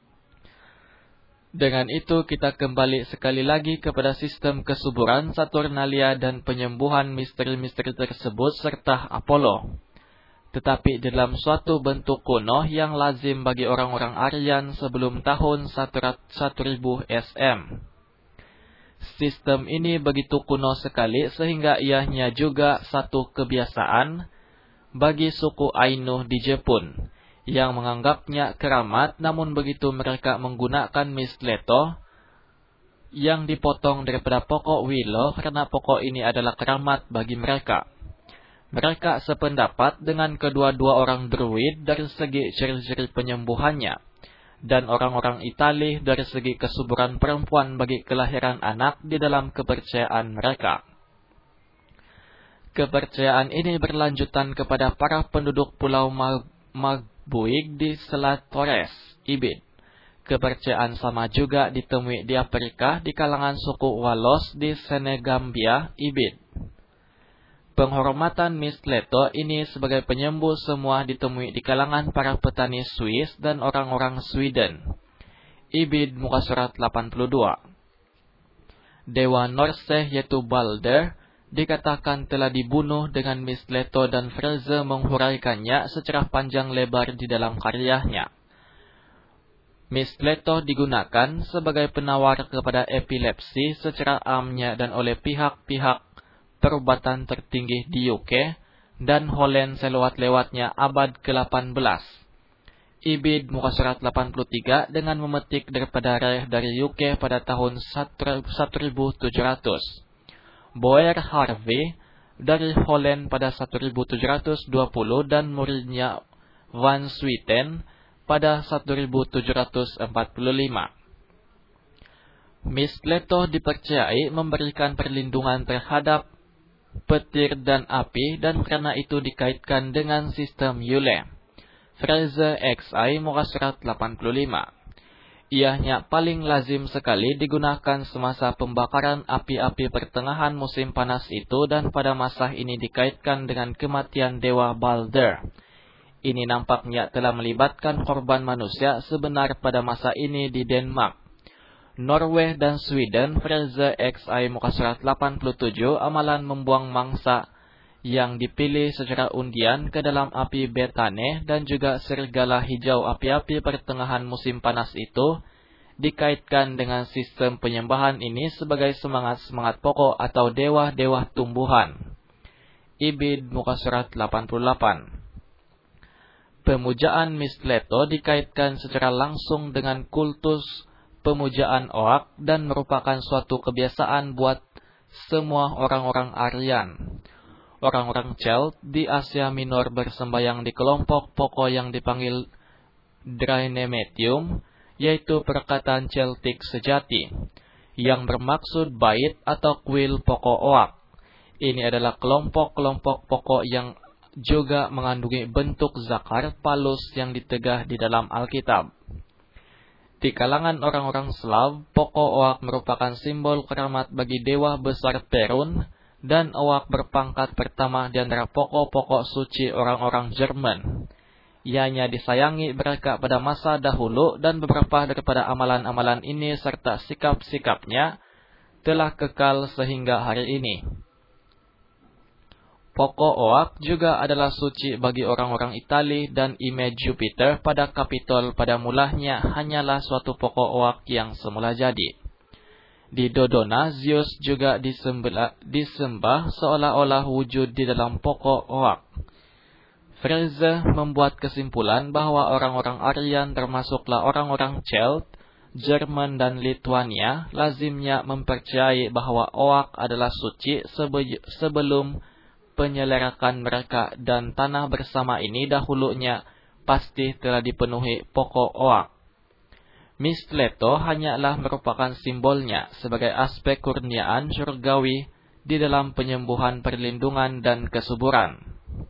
Speaker 1: Dengan itu kita kembali sekali lagi kepada sistem kesuburan Saturnalia dan penyembuhan misteri-misteri tersebut serta Apollo. tetapi dalam suatu bentuk kuno yang lazim bagi orang-orang Aryan sebelum tahun seribu S M. Sistem ini begitu kuno sekali sehingga ianya juga satu kebiasaan bagi suku Ainu di Jepun, yang menganggapnya keramat, namun begitu mereka menggunakan mistletoe yang dipotong daripada pokok willow karena pokok ini adalah keramat bagi mereka. Mereka sependapat dengan kedua-dua orang druid dari segi ciri-ciri penyembuhannya, dan orang-orang Itali dari segi kesuburan perempuan bagi kelahiran anak di dalam kepercayaan mereka. Kepercayaan ini berlanjutan kepada para penduduk Pulau Magbuig di Selat Torres, Ibid. Kepercayaan sama juga ditemui di Afrika di kalangan suku Walos di Senegambia, Ibid. Penghormatan mistletoe ini sebagai penyembuh semua ditemui di kalangan para petani Swiss dan orang-orang Sweden. Ibid muka surat delapan puluh dua. Dewa Norse yaitu Balder dikatakan telah dibunuh dengan mistletoe dan Freze menghuraikannya secara panjang lebar di dalam karyanya. Mistletoe digunakan sebagai penawar kepada epilepsi secara amnya dan oleh pihak-pihak perubatan tertinggi di U K dan Holland selewat-lewatnya abad ke delapan belas. Ibid muka surat delapan puluh tiga dengan memetik daripada reh dari U K pada tahun seribu tujuh ratus. Boer Harvey dari Holland pada seribu tujuh ratus dua puluh dan muridnya Van Swieten pada seribu tujuh ratus empat puluh lima. Mistletoe dipercayai memberikan perlindungan terhadap petir dan api, dan karena itu dikaitkan dengan sistem Yule. Freze X I muka surat delapan puluh lima. Ianya paling lazim sekali digunakan semasa pembakaran api-api pertengahan musim panas itu, dan pada masa ini dikaitkan dengan kematian Dewa Balder. Ini nampaknya telah melibatkan korban manusia sebenar pada masa ini di Denmark, Norway dan Sweden. Freze X I muka surat delapan puluh tujuh. Amalan membuang mangsa yang dipilih secara undian ke dalam api betane dan juga serigala hijau api-api pertengahan musim panas itu dikaitkan dengan sistem penyembahan ini sebagai semangat-semangat pokok atau dewa-dewa tumbuhan. Ibid muka surat delapan puluh delapan. Pemujaan mistletoe dikaitkan secara langsung dengan kultus pemujaan oak dan merupakan suatu kebiasaan buat semua orang-orang Aryan. Orang-orang Celt di Asia Minor bersembayang di kelompok pokok yang dipanggil Drainemetium, yaitu perkataan Celtic sejati, yang bermaksud bait atau kuil pokok oak. Ini adalah kelompok-kelompok pokok yang juga mengandungi bentuk zakar palus yang ditegah di dalam Alkitab. Di kalangan orang-orang Slav, pokok oak merupakan simbol keramat bagi dewa besar Perun, dan oak berpangkat pertama di antara pokok-pokok suci orang-orang Jerman. Ianya disayangi mereka pada masa dahulu, dan beberapa daripada amalan-amalan ini serta sikap-sikapnya telah kekal sehingga hari ini. Pokok oak juga adalah suci bagi orang-orang Itali, dan image Jupiter pada Kapitol pada mulanya hanyalah suatu pokok oak yang semula jadi. Di Dodona, Zeus juga disembah, disembah seolah-olah wujud di dalam pokok oak. Freze membuat kesimpulan bahwa orang-orang Aryan termasuklah orang-orang Celt, Jerman dan Lithuania lazimnya mempercayai bahwa oak adalah suci sebe- sebelum penyelerakan mereka, dan tanah bersama ini dahulunya pasti telah dipenuhi pokok oak. Mistletoe hanyalah merupakan simbolnya sebagai aspek kurniaan surgawi di dalam penyembuhan, perlindungan dan kesuburan.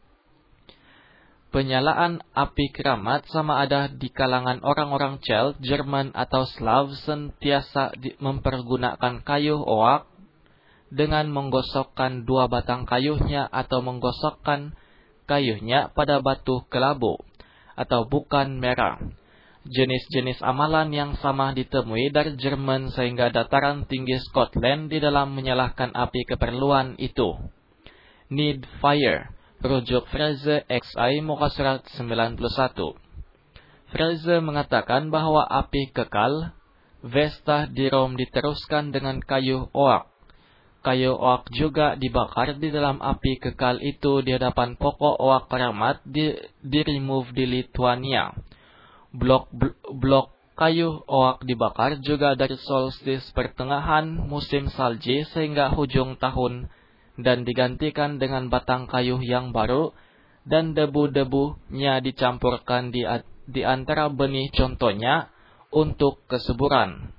Speaker 1: Penyalaan api keramat sama ada di kalangan orang-orang Celt, Jerman atau Slav sentiasa mempergunakan kayu oak dengan menggosokkan dua batang kayunya atau menggosokkan kayunya pada batu kelabu atau bukan merah. Jenis-jenis amalan yang sama ditemui dari Jerman sehingga dataran tinggi Scotland di dalam menyalakan api keperluan itu. Need fire. Rujuk Fraser X I muka surat sembilan puluh satu. Fraser mengatakan bahwa api kekal Vesta di Rom diteruskan dengan kayu oak. Kayu oak juga dibakar di dalam api kekal itu di hadapan pokok oak keramat di, di remove di Lithuania. Blok blok kayu oak dibakar juga dari solstice pertengahan musim salji sehingga hujung tahun dan digantikan dengan batang kayu yang baru dan debu-debunya dicampurkan di, di antara benih contohnya untuk kesuburan.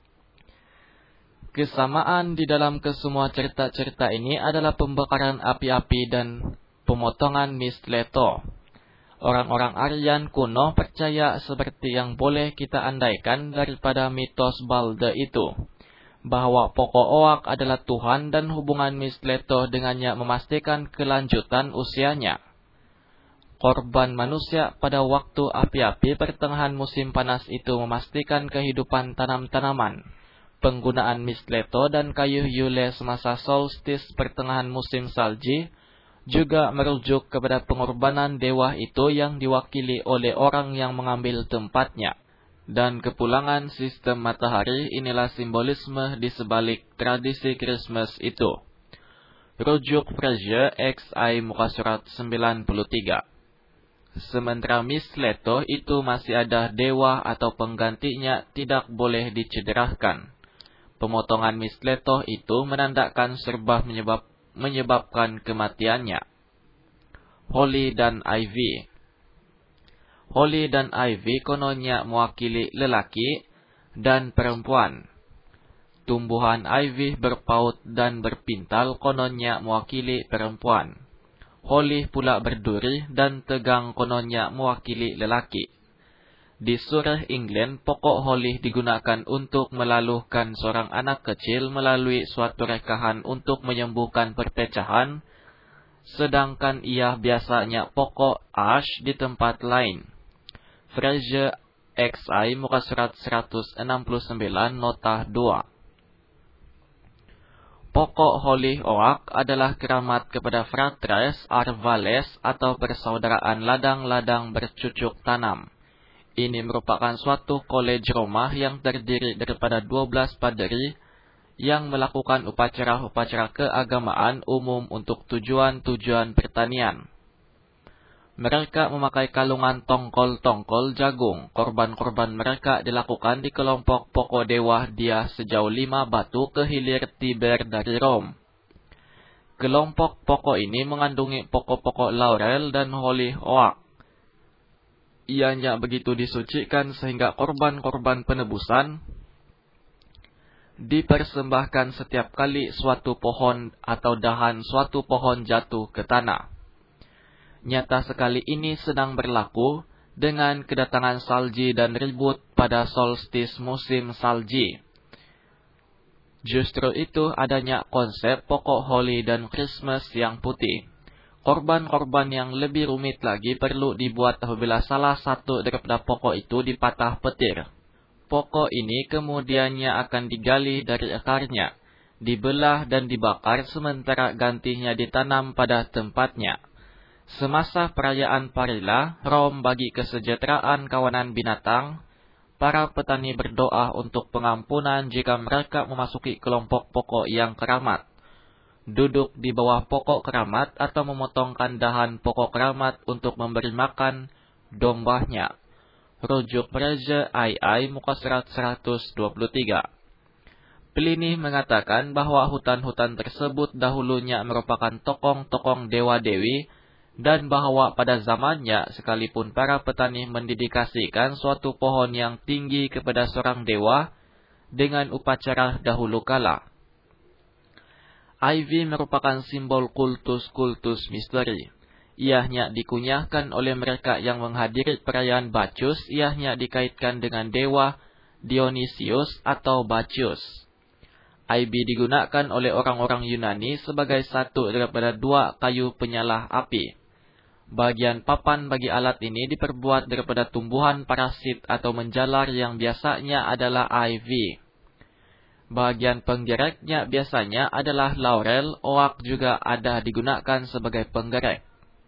Speaker 1: Kesamaan di dalam kesemua cerita-cerita ini adalah pembakaran api-api dan pemotongan mistletoe. Orang-orang Aryan kuno percaya seperti yang boleh kita andaikan daripada mitos Balder itu, bahwa pokok oak adalah Tuhan dan hubungan mistletoe dengannya memastikan kelanjutan usianya. Korban manusia pada waktu api-api pertengahan musim panas itu memastikan kehidupan tanam-tanaman. Penggunaan mistletoe dan kayu Yule semasa solstice pertengahan musim salji juga merujuk kepada pengorbanan dewa itu yang diwakili oleh orang yang mengambil tempatnya. Dan kepulangan sistem matahari inilah simbolisme di sebalik tradisi Christmas itu. Rujuk Fraser X I muka surat sembilan puluh tiga. Sementara mistletoe itu masih ada dewa atau penggantinya tidak boleh dicederahkan. Pemotongan mistletoe itu menandakan serba menyebab, menyebabkan kematiannya. Holly dan Ivy. Holly dan Ivy kononnya mewakili lelaki dan perempuan. Tumbuhan Ivy berpaut dan berpintal kononnya mewakili perempuan. Holly pula berduri dan tegang kononnya mewakili lelaki. Di Surrey, England, pokok holly digunakan untuk melaluhkan seorang anak kecil melalui suatu rekahan untuk menyembuhkan perpecahan, sedangkan ia biasanya pokok ash di tempat lain. Fraser X I muka surat seratus enam puluh sembilan nota dua. Pokok holly oak adalah keramat kepada fratres arvales atau persaudaraan ladang-ladang bercucuk tanam. Ini merupakan suatu kolej Roma yang terdiri daripada dua belas paderi yang melakukan upacara-upacara keagamaan umum untuk tujuan-tujuan pertanian. Mereka memakai kalungan tongkol-tongkol jagung. Korban-korban mereka dilakukan di kelompok pokok dewa dia sejauh lima batu ke hilir Tiber dari Rom. Kelompok pokok ini mengandungi pokok-pokok laurel dan holly oak. Ianya begitu disucikan sehingga korban-korban penebusan dipersembahkan setiap kali suatu pohon atau dahan suatu pohon jatuh ke tanah. Nyata sekali ini sedang berlaku dengan kedatangan salji dan ribut pada solstice musim salji. Justru itu adanya konsep pokok holly dan Christmas yang putih. Korban-korban yang lebih rumit lagi perlu dibuat apabila salah satu daripada pokok itu dipatah petir. Pokok ini kemudiannya akan digali dari akarnya, dibelah dan dibakar sementara gantinya ditanam pada tempatnya. Semasa perayaan Parila, Rom bagi kesejahteraan kawanan binatang, para petani berdoa untuk pengampunan jika mereka memasuki kelompok pokok yang keramat. Duduk di bawah pokok keramat atau memotongkan dahan pokok keramat untuk memberi makan dombanya. Rujuk Fraser I I muka surat seratus dua puluh tiga. Pliny mengatakan bahwa hutan-hutan tersebut dahulunya merupakan tokong-tokong dewa-dewi dan bahwa pada zamannya sekalipun para petani mendedikasikan suatu pohon yang tinggi kepada seorang dewa dengan upacara dahulu kala. Ivy merupakan simbol kultus-kultus misteri. Iahnya dikunyahkan oleh mereka yang menghadiri perayaan Bacchus, iahnya dikaitkan dengan dewa Dionysius atau Bacchus. Ivy digunakan oleh orang-orang Yunani sebagai satu daripada dua kayu penyalah api. Bagian papan bagi alat ini diperbuat daripada tumbuhan parasit atau menjalar yang biasanya adalah ivy. Bagian penggereknya biasanya adalah laurel, oak juga ada digunakan sebagai penggerek.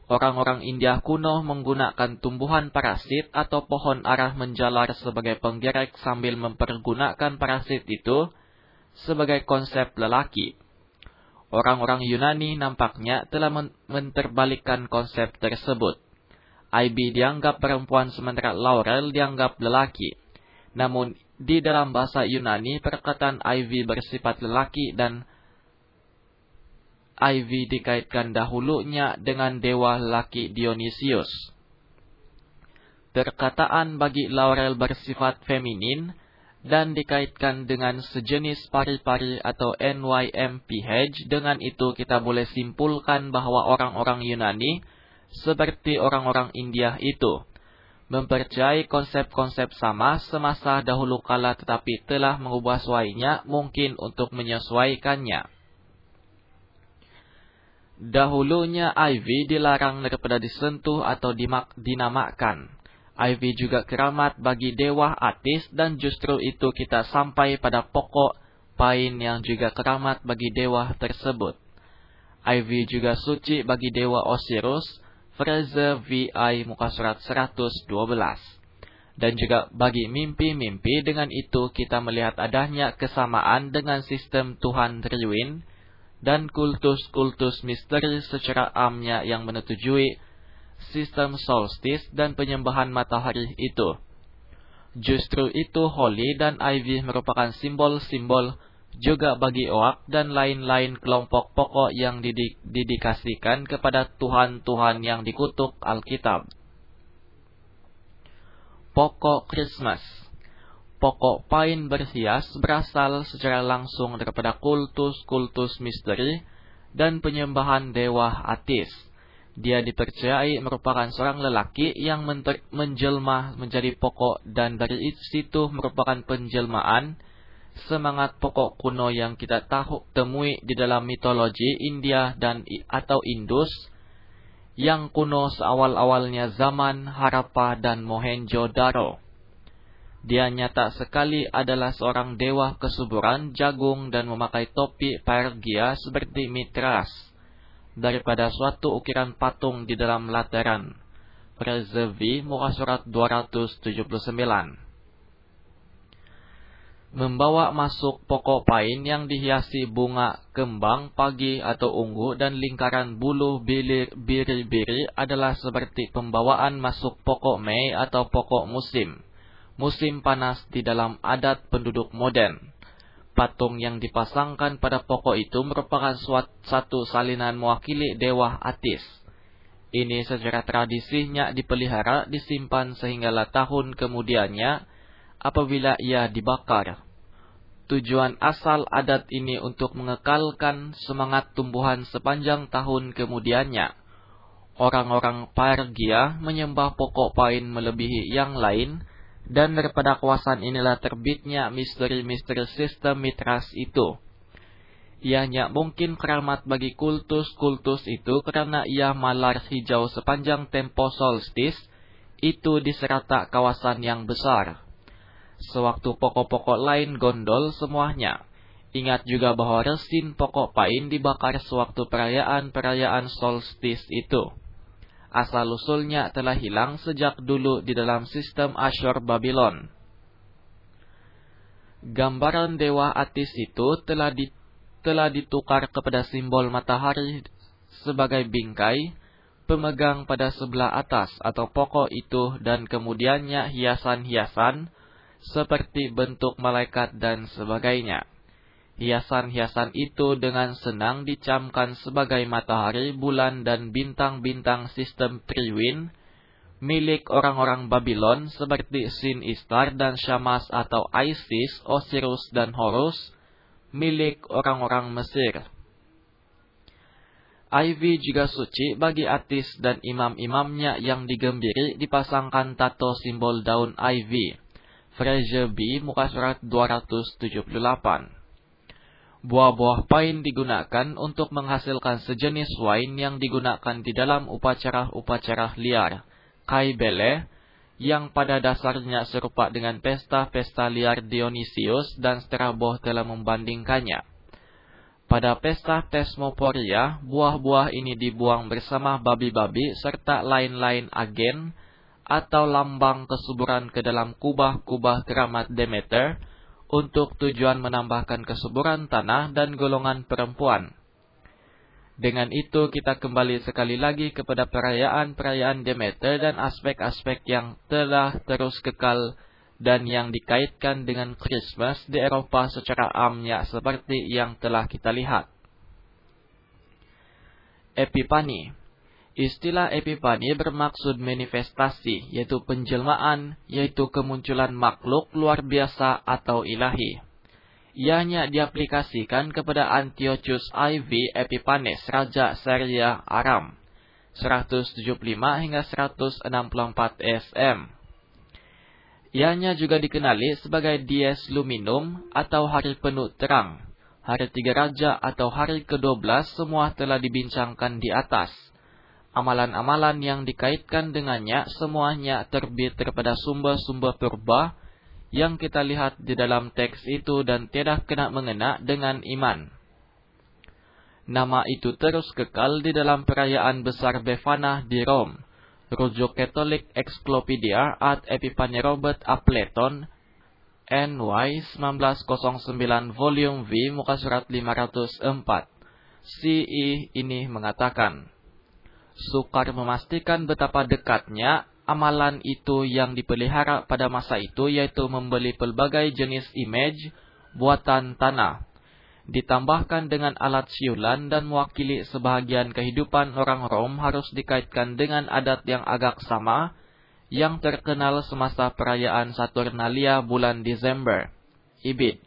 Speaker 1: Orang-orang India kuno menggunakan tumbuhan parasit atau pohon arah menjalar sebagai penggerak sambil mempergunakan parasit itu sebagai konsep lelaki. Orang-orang Yunani nampaknya telah menterbalikkan konsep tersebut. Ivy dianggap perempuan sementara laurel dianggap lelaki. Namun, di dalam bahasa Yunani, perkataan Ivy bersifat lelaki dan Ivy dikaitkan dahulunya dengan dewa lelaki Dionysius. Perkataan bagi laurel bersifat feminin dan dikaitkan dengan sejenis pari-pari atau N Y M P H. Dengan itu kita boleh simpulkan bahwa orang-orang Yunani seperti orang-orang India itu mempercayai konsep-konsep sama semasa dahulu kala, tetapi telah mengubah suainya mungkin untuk menyesuaikannya. Dahulunya Ivy dilarang daripada disentuh atau dinamakan. Ivy juga keramat bagi dewa Atis, dan justru itu kita sampai pada pokok pain yang juga keramat bagi dewa tersebut. Ivy juga suci bagi dewa Osiris, Fraser V I muka surat seratus dua belas. Dan juga bagi mimpi-mimpi. Dengan itu kita melihat adanya kesamaan dengan sistem Tuhan Triwin dan kultus-kultus misteri secara amnya yang menyetujui sistem solstice dan penyembahan matahari itu. Justru itu Holly dan Ivy merupakan simbol-simbol juga bagi Oak dan lain-lain kelompok pokok yang didedikasikan kepada Tuhan-Tuhan yang dikutuk Alkitab. Pokok Christmas. Pokok pain berhias berasal secara langsung daripada kultus-kultus misteri dan penyembahan dewa Atis. Dia dipercayai merupakan seorang lelaki yang menjelma menjadi pokok, dan dari situ merupakan penjelmaan semangat pokok kuno yang kita tahu temui di dalam mitologi India dan atau Indus yang kuno seawal-awalnya zaman Harappa dan Mohenjo-daro. Dia nyata sekali adalah seorang dewa kesuburan jagung dan memakai topi Pergia seperti Mitras daripada suatu ukiran patung di dalam lateran. Preservi muka surat dua ratus tujuh puluh sembilan. Membawa masuk pokok pain yang dihiasi bunga kembang pagi atau ungu dan lingkaran bulu biri-biri adalah seperti pembawaan masuk pokok Mei atau pokok musim. Musim panas di dalam adat penduduk modern. Patung yang dipasangkan pada pokok itu merupakan suatu salinan mewakili dewa Atis. Ini secara tradisinya dipelihara, disimpan sehinggalah tahun kemudiannya apabila ia dibakar. Tujuan asal adat ini untuk mengekalkan semangat tumbuhan sepanjang tahun kemudiannya. Orang-orang Pergia menyembah pokok pain melebihi yang lain, dan daripada kuasaan inilah terbitnya misteri-misteri sistem Mitras itu. Ianya mungkin keramat bagi kultus-kultus itu karena ia malar hijau sepanjang tempo solstice itu di serata kawasan yang besar. Sewaktu pokok-pokok lain gondol semuanya. Ingat juga bahwa resin pokok pain dibakar sewaktu perayaan-perayaan solstice itu. Asal-usulnya telah hilang sejak dulu di dalam sistem Asyur Babylon. Gambaran dewa Atis itu telah, di, telah ditukar kepada simbol matahari sebagai bingkai, pemegang pada sebelah atas atau pokok itu, dan kemudiannya hiasan-hiasan seperti bentuk malaikat dan sebagainya. Hiasan-hiasan itu dengan senang dicamkan sebagai matahari, bulan, dan bintang-bintang sistem Triwin, milik orang-orang Babylon seperti Sin Istar dan Shamash atau Isis, Osiris, dan Horus, milik orang-orang Mesir. Ivy juga suci bagi Atis dan imam-imamnya yang digembiri dipasangkan tato simbol daun ivy. Fraser B, muka surat dua ratus tujuh puluh delapan. Buah-buah pain digunakan untuk menghasilkan sejenis wine yang digunakan di dalam upacara-upacara liar, kaibele, yang pada dasarnya serupa dengan pesta-pesta liar Dionysius, dan Strabo telah membandingkannya. Pada pesta Thesmoporia, buah-buah ini dibuang bersama babi-babi serta lain-lain agen atau lambang kesuburan ke dalam kubah-kubah keramat Demeter untuk tujuan menambahkan kesuburan tanah dan golongan perempuan. Dengan itu kita kembali sekali lagi kepada perayaan-perayaan Demeter dan aspek-aspek yang telah terus kekal dan yang dikaitkan dengan Christmas di Eropa secara amnya seperti yang telah kita lihat. Epipani. Istilah Epipani bermaksud manifestasi, yaitu penjelmaan, yaitu kemunculan makhluk luar biasa atau ilahi. Ianya diaplikasikan kepada Antiochus I V Epiphanes, Raja Syria Aram, seratus tujuh puluh lima hingga seratus enam puluh empat S M. Ianya juga dikenali sebagai Dies Luminum atau hari penuh terang, hari tiga raja atau hari kedua belas, semua telah dibincangkan di atas. Amalan-amalan yang dikaitkan dengannya semuanya terbit daripada sumber-sumber purba yang kita lihat di dalam teks itu dan tidak kena mengena dengan iman. Nama itu terus kekal di dalam perayaan besar Befana di Rom. Rujuk Katolik Encyclopedia ad Epiphani Robert A. Platon, N Y seribu sembilan ratus sembilan, volume V, muka surat lima ratus empat. C I ini mengatakan, sukar memastikan betapa dekatnya amalan itu yang dipelihara pada masa itu, yaitu membeli pelbagai jenis image buatan tanah, ditambahkan dengan alat siulan dan mewakili sebahagian kehidupan orang Rom, harus dikaitkan dengan adat yang agak sama yang terkenal semasa perayaan Saturnalia bulan Desember, Ibid.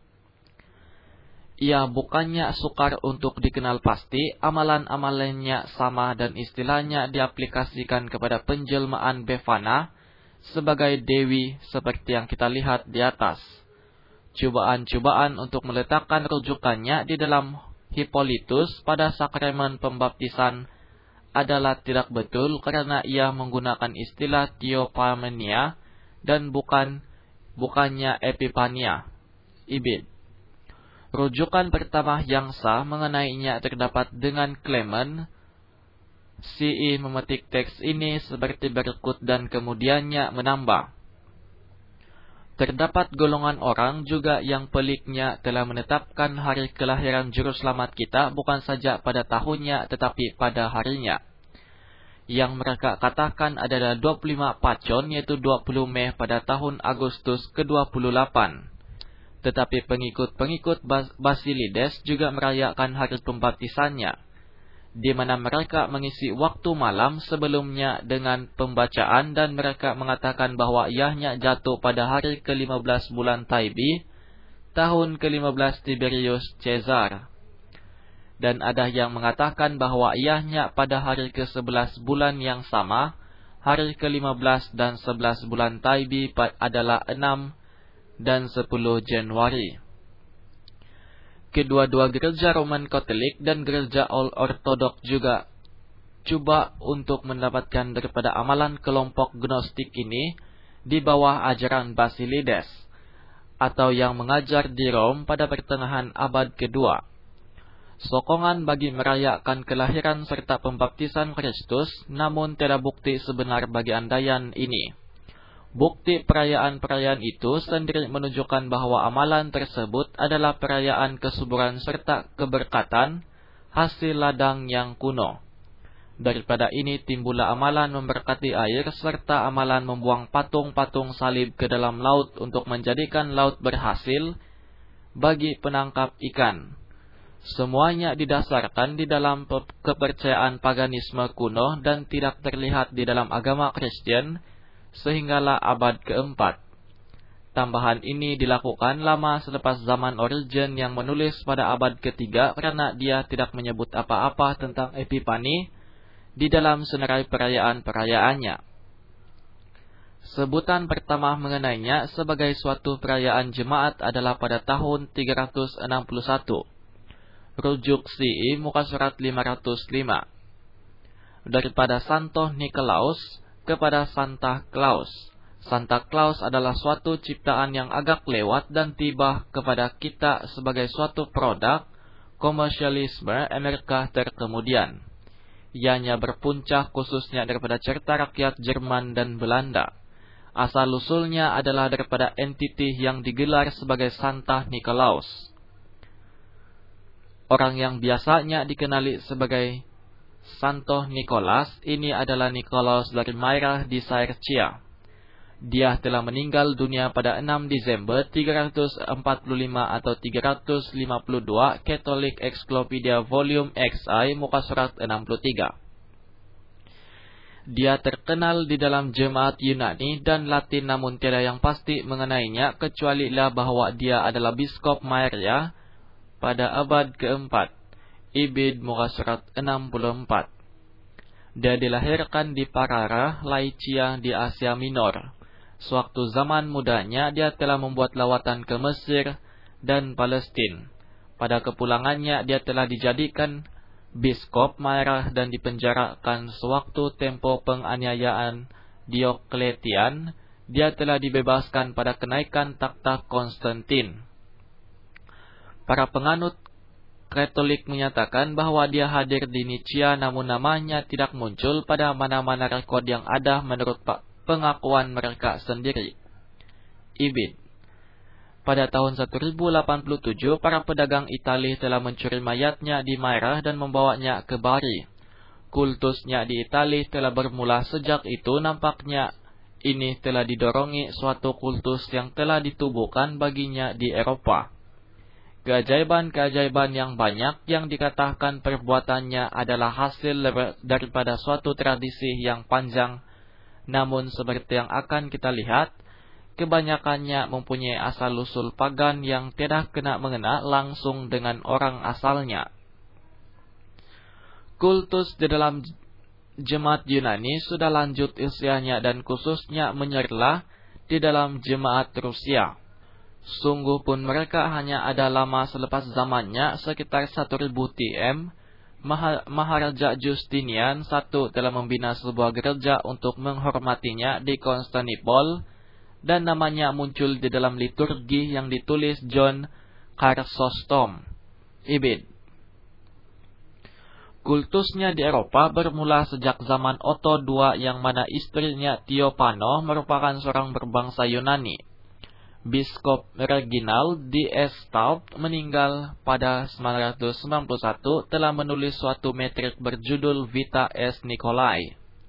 Speaker 1: Ia bukannya sukar untuk dikenal pasti, amalan-amalannya sama dan istilahnya diaplikasikan kepada penjelmaan Befana sebagai dewi seperti yang kita lihat di atas. Cubaan-cubaan untuk meletakkan rujukannya di dalam Hippolytus pada sakramen pembaptisan adalah tidak betul karena ia menggunakan istilah Theophania dan bukan bukannya Epipania, Ibid. Rujukan pertama yang sah mengenainya terdapat dengan Clement. C I memetik teks ini seperti berikut dan kemudiannya menambah. Terdapat golongan orang juga yang peliknya telah menetapkan hari kelahiran Juru Selamat kita bukan saja pada tahunnya tetapi pada harinya. Yang mereka katakan adalah dua puluh lima Pacon, yaitu dua puluh Mei pada tahun Agustus ke dua puluh delapan. Tetapi pengikut-pengikut Basilides juga merayakan hari pembaptisannya, di mana mereka mengisi waktu malam sebelumnya dengan pembacaan dan mereka mengatakan bahwa iahnya jatuh pada hari ke lima belas bulan Taibi, tahun ke lima belas Tiberius Caesar. Dan ada yang mengatakan bahwa iahnya pada hari ke sebelas bulan yang sama, hari ke lima belas dan sebelas bulan Taibi adalah enam dan sepuluh Januari. Kedua-dua gereja Roman Katolik dan gereja Ortodok juga coba untuk mendapatkan daripada amalan kelompok Gnostik ini di bawah ajaran Basilides, atau yang mengajar di Rom pada pertengahan abad kedua. Sokongan bagi merayakan kelahiran serta pembaptisan Kristus, namun tidak bukti sebenar bagi andaian ini. Bukti perayaan-perayaan itu sendiri menunjukkan bahwa amalan tersebut adalah perayaan kesuburan serta keberkatan, hasil ladang yang kuno. Daripada ini timbullah amalan memberkati air serta amalan membuang patung-patung salib ke dalam laut untuk menjadikan laut berhasil bagi penangkap ikan. Semuanya didasarkan di dalam kepercayaan paganisme kuno dan tidak terlihat di dalam agama Kristen, sehinggalah abad keempat. Tambahan ini dilakukan lama selepas zaman Origen yang menulis pada abad ketiga karena dia tidak menyebut apa-apa tentang Epipani di dalam senarai perayaan-perayaannya. Sebutan pertama mengenainya sebagai suatu perayaan jemaat adalah pada tahun tiga ratus enam puluh satu. Rujuk C I muka surat lima ratus lima. Daripada Santo Nikolaus kepada Santa Claus. Santa Claus adalah suatu ciptaan yang agak lewat dan tiba kepada kita sebagai suatu produk, komersialisme Amerika terkemudian. Ianya berpuncak khususnya daripada cerita rakyat Jerman dan Belanda. Asal-usulnya adalah daripada entiti yang digelar sebagai Santa Nikolaus. Orang yang biasanya dikenali sebagai Santo Nikolas ini adalah Nikolaus dari Myra di Saercia. Dia telah meninggal dunia pada enam Desember tiga ratus empat puluh lima atau tiga ratus lima puluh dua, Catholic Encyclopedia Volume X I muka surat enam puluh tiga. Dia terkenal di dalam jemaat Yunani dan Latin, namun tiada yang pasti mengenainya kecuali lah bahwa dia adalah Biskop Myra pada abad keempat. Ibid muka surat enam puluh empat. Dia dilahirkan di Parara, Lycia di Asia Minor. Sewaktu zaman mudanya, dia telah membuat lawatan ke Mesir dan Palestina. Pada kepulangannya, dia telah dijadikan biskop Myra dan dipenjarakan sewaktu tempo penganiayaan Diokletian. Dia telah dibebaskan pada kenaikan takhta Konstantin. Para penganut Katolik menyatakan bahwa dia hadir di Nicea, namun namanya tidak muncul pada mana-mana rekod yang ada menurut pengakuan mereka sendiri. Ibid. Pada tahun seribu delapan puluh tujuh, para pedagang Italia telah mencuri mayatnya di Myra dan membawanya ke Bari. Kultusnya di Italia telah bermula sejak itu. Nampaknya ini telah didorongi suatu kultus yang telah ditubuhkan baginya di Eropa. Keajaiban-keajaiban yang banyak yang dikatakan perbuatannya adalah hasil daripada suatu tradisi yang panjang. Namun seperti yang akan kita lihat, kebanyakannya mempunyai asal-usul pagan yang tidak kena mengena langsung dengan orang asalnya. Kultus di dalam jemaat Yunani sudah lanjut usianya dan khususnya menyerlah di dalam jemaat Rusia. Sungguh pun mereka hanya ada lama selepas zamannya, sekitar seribu tahun. Maharaja Justinian I telah membina sebuah gereja untuk menghormatinya di Konstantinopel, dan namanya muncul di dalam liturgi yang ditulis John Chrysostom. Ibid. Kultusnya di Eropa bermula sejak zaman Otto kedua, yang mana istrinya Theophano merupakan seorang berbangsa Yunani. Biskop Reginald di Estaub meninggal pada sembilan ratus sembilan puluh satu telah menulis suatu metrik berjudul Vita S. Nikolai.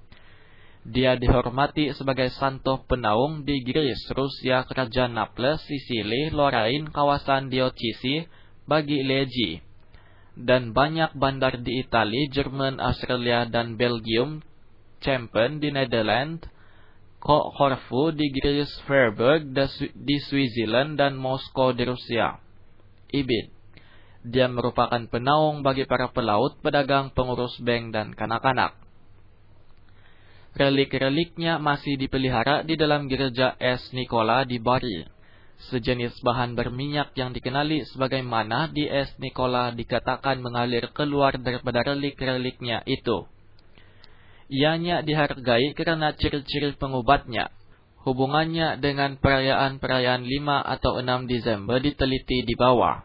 Speaker 1: Dia dihormati sebagai santo penaung di Greece, Rusia, Kerajaan Naples, Sisili, Lorraine, kawasan Diocesi bagi Legi, dan banyak bandar di Italia, Jerman, Australia, dan Belgium, Champen di Netherlands, Corfu di Greece, Freiburg di Switzerland, dan Moskow di Rusia. Ibid. Dia merupakan penaung bagi para pelaut, pedagang, pengurus bank, dan kanak-kanak. Relik-reliknya masih dipelihara di dalam gereja S. Nikola di Bari. Sejenis bahan berminyak yang dikenali sebagai mana di S. Nikola dikatakan mengalir keluar daripada relik-reliknya itu. Ianya dihargai karena ciri-ciri pengubatnya. Hubungannya dengan perayaan-perayaan lima atau enam Desember diteliti di bawah.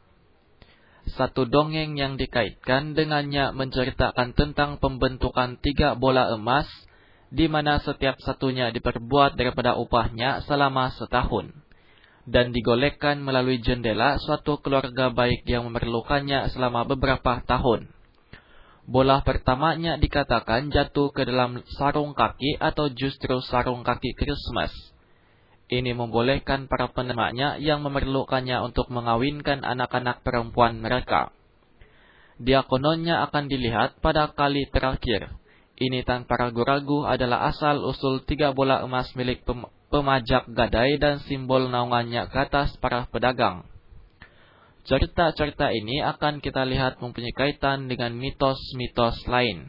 Speaker 1: Satu dongeng yang dikaitkan dengannya menceritakan tentang pembentukan tiga bola emas, di mana setiap satunya diperbuat daripada upahnya selama setahun, dan digolekkan melalui jendela suatu keluarga baik yang memerlukannya selama beberapa tahun. Bola pertamanya dikatakan jatuh ke dalam sarung kaki atau justru sarung kaki Christmas. Ini membolehkan para penerimanya yang memerlukannya untuk mengawinkan anak-anak perempuan mereka. Dia kononnya akan dilihat pada kali terakhir. Ini tanpa ragu-ragu adalah asal-usul tiga bola emas milik pem pemajak gadai dan simbol naungannya ke atas para pedagang. Cerita-cerita ini akan kita lihat mempunyai kaitan dengan mitos-mitos lain.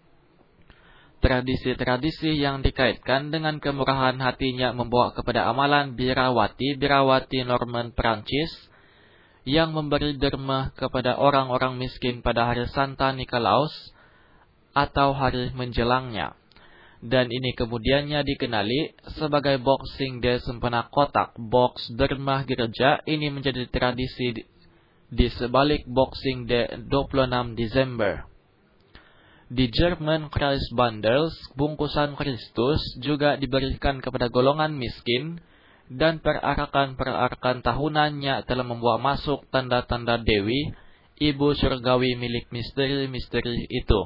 Speaker 1: Tradisi-tradisi yang dikaitkan dengan kemurahan hatinya membawa kepada amalan birawati-birawati Norman Prancis yang memberi derma kepada orang-orang miskin pada hari Santa Nikolaus atau hari menjelangnya. Dan ini kemudiannya dikenali sebagai Boxing Day sempena kotak, box derma gereja. Ini menjadi tradisi di sebalik Boxing Day dua puluh enam Desember. Di German Christ Bundles, bungkusan Kristus juga diberikan kepada golongan miskin, dan perarakan-perarakan tahunannya telah membawa masuk tanda-tanda Dewi, Ibu Surgawi milik misteri-misteri itu.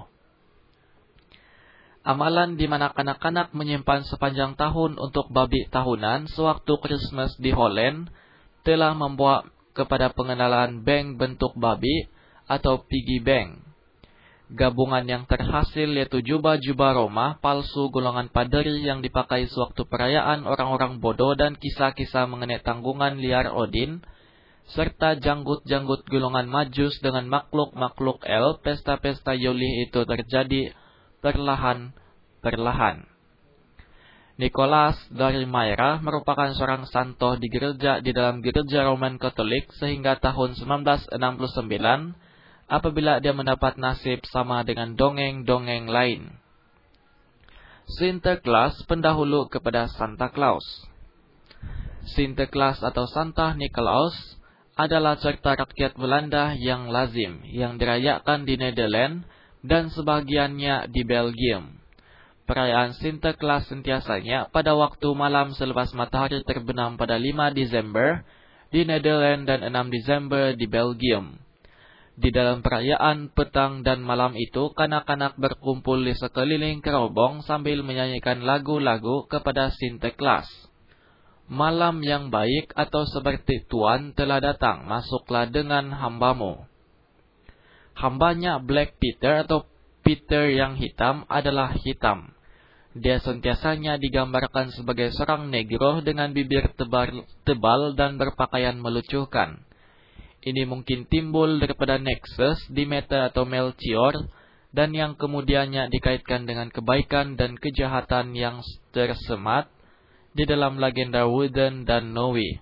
Speaker 1: Amalan di mana kanak-kanak menyimpan sepanjang tahun untuk babi tahunan sewaktu Christmas di Holland telah membawa kepada pengenalan bank bentuk babi atau piggy bank. Gabungan yang terhasil yaitu jubah-jubah Roma palsu golongan paderi yang dipakai sewaktu perayaan orang-orang bodoh dan kisah-kisah mengenai tanggungan liar Odin, serta janggut-janggut golongan Majus dengan makhluk-makhluk El. Pesta-pesta Yuli itu terjadi perlahan-perlahan. Nicholas dari Myra merupakan seorang santo di gereja di dalam gereja Roman Katolik sehingga tahun seribu sembilan ratus enam puluh sembilan, apabila dia mendapat nasib sama dengan dongeng-dongeng lain. Sinterklaas pendahulu kepada Santa Claus. Sinterklaas atau Santa Nicolaas adalah cerita rakyat Belanda yang lazim, yang dirayakan di Nederland dan sebagiannya di Belgium. Perayaan Sinterklaas sentiasanya pada waktu malam selepas matahari terbenam pada lima Desember di Nederland dan enam Desember di Belgium. Di dalam perayaan petang dan malam itu, kanak-kanak berkumpul di sekeliling kerobong sambil menyanyikan lagu-lagu kepada Sinterklaas. Malam yang baik atau seperti Tuan telah datang, masuklah dengan hambamu. Hambanya Black Peter atau Peter yang hitam adalah hitam. Dia sentiasanya digambarkan sebagai seorang negro dengan bibir tebal, tebal dan berpakaian melucuhkan. Ini mungkin timbul daripada Nexus, Demeter atau Melchior, dan yang kemudiannya dikaitkan dengan kebaikan dan kejahatan yang tersemat di dalam legenda Wooden dan Noe.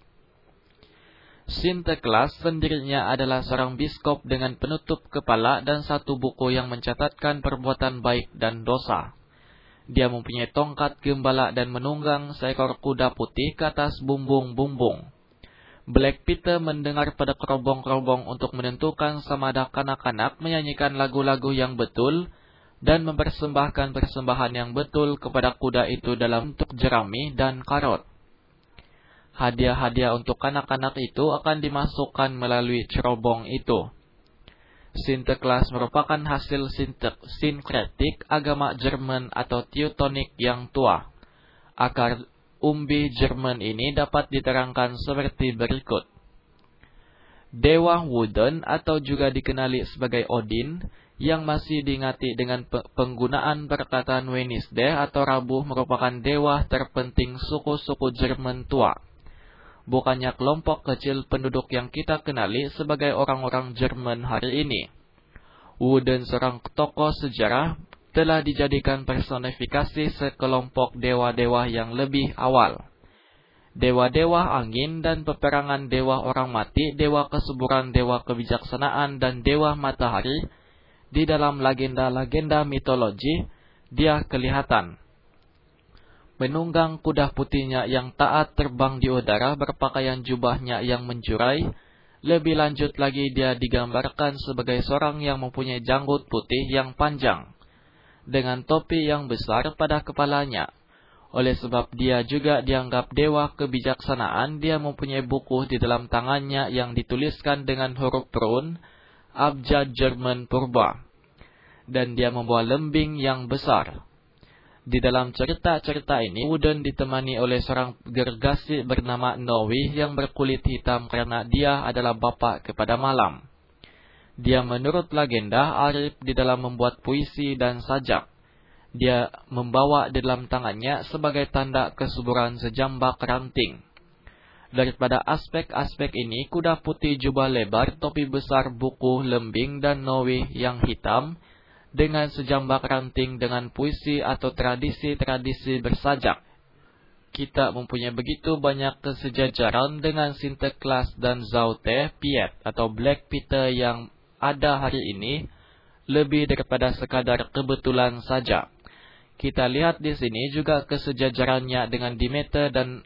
Speaker 1: Sinterklaas sendirinya adalah seorang biskop dengan penutup kepala dan satu buku yang mencatatkan perbuatan baik dan dosa. Dia mempunyai tongkat gembala dan menunggang seekor kuda putih ke atas bumbung-bumbung. Black Peter mendengar pada kerobong-kerobong untuk menentukan sama ada kanak-kanak menyanyikan lagu-lagu yang betul dan mempersembahkan persembahan yang betul kepada kuda itu dalam bentuk jerami dan karot. Hadiah-hadiah untuk kanak-kanak itu akan dimasukkan melalui cerobong itu. Sinterklaas merupakan hasil sinkretik agama Jerman atau Teutonic yang tua. Akar umbi Jerman ini dapat diterangkan seperti berikut. Dewa Wooden atau juga dikenali sebagai Odin, yang masih diingati dengan penggunaan perkataan Wednesday atau Rabu, merupakan dewa terpenting suku-suku Jerman tua. Bukannya kelompok kecil penduduk yang kita kenali sebagai orang-orang Jerman hari ini. Wooden, seorang tokoh sejarah, telah dijadikan personifikasi sekelompok dewa-dewa yang lebih awal. Dewa-dewa angin dan peperangan, dewa orang mati, dewa kesuburan, dewa kebijaksanaan, dan dewa matahari. Di dalam legenda-legenda mitologi, dia kelihatan menunggang kuda putihnya yang taat terbang di udara, berpakaian jubahnya yang menjurai. Lebih lanjut lagi, dia digambarkan sebagai seorang yang mempunyai janggut putih yang panjang, dengan topi yang besar pada kepalanya. Oleh sebab dia juga dianggap dewa kebijaksanaan, dia mempunyai buku di dalam tangannya yang dituliskan dengan huruf rune, abjad Jerman purba. Dan dia membawa lembing yang besar. Di dalam cerita-cerita ini, Wooden ditemani oleh seorang gergasi bernama Noe yang berkulit hitam karena dia adalah bapa kepada malam. Dia menurut legenda arif di dalam membuat puisi dan sajak. Dia membawa di dalam tangannya sebagai tanda kesuburan sejambak ranting. Daripada aspek-aspek ini, kuda putih jubah lebar, topi besar, buku, lembing, dan Noe yang hitam, dengan sejambak ranting dengan puisi atau tradisi-tradisi bersajak. Kita mempunyai begitu banyak kesejajaran dengan Sinterklaas dan Zoute Piet atau Black Peter yang ada hari ini, lebih daripada sekadar kebetulan saja. Kita lihat di sini juga kesejajarannya dengan Demeter dan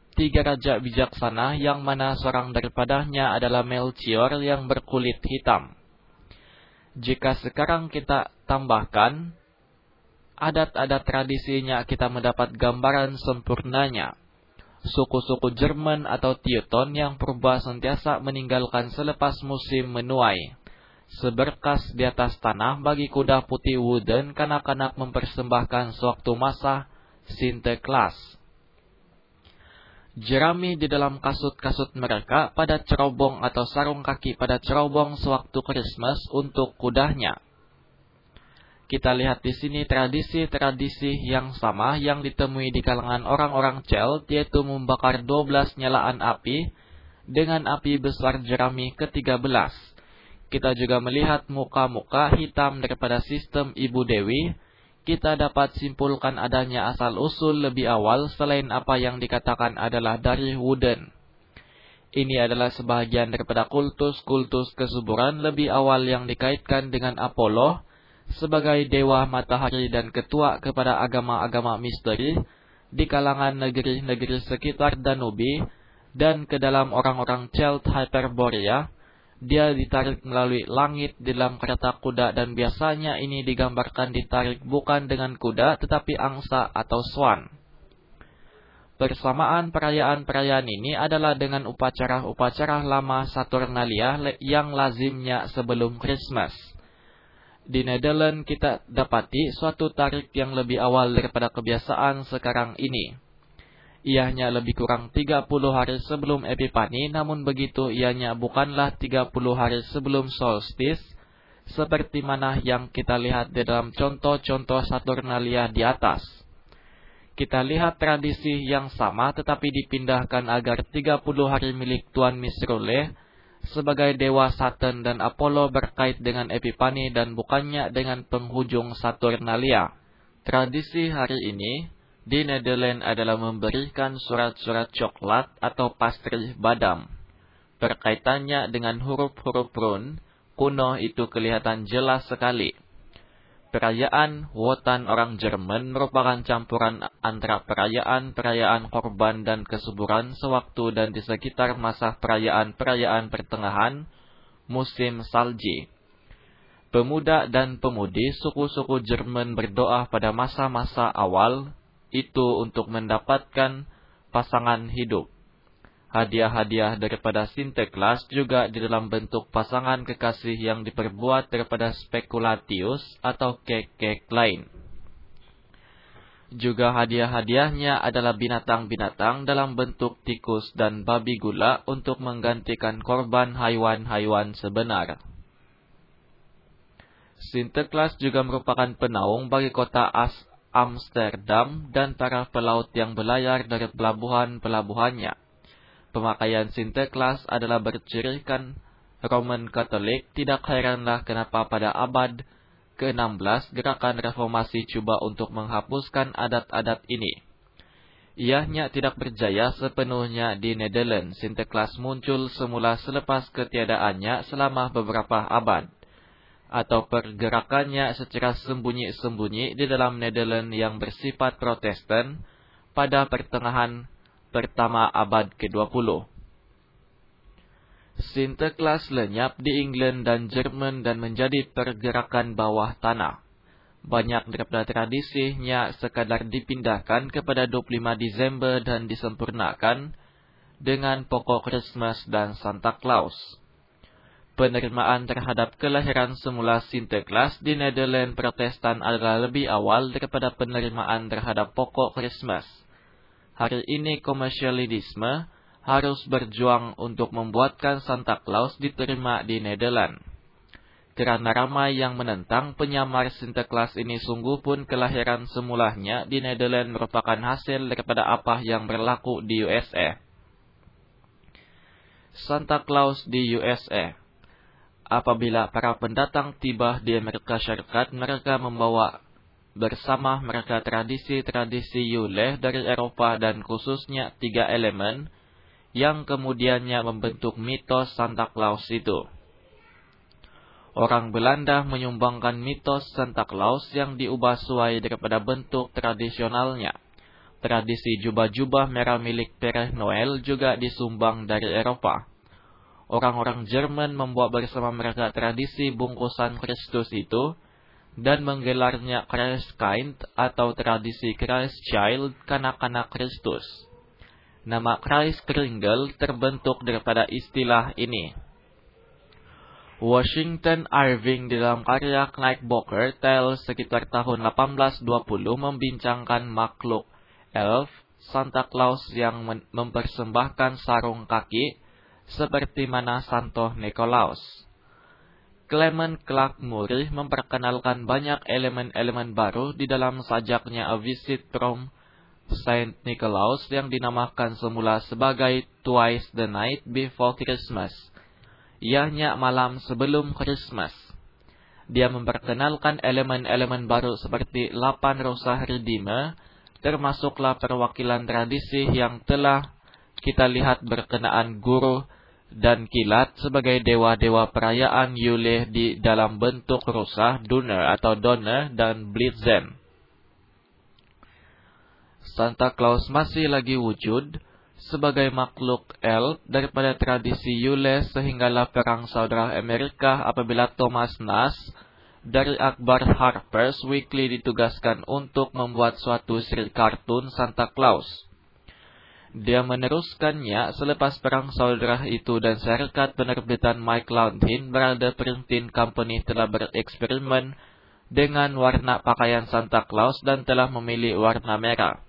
Speaker 1: tiga raja bijaksana yang mana seorang daripadanya adalah Melchior yang berkulit hitam. Jika sekarang kita tambahkan adat-adat tradisinya, kita mendapat gambaran sempurnanya. Suku-suku Jerman atau Teuton yang purba sentiasa meninggalkan selepas musim menuai. Seberkas di atas tanah bagi kuda putih wooden kanak-kanak mempersembahkan sewaktu masa Sinterklaas. Jerami di dalam kasut-kasut mereka pada cerobong atau sarung kaki pada cerobong sewaktu Christmas untuk kudanya. Kita lihat di sini tradisi-tradisi yang sama yang ditemui di kalangan orang-orang Celt, yaitu membakar dua belas nyalaan api dengan api besar jerami ke tiga belas. Kita juga melihat muka-muka hitam daripada sistem Ibu Dewi. Kita dapat simpulkan adanya asal-usul lebih awal selain apa yang dikatakan adalah dari wooden. Ini adalah sebahagian daripada kultus-kultus kesuburan lebih awal yang dikaitkan dengan Apollo sebagai dewa matahari dan ketua kepada agama-agama misteri di kalangan negeri-negeri sekitar Danube dan ke dalam orang-orang Celt Hyperborea. Dia ditarik melalui langit di dalam kereta kuda dan biasanya ini digambarkan ditarik bukan dengan kuda tetapi angsa atau swan. Persamaan perayaan-perayaan ini adalah dengan upacara-upacara lama Saturnalia yang lazimnya sebelum Christmas. Di Netherlands kita dapati suatu tarik yang lebih awal daripada kebiasaan sekarang ini. Ianya lebih kurang tiga puluh hari sebelum Epifani, namun begitu ianya bukanlah tiga puluh hari sebelum solstice, seperti mana yang kita lihat di dalam contoh-contoh Saturnalia di atas. Kita lihat tradisi yang sama tetapi dipindahkan agar tiga puluh hari milik Tuan Misrule sebagai dewa Saturn dan Apollo berkait dengan Epifani dan bukannya dengan penghujung Saturnalia. Tradisi hari ini di Netherlands adalah memberikan surat-surat coklat atau pastry badam. Berkaitannya dengan huruf-huruf rune, kuno itu kelihatan jelas sekali. Perayaan Wotan orang Jerman merupakan campuran antara perayaan-perayaan korban dan kesuburan sewaktu dan di sekitar masa perayaan-perayaan pertengahan musim salji. Pemuda dan pemudi suku-suku Jerman berdoa pada masa-masa awal itu untuk mendapatkan pasangan hidup. Hadiah-hadiah daripada Sinterklaas juga di dalam bentuk pasangan kekasih yang diperbuat daripada spekulatius atau kek-kek lain. Juga hadiah-hadiahnya adalah binatang-binatang dalam bentuk tikus dan babi gula untuk menggantikan korban haiwan-haiwan sebenar. Sinterklaas juga merupakan penaung bagi kota As Amsterdam dan para pelaut yang berlayar dari pelabuhan-pelabuhannya. Pemakaian Sinterklaas adalah bercirikan Roman Katolik. Tidak heranlah kenapa pada abad ke enam belas gerakan reformasi cuba untuk menghapuskan adat-adat ini. Ianya tidak berjaya sepenuhnya di Netherlands. Sinterklaas muncul semula selepas ketiadaannya selama beberapa abad, atau pergerakannya secara sembunyi-sembunyi di dalam Netherlands yang bersifat Protestan pada pertengahan pertama abad ke dua puluh. Sinterklaas lenyap di England dan Jerman dan menjadi pergerakan bawah tanah. Banyak daripada tradisinya sekadar dipindahkan kepada dua puluh lima Desember dan disempurnakan dengan pokok Christmas dan Santa Claus. Penerimaan terhadap kelahiran semula Sinterklaas di Netherlands Protestan adalah lebih awal daripada penerimaan terhadap pokok Christmas. Hari ini komersialisme harus berjuang untuk membuatkan Santa Claus diterima di Netherlands. Kerana ramai yang menentang penyamar Sinterklaas ini, sungguh pun kelahiran semulanya di Netherlands merupakan hasil daripada apa yang berlaku di U S A. Santa Claus di U S A. Apabila para pendatang tiba di Amerika Syarikat, mereka membawa bersama mereka tradisi-tradisi Yule dari Eropa dan khususnya tiga elemen yang kemudiannya membentuk mitos Santa Claus itu. Orang Belanda menyumbangkan mitos Santa Claus yang diubah sesuai daripada bentuk tradisionalnya. Tradisi jubah-jubah merah milik Père Noel juga disumbang dari Eropa. Orang-orang Jerman membuat bersama mereka tradisi bungkusan Kristus itu dan menggelarnya Christkind atau tradisi Christ Child, kanak-kanak Kristus. Nama Christ Kringle terbentuk daripada istilah ini. Washington Irving di dalam karya Knickerbocker Tales sekitar tahun delapan belas dua puluh membincangkan makhluk elf Santa Claus yang mempersembahkan sarung kaki seperti mana Santo Nikolaus. Clement Clark Murray memperkenalkan banyak elemen-elemen baru di dalam sajaknya A Visit from Saint Nicholas yang dinamakan semula sebagai Twice the Night Before Christmas, ianya malam sebelum Christmas. Dia memperkenalkan elemen-elemen baru seperti delapan rosa Redeemer, termasuklah perwakilan tradisi yang telah kita lihat berkenaan guru dan kilat sebagai dewa-dewa perayaan Yule di dalam bentuk rusa, Donner atau Donner, dan Blitzen. Santa Claus masih lagi wujud sebagai makhluk elf daripada tradisi Yule sehinggalah perang saudara Amerika apabila Thomas Nash dari Akbar Harper's Weekly ditugaskan untuk membuat suatu seri kartun Santa Claus. Dia meneruskannya selepas perang saudara itu dan syarikat penerbitan Mike Loudin Brother Printing Company telah bereksperimen dengan warna pakaian Santa Claus dan telah memilih warna merah.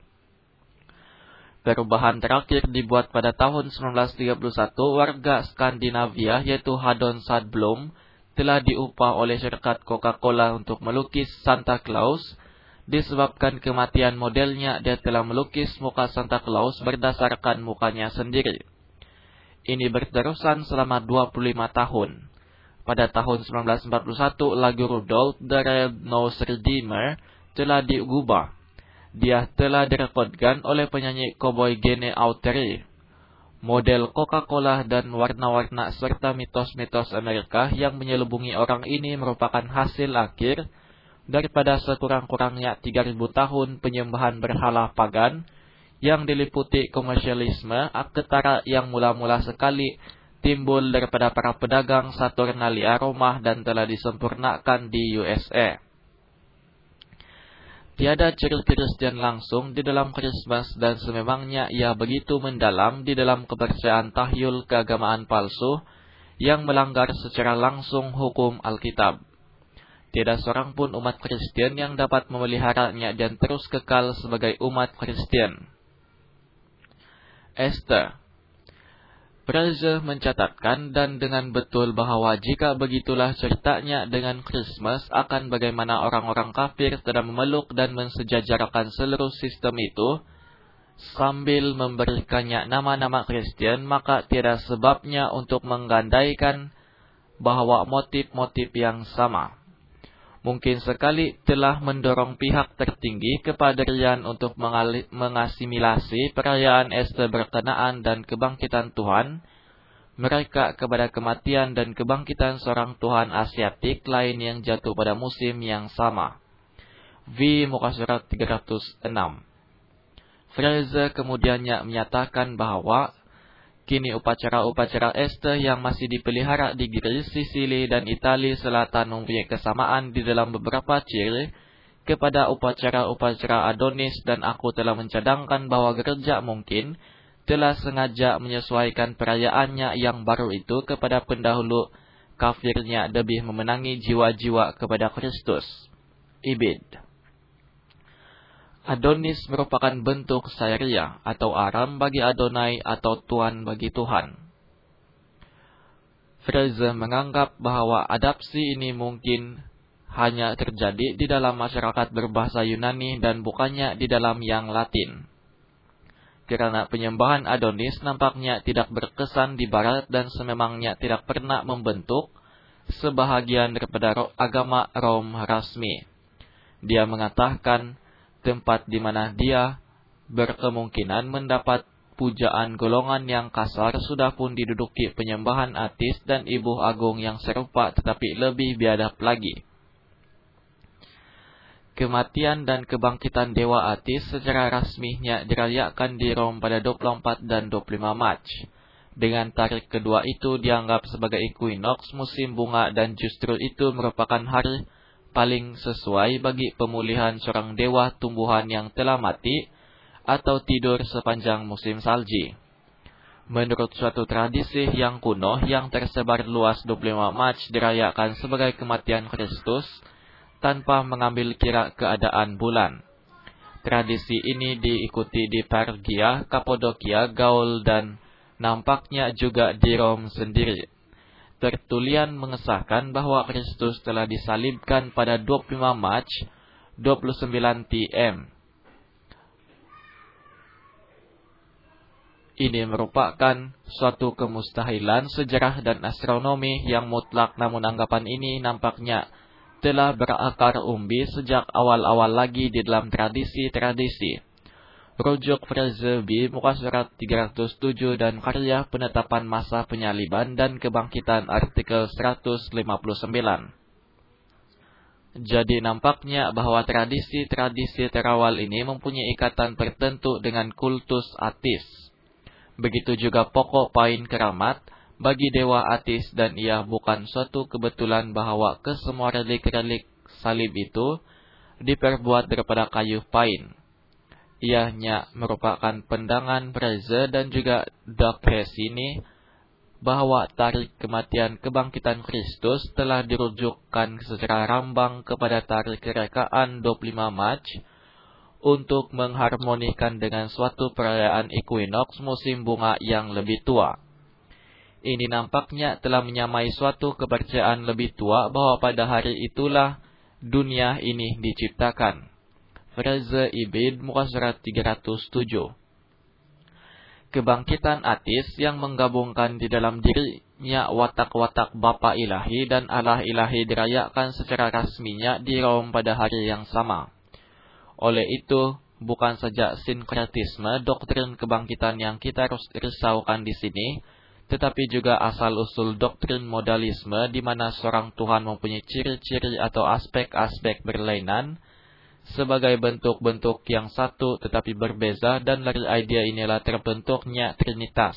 Speaker 1: Perubahan terakhir dibuat pada tahun sembilan belas tiga puluh satu, warga Skandinavia yaitu Haddon Sandblom telah diupah oleh syarikat Coca-Cola untuk melukis Santa Claus. Disebabkan kematian modelnya, dia telah melukis muka Santa Claus berdasarkan mukanya sendiri. Ini berterusan selama dua puluh lima tahun. Pada tahun sembilan belas empat puluh satu, lagu Rudolph the Red-Nosed Redeemer telah diubah. Dia telah direkodkan oleh penyanyi cowboy Gene Autry. Model Coca-Cola dan warna-warna serta mitos-mitos Amerika yang menyelubungi orang ini merupakan hasil akhir daripada sekurang-kurangnya tiga ribu tahun penyembahan berhala pagan yang diliputi komersialisme ketara yang mula-mula sekali timbul daripada para pedagang Saturnalia Roma dan telah disempurnakan di U S A. Tiada ciri Kristen langsung di dalam Christmas dan sememangnya ia begitu mendalam di dalam kepercayaan tahyul keagamaan palsu yang melanggar secara langsung hukum Alkitab. Tiada seorang pun umat Kristen yang dapat memeliharanya dan terus kekal sebagai umat Kristen. Esther. Fraser mencatatkan dan dengan betul bahwa jika begitulah ceritanya dengan Christmas akan bagaimana orang-orang kafir telah memeluk dan mensejajarkan seluruh sistem itu sambil memberikannya nama-nama Kristen, maka tiada sebabnya untuk menggandaikan bahwa motif-motif yang sama mungkin sekali telah mendorong pihak tertinggi kepaderian untuk mengasimilasi perayaan Esther berkenaan dan kebangkitan Tuhan mereka kepada kematian dan kebangkitan seorang Tuhan Asiatik lain yang jatuh pada musim yang sama. V. Muka surat tiga ratus enam. Fraser kemudiannya menyatakan bahwa kini upacara-upacara Esther yang masih dipelihara di Greece, Sisili, dan Italia Selatan mempunyai kesamaan di dalam beberapa ciri kepada upacara-upacara Adonis, dan aku telah mencadangkan bahwa gereja mungkin telah sengaja menyesuaikan perayaannya yang baru itu kepada pendahulu kafirnya demi memenangi jiwa-jiwa kepada Kristus. Ibid. Adonis merupakan bentuk Syria atau Aram bagi Adonai atau Tuan bagi Tuhan. Fraser menganggap bahwa adapsi ini mungkin hanya terjadi di dalam masyarakat berbahasa Yunani dan bukannya di dalam yang Latin. Karena penyembahan Adonis nampaknya tidak berkesan di Barat dan sememangnya tidak pernah membentuk sebahagian daripada agama Rom rasmi. Dia mengatakan tempat di mana dia berkemungkinan mendapat pujaan golongan yang kasar sudah pun diduduki penyembahan Atis dan Ibu Agung yang serupa tetapi lebih biadab lagi. Kematian dan kebangkitan Dewa Atis secara rasminya dirayakan di Rom pada dua puluh empat dan dua puluh lima Mac. Dengan tarik kedua itu dianggap sebagai equinox musim bunga dan justru itu merupakan hari paling sesuai bagi pemulihan seorang dewa tumbuhan yang telah mati atau tidur sepanjang musim salji. Menurut suatu tradisi yang kuno yang tersebar luas, dua puluh lima Mac dirayakan sebagai kematian Kristus tanpa mengambil kira keadaan bulan. Tradisi ini diikuti di Pergia, Kapadokia, Gaul, dan nampaknya juga di Rom sendiri. Tertulian mengesahkan bahwa Kristus telah disalibkan pada dua puluh lima Mac dua puluh sembilan T M. Ini merupakan suatu kemustahilan sejarah dan astronomi yang mutlak, namun anggapan ini nampaknya telah berakar umbi sejak awal-awal lagi di dalam tradisi-tradisi. Rujuk Fraser B, muka surat tiga ratus tujuh dan karya penetapan masa penyaliban dan kebangkitan artikel seratus lima puluh sembilan. Jadi nampaknya bahwa tradisi-tradisi terawal ini mempunyai ikatan tertentu dengan kultus Atis. Begitu juga pokok pain keramat bagi Dewa Atis, dan ia bukan suatu kebetulan bahwa kesemua relik-relik salib itu diperbuat daripada kayu pain. Ianya merupakan pendangan Fraser dan juga Duckes ini bahwa tarik kematian kebangkitan Kristus telah dirujukkan secara rambang kepada tarik kerekaan dua puluh lima Mac untuk mengharmonikan dengan suatu perayaan equinox musim bunga yang lebih tua. Ini nampaknya telah menyamai suatu kepercayaan lebih tua bahwa pada hari itulah dunia ini diciptakan. Fraser Ibid, muka surat tiga ratus tujuh. Kebangkitan Atis yang menggabungkan di dalam dirinya watak-watak Bapa Ilahi dan Allah Ilahi dirayakan secara rasminya di Rom pada hari yang sama. Oleh itu, bukan saja sinkretisme doktrin kebangkitan yang kita risaukan di sini, tetapi juga asal-usul doktrin modalisme di mana seorang Tuhan mempunyai ciri-ciri atau aspek-aspek berlainan sebagai bentuk-bentuk yang satu tetapi berbeza, dan dari idea inilah terbentuknya Trinitas.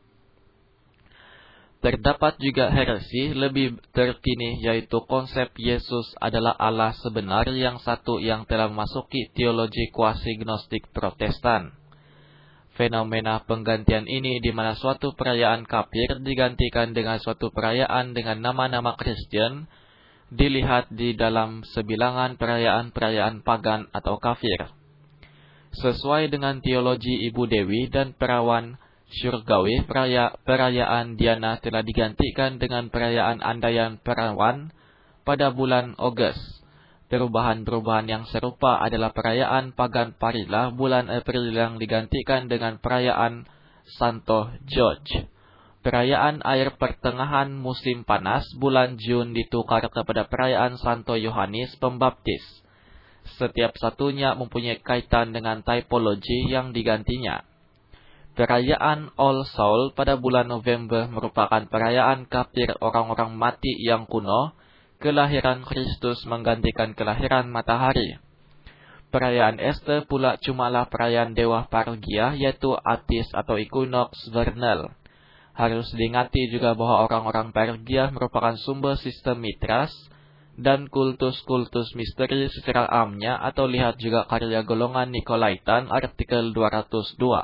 Speaker 1: Terdapat juga heresi lebih terkini, yaitu konsep Yesus adalah Allah sebenar yang satu yang telah memasuki teologi kuasi-gnostik Protestan. Fenomena penggantian ini di mana suatu perayaan kafir digantikan dengan suatu perayaan dengan nama-nama Kristen dilihat di dalam sebilangan perayaan-perayaan pagan atau kafir. Sesuai dengan teologi Ibu Dewi dan perawan surgawi, peraya, perayaan Diana telah digantikan dengan perayaan andaian perawan pada bulan Ogos. Perubahan-perubahan yang serupa adalah perayaan pagan Parila bulan April yang digantikan dengan perayaan Santo George. Perayaan air pertengahan musim panas bulan Jun ditukar kepada perayaan Santo Yohanes Pembaptis. Setiap satunya mempunyai kaitan dengan typologi yang digantinya. Perayaan All Soul pada bulan November merupakan perayaan kafir orang-orang mati yang kuno. Kelahiran Kristus menggantikan kelahiran matahari. Perayaan Easter pula cumalah perayaan Dewa Pergia, yaitu Atis atau Equinox Vernal. Harus diingati juga bahwa orang-orang Pergia merupakan sumber sistem Mitras dan kultus-kultus misteri secara amnya, atau lihat juga karya golongan Nikolaitan artikel dua ratus dua.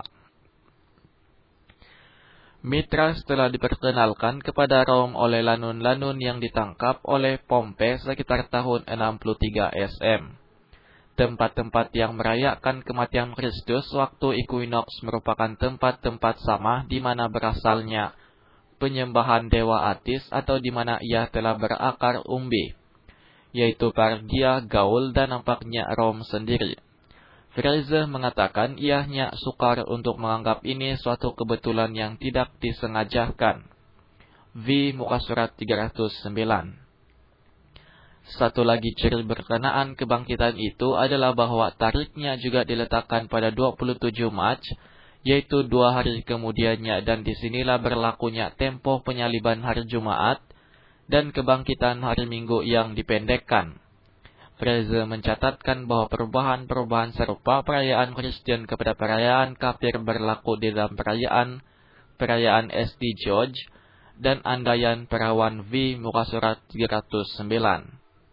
Speaker 1: Mitras telah diperkenalkan kepada Rom oleh lanun-lanun yang ditangkap oleh Pompei sekitar tahun enam puluh tiga S M. Tempat-tempat yang merayakan kematian Kristus waktu equinox merupakan tempat-tempat sama di mana berasalnya penyembahan Dewa Atis atau di mana ia telah berakar umbi, yaitu Pergia, Gaul, dan nampaknya Rom sendiri. Fraser mengatakan ianya sukar untuk menganggap ini suatu kebetulan yang tidak disengajakan. V. Muka surat tiga ratus sembilan. Satu lagi ciri berkenaan kebangkitan itu adalah bahwa tariknya juga diletakkan pada dua puluh tujuh Mac, yaitu dua hari kemudiannya, dan disinilah berlakunya tempo penyaliban hari Jumaat dan kebangkitan hari Minggu yang dipendekkan. Fraser mencatatkan bahwa perubahan-perubahan serupa perayaan Kristen kepada perayaan kafir berlaku di dalam perayaan perayaan S D George dan andaian perawan V muka surat tiga ratus sembilan.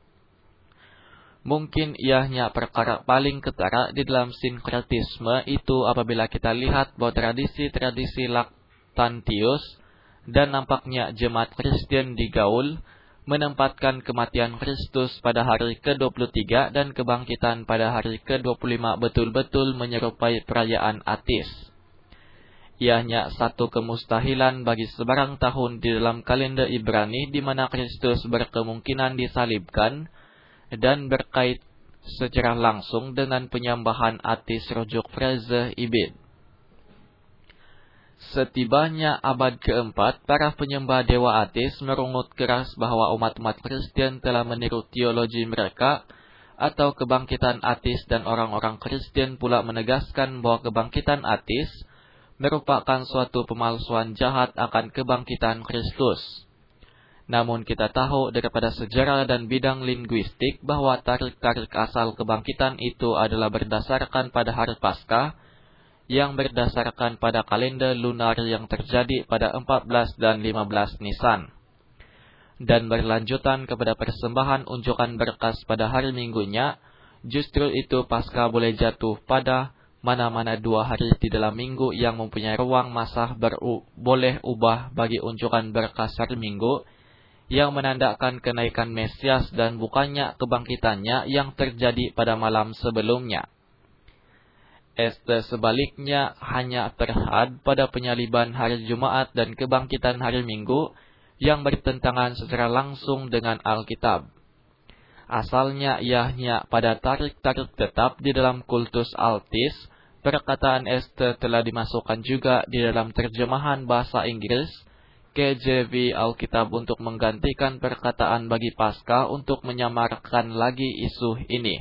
Speaker 1: Mungkin iahnya perkara paling ketara di dalam sinkretisme itu apabila kita lihat bahwa tradisi-tradisi Lactantius dan nampaknya jemaat Kristen di Gaul menempatkan kematian Kristus pada hari ke dua puluh tiga dan kebangkitan pada hari ke dua puluh lima betul-betul menyerupai perayaan ateis. Iahnya satu kemustahilan bagi sebarang tahun di dalam kalender Ibrani di mana Kristus berkemungkinan disalibkan dan berkait secara langsung dengan penyembahan ateis rujuk Fraser Ibid. Setibanya abad keempat, para penyembah dewa ateis merungut keras bahwa umat-umat Kristen telah meniru teologi mereka atau kebangkitan ateis, dan orang-orang Kristen pula menegaskan bahwa kebangkitan ateis merupakan suatu pemalsuan jahat akan kebangkitan Kristus. Namun kita tahu daripada sejarah dan bidang linguistik bahwa tarik-tarik asal kebangkitan itu adalah berdasarkan pada hari Paskah, yang berdasarkan pada kalender lunar yang terjadi pada empat belas dan lima belas Nisan, dan berlanjutan kepada persembahan unjukan berkas pada hari Minggunya. Justru itu Paskah boleh jatuh pada mana-mana dua hari di dalam minggu yang mempunyai ruang masa beru boleh ubah bagi unjukan berkas hari Minggu, yang menandakan kenaikan Mesias dan bukannya kebangkitannya yang terjadi pada malam sebelumnya. Este sebaliknya hanya terhad pada penyaliban hari Jumat dan kebangkitan hari Minggu yang bertentangan secara langsung dengan Alkitab. Asalnya iahnya pada tarik-tarik tetap di dalam kultus altis. Perkataan Este telah dimasukkan juga di dalam terjemahan bahasa Inggris K J V Alkitab untuk menggantikan perkataan bagi Paskah untuk menyamarkan lagi isu ini.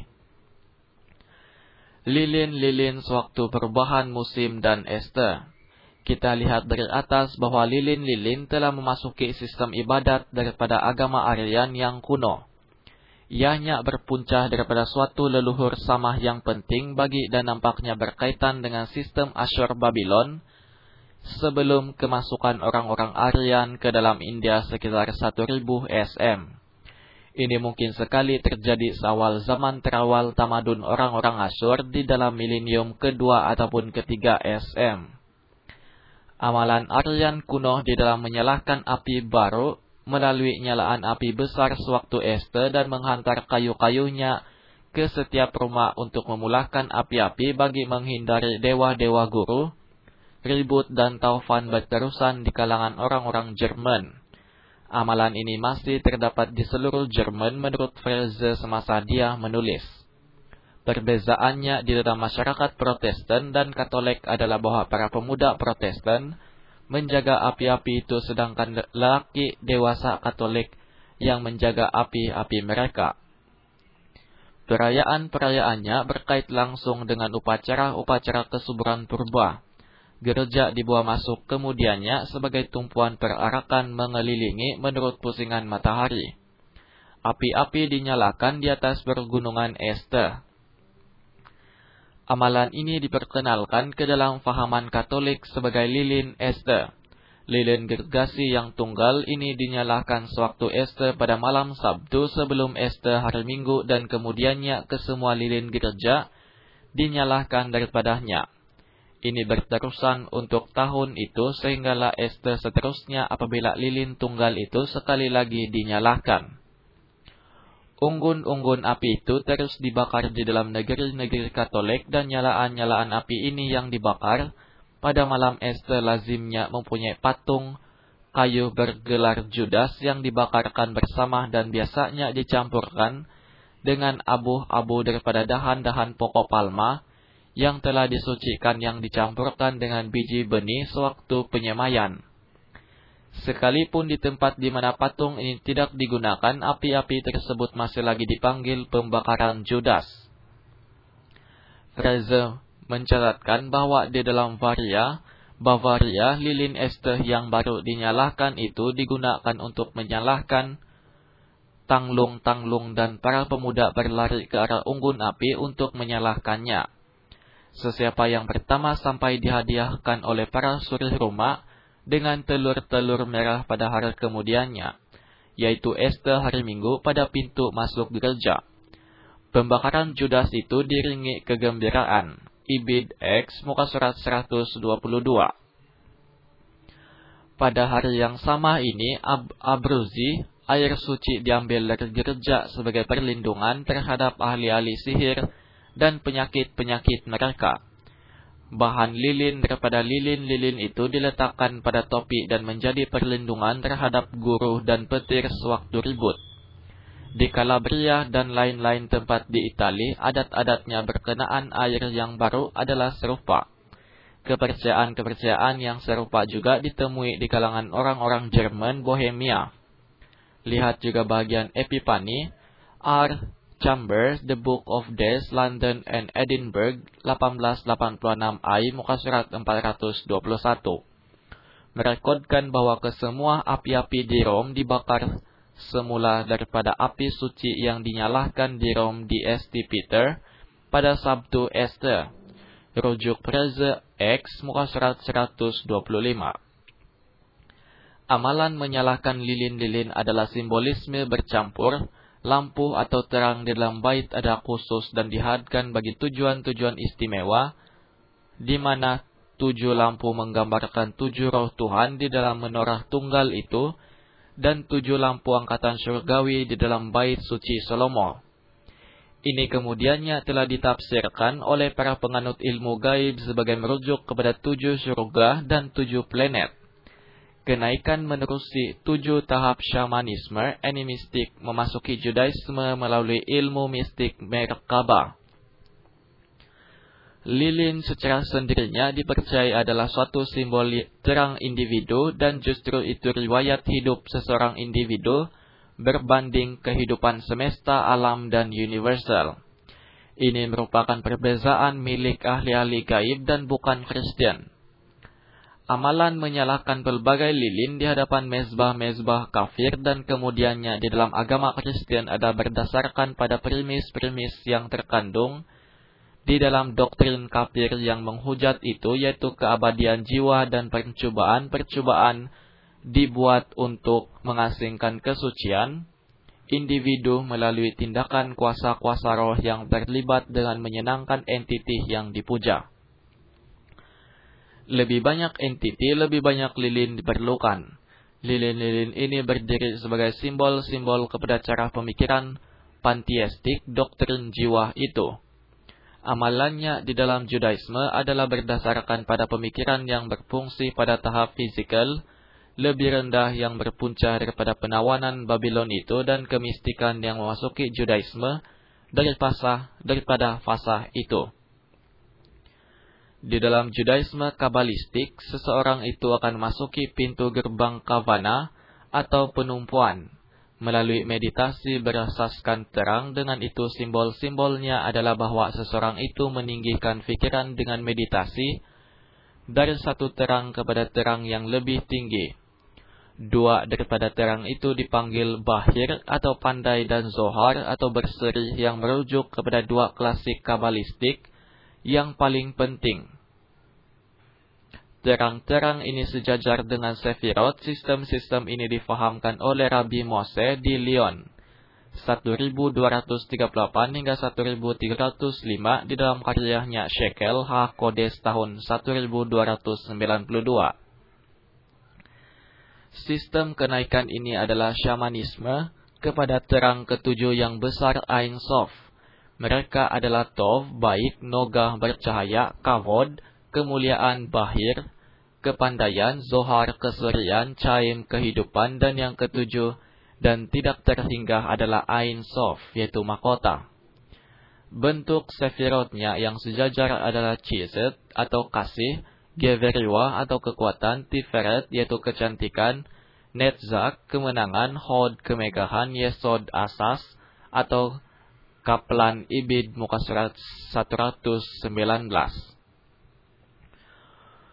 Speaker 1: Lilin-lilin sewaktu perubahan musim dan Este. Kita lihat dari atas bahwa lilin-lilin telah memasuki sistem ibadat daripada agama Aryan yang kuno. Ianya berpuncah daripada suatu leluhur samah yang penting bagi dan nampaknya berkaitan dengan sistem Asyur Babylon sebelum kemasukan orang-orang Aryan ke dalam India sekitar seribu S M. Ini mungkin sekali terjadi seawal zaman terawal tamadun orang-orang Asyur di dalam milenium kedua ataupun ketiga S M. Amalan Aryan kuno di dalam menyalakan api baru melalui nyalaan api besar sewaktu Este dan menghantar kayu-kayunya ke setiap rumah untuk memulakan api-api bagi menghindari dewa-dewa guru, ribut dan taufan berterusan di kalangan orang-orang Jerman. Amalan ini masih terdapat di seluruh Jerman menurut Fraser semasa dia menulis. Perbezaannya di dalam masyarakat Protestan dan Katolik adalah bahwa para pemuda Protestan menjaga api-api itu, sedangkan lelaki dewasa Katolik yang menjaga api-api mereka. Perayaan-perayaannya berkait langsung dengan upacara-upacara kesuburan purba. Gereja dibawa masuk kemudiannya sebagai tumpuan perarakan mengelilingi menurut pusingan matahari. Api-api dinyalakan di atas pergunungan Este. Amalan ini diperkenalkan ke dalam fahaman Katolik sebagai lilin Este. Lilin gergasi yang tunggal ini dinyalakan sewaktu Este pada malam Sabtu sebelum Este hari Minggu, dan kemudiannya ke semua lilin gereja dinyalakan daripadanya. Ini berterusan untuk tahun itu sehinggalah Este seterusnya apabila lilin tunggal itu sekali lagi dinyalakan. Unggun-unggun api itu terus dibakar di dalam negeri-negeri Katolik, dan nyalaan-nyalaan api ini yang dibakar pada malam Este lazimnya mempunyai patung kayu bergelar Judas yang dibakarkan bersama dan biasanya dicampurkan dengan abu-abu daripada dahan-dahan pokok palma yang telah disucikan yang dicampurkan dengan biji benih sewaktu penyemaian. Sekalipun di tempat di mana patung ini tidak digunakan, api-api tersebut masih lagi dipanggil pembakaran Judas. Fraser mencatatkan bahwa di dalam Varia, Bavaria, lilin Este yang baru dinyalakan itu digunakan untuk menyalakan Tanglung-tanglung dan para pemuda berlari ke arah unggun api untuk menyalakannya. Sesiapa yang pertama sampai dihadiahkan oleh para suri rumah dengan telur-telur merah pada hari kemudiannya, yaitu Esta hari Minggu pada pintu masuk gereja. Pembakaran Judas itu diringi kegembiraan. Ibid X, muka surat seratus dua puluh dua. Pada hari yang sama ini, Ab Abruzi, air suci diambil dari gereja sebagai perlindungan terhadap ahli-ahli sihir dan penyakit-penyakit mereka. Bahan lilin daripada lilin-lilin itu diletakkan pada topi dan menjadi perlindungan terhadap guru dan petir sewaktu ribut. Di Calabria dan lain-lain tempat di Itali, adat-adatnya berkenaan air yang baru adalah serupa. Kepercayaan-kepercayaan yang serupa juga ditemui di kalangan orang-orang Jerman Bohemia. Lihat juga bagian Epipani, R. Chambers, The Book of Death, London and Edinburgh, delapan belas delapan puluh enam I, muka surat empat ratus dua puluh satu. Merekodkan bahwa kesemua api-api di Rom dibakar semula daripada api suci yang dinyalakan di Rom di Saint Peter pada Sabtu Ester. Rujuk Preze X, muka surat seratus dua puluh lima. Amalan menyalakan lilin-lilin adalah simbolisme bercampur. Lampu atau terang di dalam bait ada khusus dan dihadkan bagi tujuan-tujuan istimewa, di mana tujuh lampu menggambarkan tujuh roh Tuhan di dalam menorah tunggal itu, dan tujuh lampu angkatan surgawi di dalam bait suci Salomo. Ini kemudiannya telah ditafsirkan oleh para penganut ilmu gaib sebagai merujuk kepada tujuh surga dan tujuh planet. Kenaikan menerusi tujuh tahap syamanisme animistik memasuki Judaisme melalui ilmu mistik Merkabah. Lilin secara sendirinya dipercayai adalah suatu simbol terang individu, dan justru itu riwayat hidup seseorang individu berbanding kehidupan semesta, alam, dan universal. Ini merupakan perbezaan milik ahli-ahli gaib dan bukan Kristen. Amalan menyalakan pelbagai lilin di hadapan mezbah-mezbah kafir dan kemudiannya di dalam agama Kristen ada berdasarkan pada premis-premis yang terkandung di dalam doktrin kafir yang menghujat itu, yaitu keabadian jiwa dan percobaan-percobaan dibuat untuk mengasingkan kesucian individu melalui tindakan kuasa-kuasa roh yang terlibat dengan menyenangkan entiti yang dipuja. Lebih banyak entiti, lebih banyak lilin diperlukan. Lilin-lilin ini berdiri sebagai simbol-simbol kepada cara pemikiran panteistik doktrin jiwa itu. Amalannya di dalam Judaisme adalah berdasarkan pada pemikiran yang berfungsi pada tahap fisikal, lebih rendah yang berpunca daripada penawanan Babylon itu, dan kemistikan yang memasuki Judaisme dari fasa, daripada fasa itu. Di dalam Judaisme kabalistik, seseorang itu akan masuki pintu gerbang kavana atau penumpuan. Melalui meditasi berasaskan terang, dengan itu simbol-simbolnya adalah bahwa seseorang itu meninggikan fikiran dengan meditasi dari satu terang kepada terang yang lebih tinggi. Dua daripada terang itu dipanggil bahir atau pandai dan zohar atau berseri, yang merujuk kepada dua klasik kabalistik yang paling penting. Terang-terang ini sejajar dengan Sefirot. Sistem-sistem ini difahamkan oleh Rabbi Mose di Lyon seribu dua ratus tiga puluh delapan hingga seribu tiga ratus lima di dalam karyanya Shekel Ha-Kodes tahun seribu dua ratus sembilan puluh dua. Sistem kenaikan ini adalah syamanisme kepada terang ketujuh yang besar Ein Sof. Mereka adalah Tov, baik, Nogah, bercahaya, Kavod, kemuliaan, Bahir, kepandaian, Zohar, keserian, Chaim, kehidupan, dan yang ketujuh dan tidak terhinggah adalah Ein Sof, yaitu mahkota. Bentuk sefirotnya yang sejajar adalah Chesed atau kasih, Geveriwa atau kekuatan, Tiferet yaitu kecantikan, Netzach kemenangan, Hod kemegahan, Yesod asas atau Kaplan Ibid, muka surat seratus sembilan belas.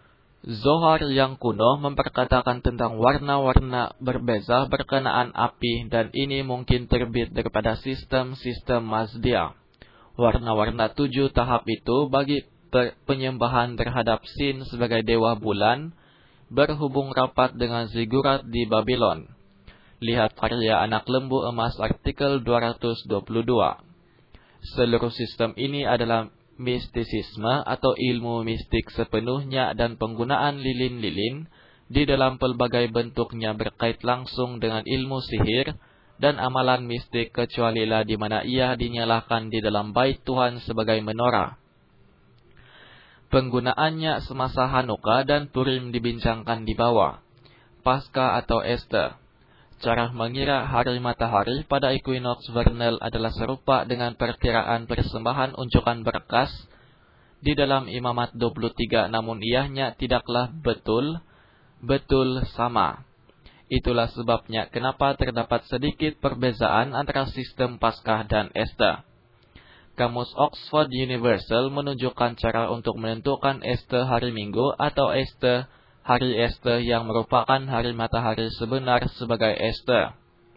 Speaker 1: Zohar yang kuno memperkatakan tentang warna-warna berbeza berkenaan api, dan ini mungkin terbit daripada sistem-sistem Mazdia. Warna-warna tujuh tahap itu bagi penyembahan terhadap Sin sebagai dewa bulan berhubung rapat dengan zigurat di Babylon. Lihat karya Anak Lembu Emas artikel dua ratus dua puluh dua. Seluruh sistem ini adalah mistisisme atau ilmu mistik sepenuhnya, dan penggunaan lilin-lilin di dalam pelbagai bentuknya berkait langsung dengan ilmu sihir dan amalan mistik, kecualilah di mana ia dinyalakan di dalam bait Tuhan sebagai menorah. Penggunaannya semasa Hanukkah dan Purim dibincangkan di bawah. Paskah atau Easter. Cara mengira hari matahari pada equinox vernal adalah serupa dengan perkiraan persembahan unjukan berkas di dalam Imamat dua puluh tiga, namun ianya tidaklah betul betul sama. Itulah sebabnya kenapa terdapat sedikit perbezaan antara sistem Paskah dan Easter. Kamus Oxford Universal menunjukkan cara untuk menentukan Easter hari Minggu atau Easter hari Easter yang merupakan hari matahari sebenar sebagai Easter.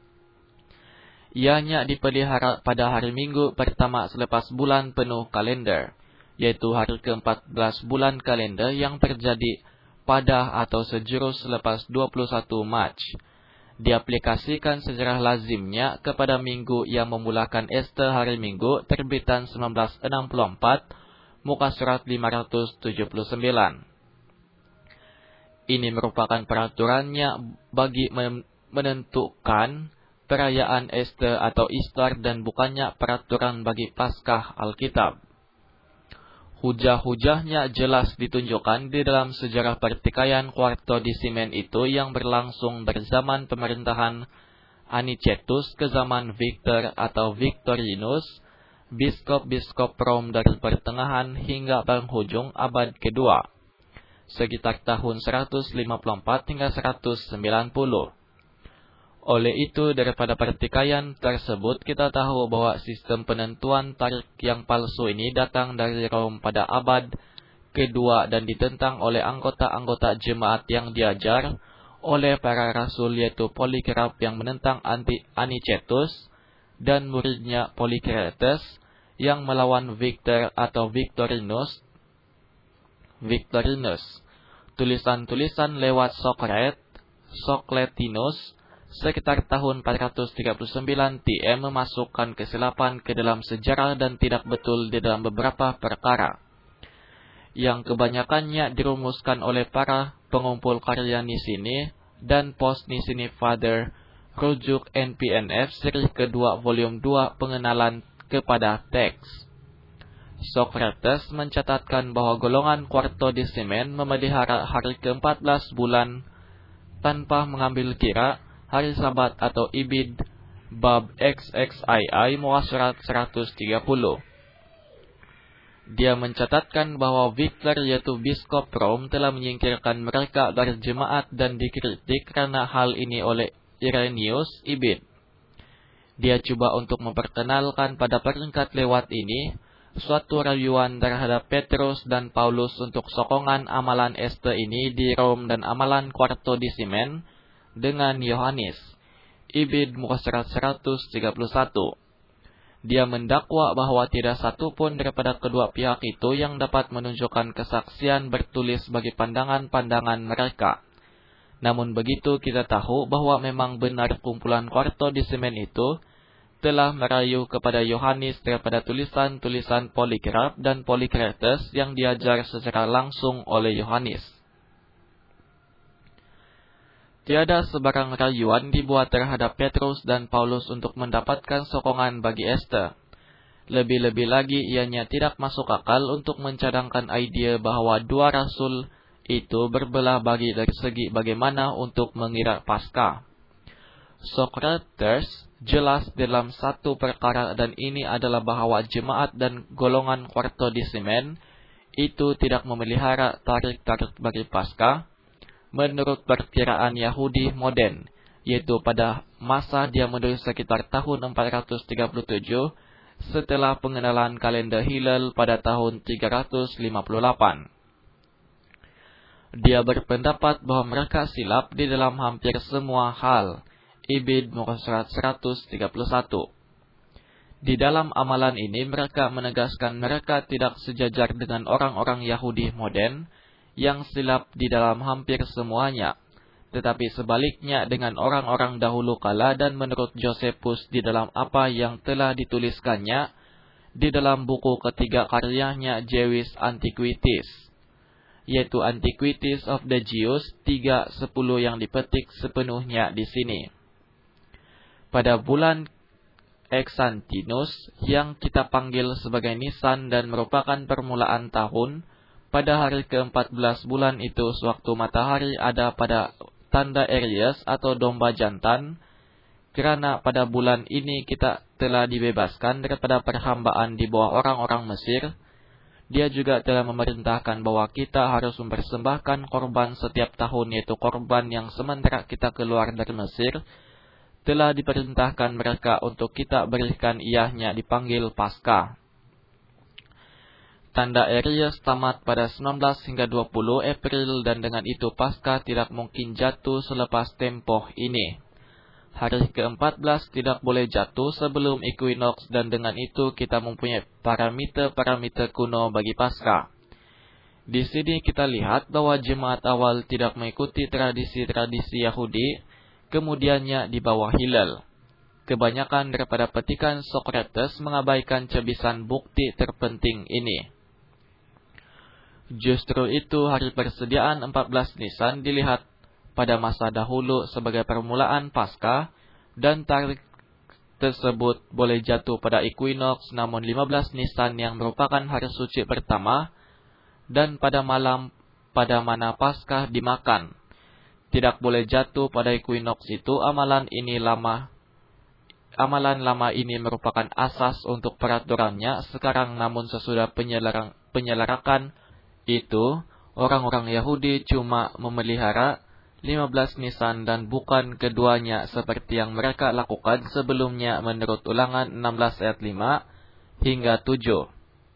Speaker 1: Ianya dipelihara pada hari Minggu pertama selepas bulan penuh kalender, yaitu hari ke empat belas bulan kalender yang terjadi pada atau sejurus selepas dua puluh satu Mac. Diaplikasikan sejarah lazimnya kepada minggu yang memulakan Easter hari Minggu terbitan seribu sembilan ratus enam puluh empat, muka surat lima ratus tujuh puluh sembilan. Ini merupakan peraturannya bagi menentukan perayaan Easter atau Easter dan bukannya peraturan bagi Paskah Alkitab. Hujah-hujahnya jelas ditunjukkan di dalam sejarah pertikaian Quartodecimen itu yang berlangsung berzaman pemerintahan Anicetus ke zaman Victor atau Victorinus, biskop-biskop Rom dari pertengahan hingga penghujung abad kedua, sekitar tahun seratus lima puluh empat hingga seratus sembilan puluh. Oleh itu, daripada pertikaian tersebut, kita tahu bahwa sistem penentuan tarikh yang palsu ini datang dari Rom pada abad kedua dan ditentang oleh anggota-anggota jemaat yang diajar oleh para rasul, yaitu Polycarp yang menentang anti Anicetus dan muridnya Polycrates yang melawan Victor atau Victorinus. Victorinus. Tulisan-tulisan lewat Socrates, Socletinus, sekitar tahun empat ratus tiga puluh sembilan T M memasukkan kesilapan ke dalam sejarah dan tidak betul di dalam beberapa perkara, yang kebanyakannya dirumuskan oleh para pengumpul karya Nisini dan Post Nisini Father, rujuk N P N F seri kedua volume dua, pengenalan kepada teks. Socrates mencatatkan bahwa golongan Quartodecimen memelihara hari ke empat belas bulan tanpa mengambil kira hari Sabat atau Ibid, bab X X I I, muka surat seratus tiga puluh. Dia mencatatkan bahwa Victor, yaitu biskop Rom, telah menyingkirkan mereka dari jemaat dan dikritik karena hal ini oleh Irenaeus Ibid. Dia coba untuk memperkenalkan pada peringkat lewat ini suatu rayuan terhadap Petrus dan Paulus untuk sokongan amalan Easter ini di Rom dan amalan Quartodecimen dengan Yohanes. Ibid, muka surat seratus tiga puluh satu. Dia mendakwa bahwa tidak satu pun daripada kedua pihak itu yang dapat menunjukkan kesaksian bertulis bagi pandangan-pandangan mereka. Namun begitu, kita tahu bahwa memang benar kumpulan Quartodecimen itu telah merayu kepada Yohanes daripada tulisan-tulisan Polycarp dan Polycrates yang diajar secara langsung oleh Yohanes. Tiada sebarang rayuan dibuat terhadap Petrus dan Paulus untuk mendapatkan sokongan bagi Easter. Lebih-lebih lagi, ianya tidak masuk akal untuk mencadangkan ide bahwa dua rasul itu berbelah bagi dari segi bagaimana untuk mengira Paskah. Socrates jelas dalam satu perkara, dan ini adalah bahwa jemaat dan golongan Quartodecimen itu tidak memelihara tarikh-tarikh bagi Paskah menurut perkiraan Yahudi modern, yaitu pada masa dia menulis sekitar tahun empat ratus tiga puluh tujuh setelah pengenalan kalender Hillel pada tahun tiga ratus lima puluh delapan. Dia berpendapat bahwa mereka silap di dalam hampir semua hal. Ibid muka surat seratus tiga puluh satu. Di dalam amalan ini mereka menegaskan mereka tidak sejajar dengan orang-orang Yahudi modern yang silap di dalam hampir semuanya, tetapi sebaliknya dengan orang-orang dahulu kala, dan menurut Josephus di dalam apa yang telah dituliskannya di dalam buku ketiga karyanya Jewish Antiquities, yaitu Antiquities of the Jews tiga sepuluh yang dipetik sepenuhnya di sini. Pada bulan Exantinus yang kita panggil sebagai Nisan dan merupakan permulaan tahun, pada hari keempat belas bulan itu sewaktu matahari ada pada tanda Aries atau domba jantan, kerana pada bulan ini kita telah dibebaskan daripada perhambaan di bawah orang-orang Mesir. Dia juga telah memerintahkan bahwa kita harus mempersembahkan korban setiap tahun, yaitu korban yang sementara kita keluar dari Mesir telah diperintahkan mereka untuk kita berikan, iahnya dipanggil Paskah. Tanda Aries tamat pada sembilan belas hingga dua puluh April, dan dengan itu Paskah tidak mungkin jatuh selepas tempoh ini. Hari keempat belas tidak boleh jatuh sebelum equinox, dan dengan itu kita mempunyai parameter-parameter kuno bagi Paskah. Di sini kita lihat bahwa jemaat awal tidak mengikuti tradisi-tradisi Yahudi, kemudiannya di bawah hilal. Kebanyakan daripada petikan Socrates mengabaikan cebisan bukti terpenting ini. Justru itu hari persediaan empat belas Nisan dilihat pada masa dahulu sebagai permulaan Paskah, dan tarikh tersebut boleh jatuh pada equinox, namun lima belas Nisan yang merupakan hari suci pertama dan pada malam pada mana Paskah dimakan tidak boleh jatuh pada equinox itu. Amalan ini lama Amalan lama ini merupakan asas untuk peraturannya sekarang, namun sesudah penyelarakan, penyelarakan itu, orang-orang Yahudi cuma memelihara lima belas Nisan dan bukan keduanya seperti yang mereka lakukan sebelumnya menurut Ulangan enam belas ayat lima hingga tujuh.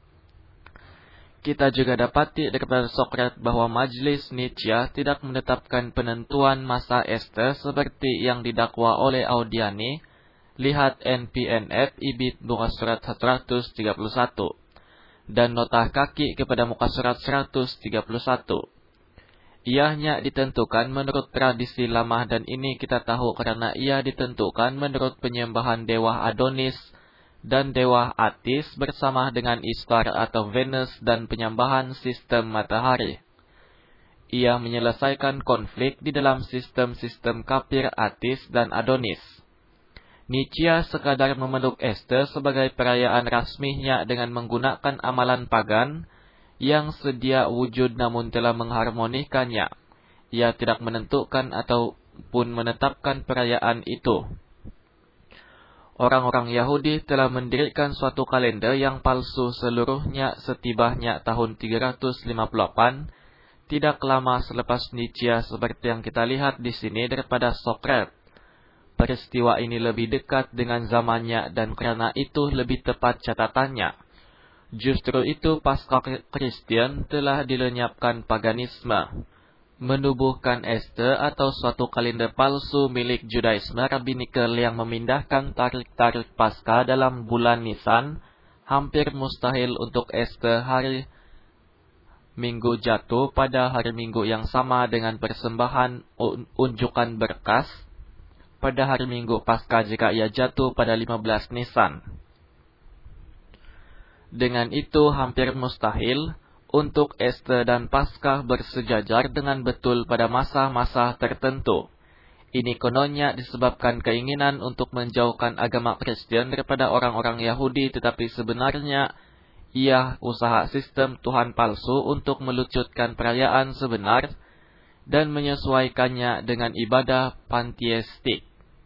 Speaker 1: Kita juga dapati daripada Sokrates bahwa Majelis Nicea tidak menetapkan penentuan masa Ester seperti yang didakwa oleh Audiani. Lihat N P N F Ibid muka surat seratus tiga puluh satu dan nota kaki kepada muka surat seratus tiga puluh satu. Iahnya ditentukan menurut tradisi lama, dan ini kita tahu karena ia ditentukan menurut penyembahan dewa Adonis dan dewa Atis bersama dengan Ishtar atau Venus dan penyembahan sistem matahari. Ia menyelesaikan konflik di dalam sistem-sistem kafir Atis dan Adonis. Nicea sekadar memeluk Ester sebagai perayaan rasminya dengan menggunakan amalan pagan yang sedia wujud namun telah mengharmonikannya. Ia tidak menentukan ataupun menetapkan perayaan itu. Orang-orang Yahudi telah mendirikan suatu kalender yang palsu seluruhnya setibanya tahun tiga ratus lima puluh delapan, tidak lama selepas Nicea seperti yang kita lihat di sini daripada Sokrates. Peristiwa ini lebih dekat dengan zamannya dan karena itu lebih tepat catatannya. Justru itu Paskah Kristen telah dilenyapkan paganisme. Menubuhkan Ester atau suatu kalender palsu milik Judaisme Rabbinical yang memindahkan tarikh-tarikh Paskah dalam bulan Nisan, hampir mustahil untuk Ester hari Minggu jatuh pada hari Minggu yang sama dengan persembahan unjukan berkas pada hari Minggu Paskah jika ia jatuh pada lima belas Nisan. Dengan itu hampir mustahil untuk Ester dan Paskah bersejajar dengan betul pada masa-masa tertentu. Ini kononnya disebabkan keinginan untuk menjauhkan agama Kristen daripada orang-orang Yahudi, tetapi sebenarnya ia usaha sistem Tuhan palsu untuk melucutkan perayaan sebenar dan menyesuaikannya dengan ibadah panteistik.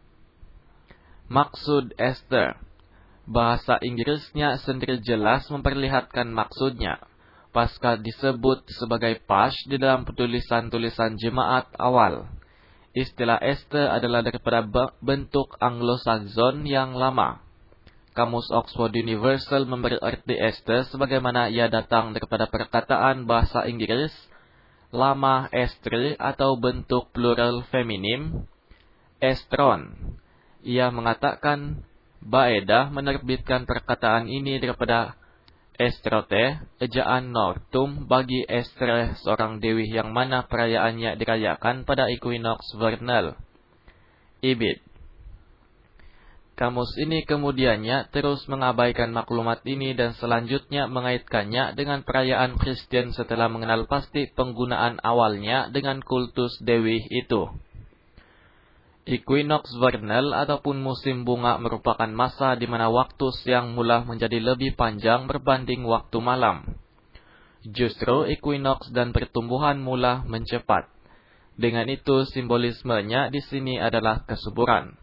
Speaker 1: Maksud Ester. Bahasa Inggrisnya sendiri jelas memperlihatkan maksudnya. Paskah disebut sebagai Pasch di dalam tulisan-tulisan jemaat awal. Istilah Ester adalah daripada bentuk Anglo-Saxon yang lama. Kamus Oxford Universal memberi arti Ester sebagaimana ia datang daripada perkataan bahasa Inggris lama estri atau bentuk plural feminim, estron. Ia mengatakan Baedah menerbitkan perkataan ini daripada Estrote, ejaan Nortum bagi Estre, seorang dewi yang mana perayaannya dirayakan pada equinox vernal. Ibid. Kamus ini kemudiannya terus mengabaikan maklumat ini dan selanjutnya mengaitkannya dengan perayaan Kristen setelah mengenal pasti penggunaan awalnya dengan kultus dewi itu. Equinox vernal ataupun musim bunga merupakan masa di mana waktu siang mula menjadi lebih panjang berbanding waktu malam. Justru equinox dan pertumbuhan mula mencepat. Dengan itu simbolismenya di sini adalah kesuburan.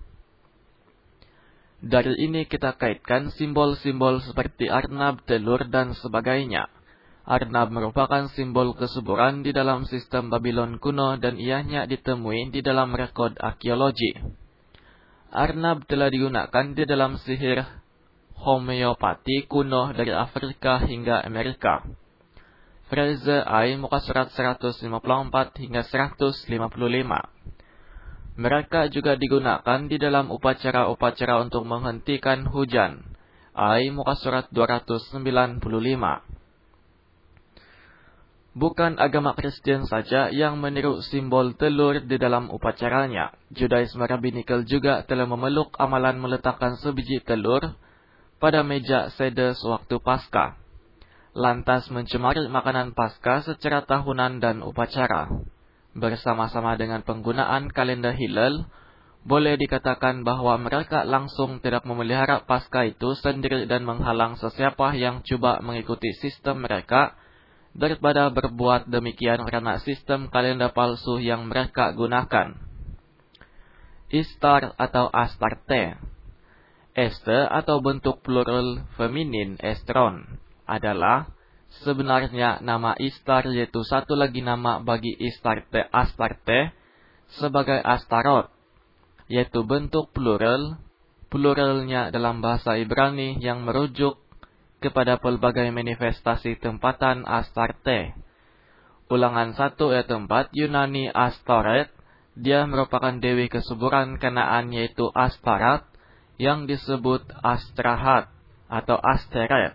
Speaker 1: Dari ini kita kaitkan simbol-simbol seperti arnab, telur, dan sebagainya. Arnab merupakan simbol kesuburan di dalam sistem Babylon kuno dan ianya ditemui di dalam rekod arkeologi. Arnab telah digunakan di dalam sihir homeopati kuno dari Afrika hingga Amerika. Fraser I, muka surat seratus lima puluh empat hingga seratus lima puluh lima. Mereka juga digunakan di dalam upacara-upacara untuk menghentikan hujan. I, muka surat dua ratus sembilan puluh lima. Bukan agama Kristen saja yang meniru simbol telur di dalam upacaranya. Judaisme Rabbinical juga telah memeluk amalan meletakkan sebiji telur pada meja seder sewaktu Paskah, lantas mencemari makanan Paskah secara tahunan dan upacara. Bersama-sama dengan penggunaan kalender Hillel, boleh dikatakan bahwa mereka langsung tidak memelihara Paskah itu sendiri dan menghalang sesiapa yang coba mengikuti sistem mereka daripada berbuat demikian karena sistem kalender palsu yang mereka gunakan. Istar atau Astarte. Este atau bentuk plural feminin estron adalah sebenarnya nama Istar, yaitu satu lagi nama bagi Istarte Astarte sebagai Astarot, yaitu bentuk plural, pluralnya dalam bahasa Ibrani yang merujuk kepada pelbagai manifestasi tempatan Astarte. Ulangan satu ayat empat, Yunani Astoret, dia merupakan dewi kesuburan Kanaan yaitu Astarat, yang disebut Astrahat atau Asteret.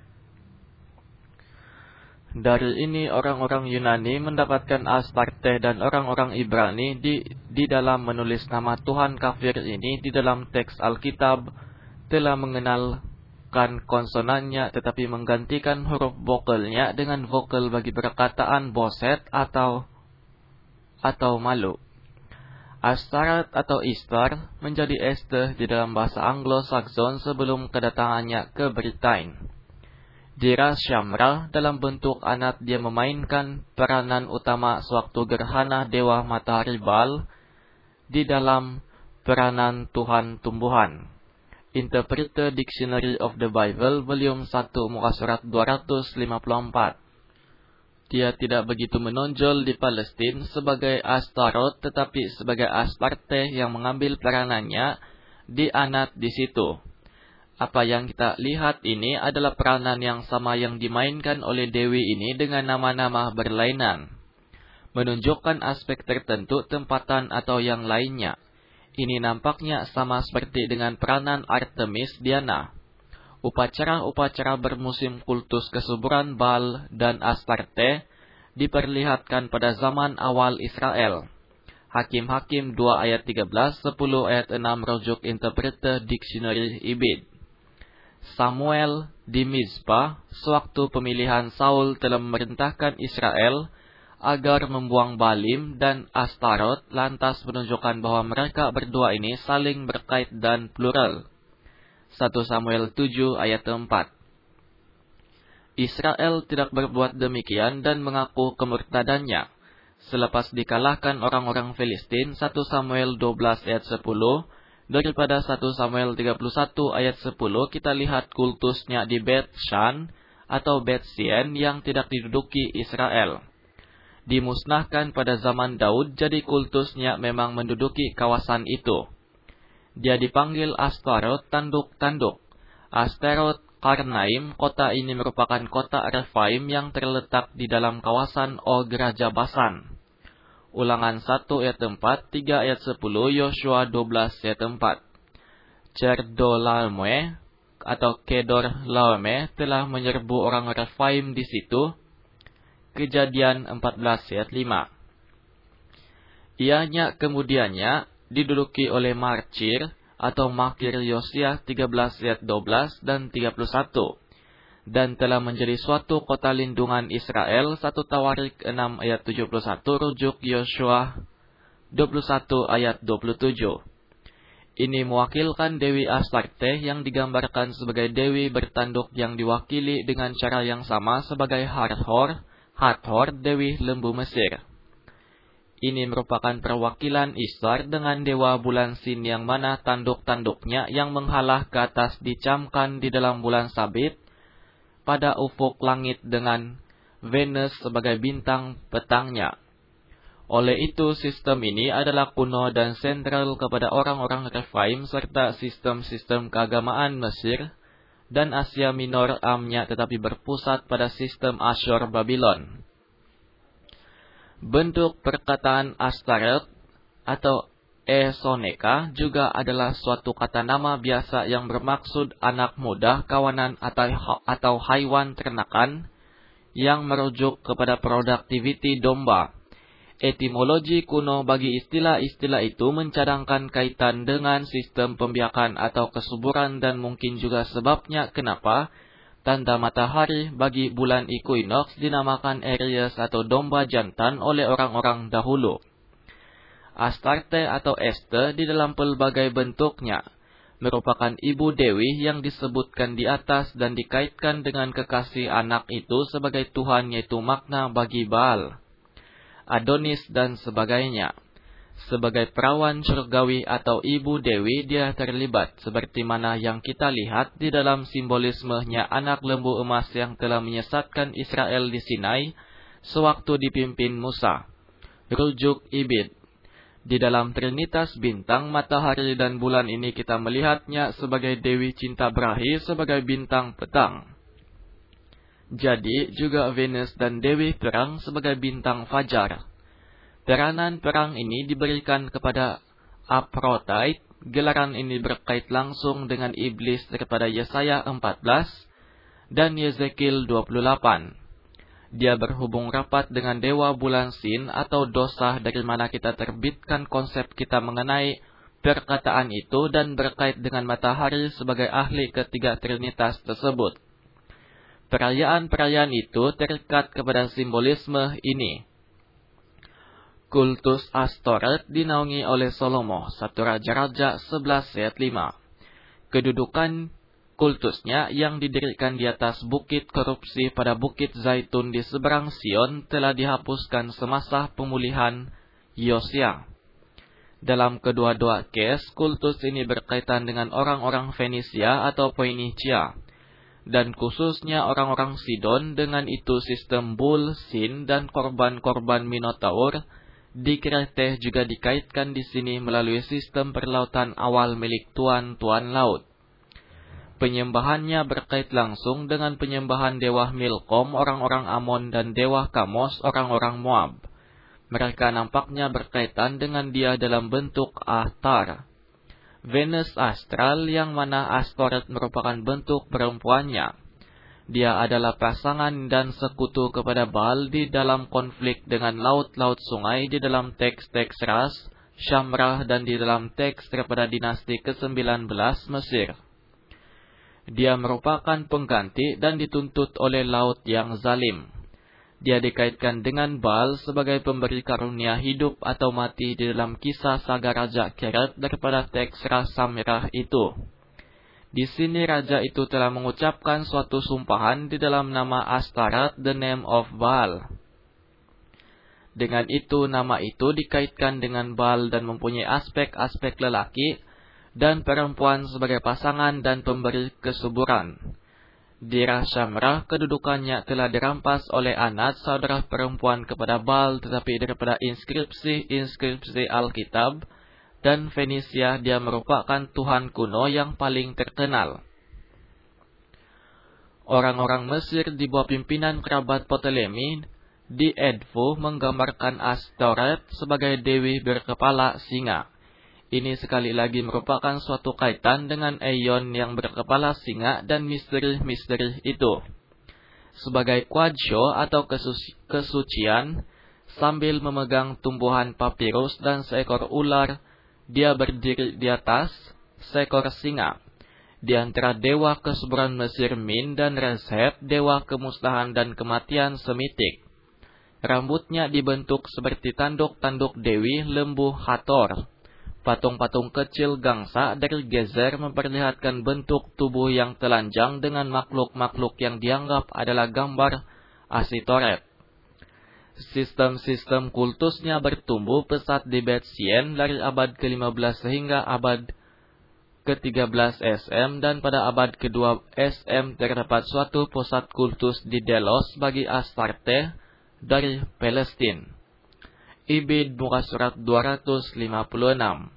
Speaker 1: Dari ini orang-orang Yunani mendapatkan Astarte dan orang-orang Ibrani di, di dalam menulis nama Tuhan kafir ini di dalam teks Alkitab telah mengenal kan konsonannya tetapi menggantikan huruf vokalnya dengan vokal bagi perkataan boset atau atau malu. Astarat atau Istar menjadi Esther di dalam bahasa Anglo-Saxon sebelum kedatangannya ke Britain. Dira Shamra dalam bentuk anak dia memainkan peranan utama sewaktu gerhana dewa matahari Baal di dalam peranan Tuhan tumbuhan. Interpreter Dictionary of the Bible, volume satu, muka surat dua ratus lima puluh empat. Dia tidak begitu menonjol di Palestina sebagai Astarot, tetapi sebagai Astarte yang mengambil peranannya di Anat di situ. Apa yang kita lihat ini adalah peranan yang sama yang dimainkan oleh Dewi ini dengan nama-nama berlainan, menunjukkan aspek tertentu tempatan atau yang lainnya. Ini nampaknya sama seperti dengan peranan Artemis Diana. Upacara-upacara bermusim kultus kesuburan Baal dan Astarte diperlihatkan pada zaman awal Israel. Hakim-Hakim dua ayat tiga belas, sepuluh ayat enam rujuk Interpreter Dictionary Ibid. Samuel di Mizpah, sewaktu pemilihan Saul telah memerintahkan Israel agar membuang Baalim dan Astarot, lantas menunjukkan bahwa mereka berdua ini saling berkait dan plural. satu Samuel tujuh ayat empat. Israel tidak berbuat demikian dan mengaku kemurtadannya. Selepas dikalahkan orang-orang Filistin, satu Samuel dua belas ayat sepuluh, daripada satu Samuel tiga puluh satu ayat sepuluh, kita lihat kultusnya di Bet Shan atau Bet Sien yang tidak diduduki Israel. Dimusnahkan pada zaman Daud, jadi kultusnya memang menduduki kawasan itu. Dia dipanggil Astarot, tanduk-tanduk. Asterot Karnaim, kota ini merupakan kota Rephaim yang terletak di dalam kawasan Og Raja Basan. Ulangan satu ayat empat, tiga ayat sepuluh, Yosua dua belas ayat empat. Cerdolaomer atau Kedorlaomer telah menyerbu orang Refaim di situ. Kejadian empat belas ayat lima. Ianya kemudiannya diduduki oleh Marcir atau Makir Yosia tiga belas ayat dua belas dan tiga puluh satu. Dan telah menjadi suatu kota lindungan Israel. satu Tawarik enam ayat tujuh puluh satu, rujuk Yosua dua puluh satu ayat dua puluh tujuh. Ini mewakilkan Dewi Astarte yang digambarkan sebagai Dewi bertanduk yang diwakili dengan cara yang sama sebagai Hathor, Hathor Dewi lembu Mesir. Ini merupakan perwakilan Ishtar dengan dewa bulan Sin yang mana tanduk-tanduknya yang menghalah ke atas dicamkan di dalam bulan sabit pada ufuk langit dengan Venus sebagai bintang petangnya. Oleh itu, sistem ini adalah kuno dan sentral kepada orang-orang Refaim serta sistem-sistem keagamaan Mesir dan Asia Minor amnya, tetapi berpusat pada sistem Asyur Babylon. Bentuk perkataan Astaroth atau Esoneka juga adalah suatu kata nama biasa yang bermaksud anak muda, kawanan atau, atau haiwan ternakan yang merujuk kepada produktiviti domba. Etimologi kuno bagi istilah-istilah itu mencadangkan kaitan dengan sistem pembiakan atau kesuburan dan mungkin juga sebabnya kenapa tanda matahari bagi bulan equinox dinamakan Aries atau domba jantan oleh orang-orang dahulu. Astarte atau Este di dalam pelbagai bentuknya merupakan ibu dewi yang disebutkan di atas dan dikaitkan dengan kekasih anak itu sebagai Tuhan, yaitu makna bagi Baal, Adonis dan sebagainya. Sebagai perawan surgawi atau ibu dewi dia terlibat seperti mana yang kita lihat di dalam simbolismenya anak lembu emas yang telah menyesatkan Israel di Sinai sewaktu dipimpin Musa. Rujuk Ibid. Di dalam Trinitas bintang, matahari dan bulan ini kita melihatnya sebagai Dewi Cinta Berahi sebagai bintang petang. Jadi juga Venus dan Dewi Perang sebagai bintang fajar. Peranan perang ini diberikan kepada Aphrodite. Gelaran ini berkait langsung dengan iblis daripada Yesaya empat belas dan Yezekiel dua puluh delapan. Dia berhubung rapat dengan dewa bulan Sin atau dosa, dari mana kita terbitkan konsep kita mengenai perkataan itu dan berkait dengan matahari sebagai ahli ketiga trinitas tersebut. Perayaan-perayaan itu terikat kepada simbolisme ini. Kultus Astoret dinaungi oleh Salomo, satu Raja-Raja sebelas ayat lima. Kedudukan kultusnya yang didirikan di atas bukit korupsi pada bukit Zaitun di seberang Sion telah dihapuskan semasa pemulihan Yosia. Dalam kedua-dua kes, kultus ini berkaitan dengan orang-orang Fenisia atau Phoenicia, dan khususnya orang-orang Sidon. Dengan itu sistem Bul, Sin, dan korban-korban Minotaur di Krete juga dikaitkan di sini melalui sistem perlautan awal milik tuan-tuan laut. Penyembahannya berkait langsung dengan penyembahan dewa Milkom orang-orang Amon dan dewa Kamos orang-orang Moab. Mereka nampaknya berkaitan dengan dia dalam bentuk Ahtar. Venus astral yang mana Astoret merupakan bentuk perempuannya. Dia adalah pasangan dan sekutu kepada Baal di dalam konflik dengan laut-laut sungai di dalam teks-teks Ras, Syamrah dan di dalam teks daripada dinasti ke sembilan belas Mesir. Dia merupakan pengganti dan dituntut oleh laut yang zalim. Dia dikaitkan dengan Baal sebagai pemberi karunia hidup atau mati di dalam kisah saga Raja Keret daripada teks Ras Samirah itu. Di sini raja itu telah mengucapkan suatu sumpahan di dalam nama Astarat, the name of Baal. Dengan itu nama itu dikaitkan dengan Baal dan mempunyai aspek-aspek lelaki dan perempuan sebagai pasangan dan pemberi kesuburan. Di Ras Syamrah, kedudukannya telah dirampas oleh Anat, saudara perempuan kepada Baal, tetapi daripada inskripsi-inskripsi Alkitab dan Fenisia dia merupakan Tuhan kuno yang paling terkenal. Orang-orang Mesir di bawah pimpinan kerabat Ptolemai di Edfu menggambarkan Astoret sebagai dewi berkepala singa. Ini sekali lagi merupakan suatu kaitan dengan Eon yang berkepala singa dan misteri-misteri itu. Sebagai Kwadsho atau kesuci kesucian, sambil memegang tumbuhan papirus dan seekor ular, dia berdiri di atas seekor singa. Di antara dewa kesuburan Mesir Min dan Reshep, dewa kemusnahan dan kematian Semitik. Rambutnya dibentuk seperti tanduk-tanduk dewi lembu Hathor. Patung-patung kecil gangsa dari Gezer memperlihatkan bentuk tubuh yang telanjang dengan makhluk-makhluk yang dianggap adalah gambar Asitoret. Sistem-sistem kultusnya bertumbuh pesat di Bet Sien dari abad ke lima belas sehingga abad ke tiga belas S M, dan pada abad ke dua S M terdapat suatu pusat kultus di Delos bagi Astarte dari Palestina. Ibid muka surat dua ratus lima puluh enam.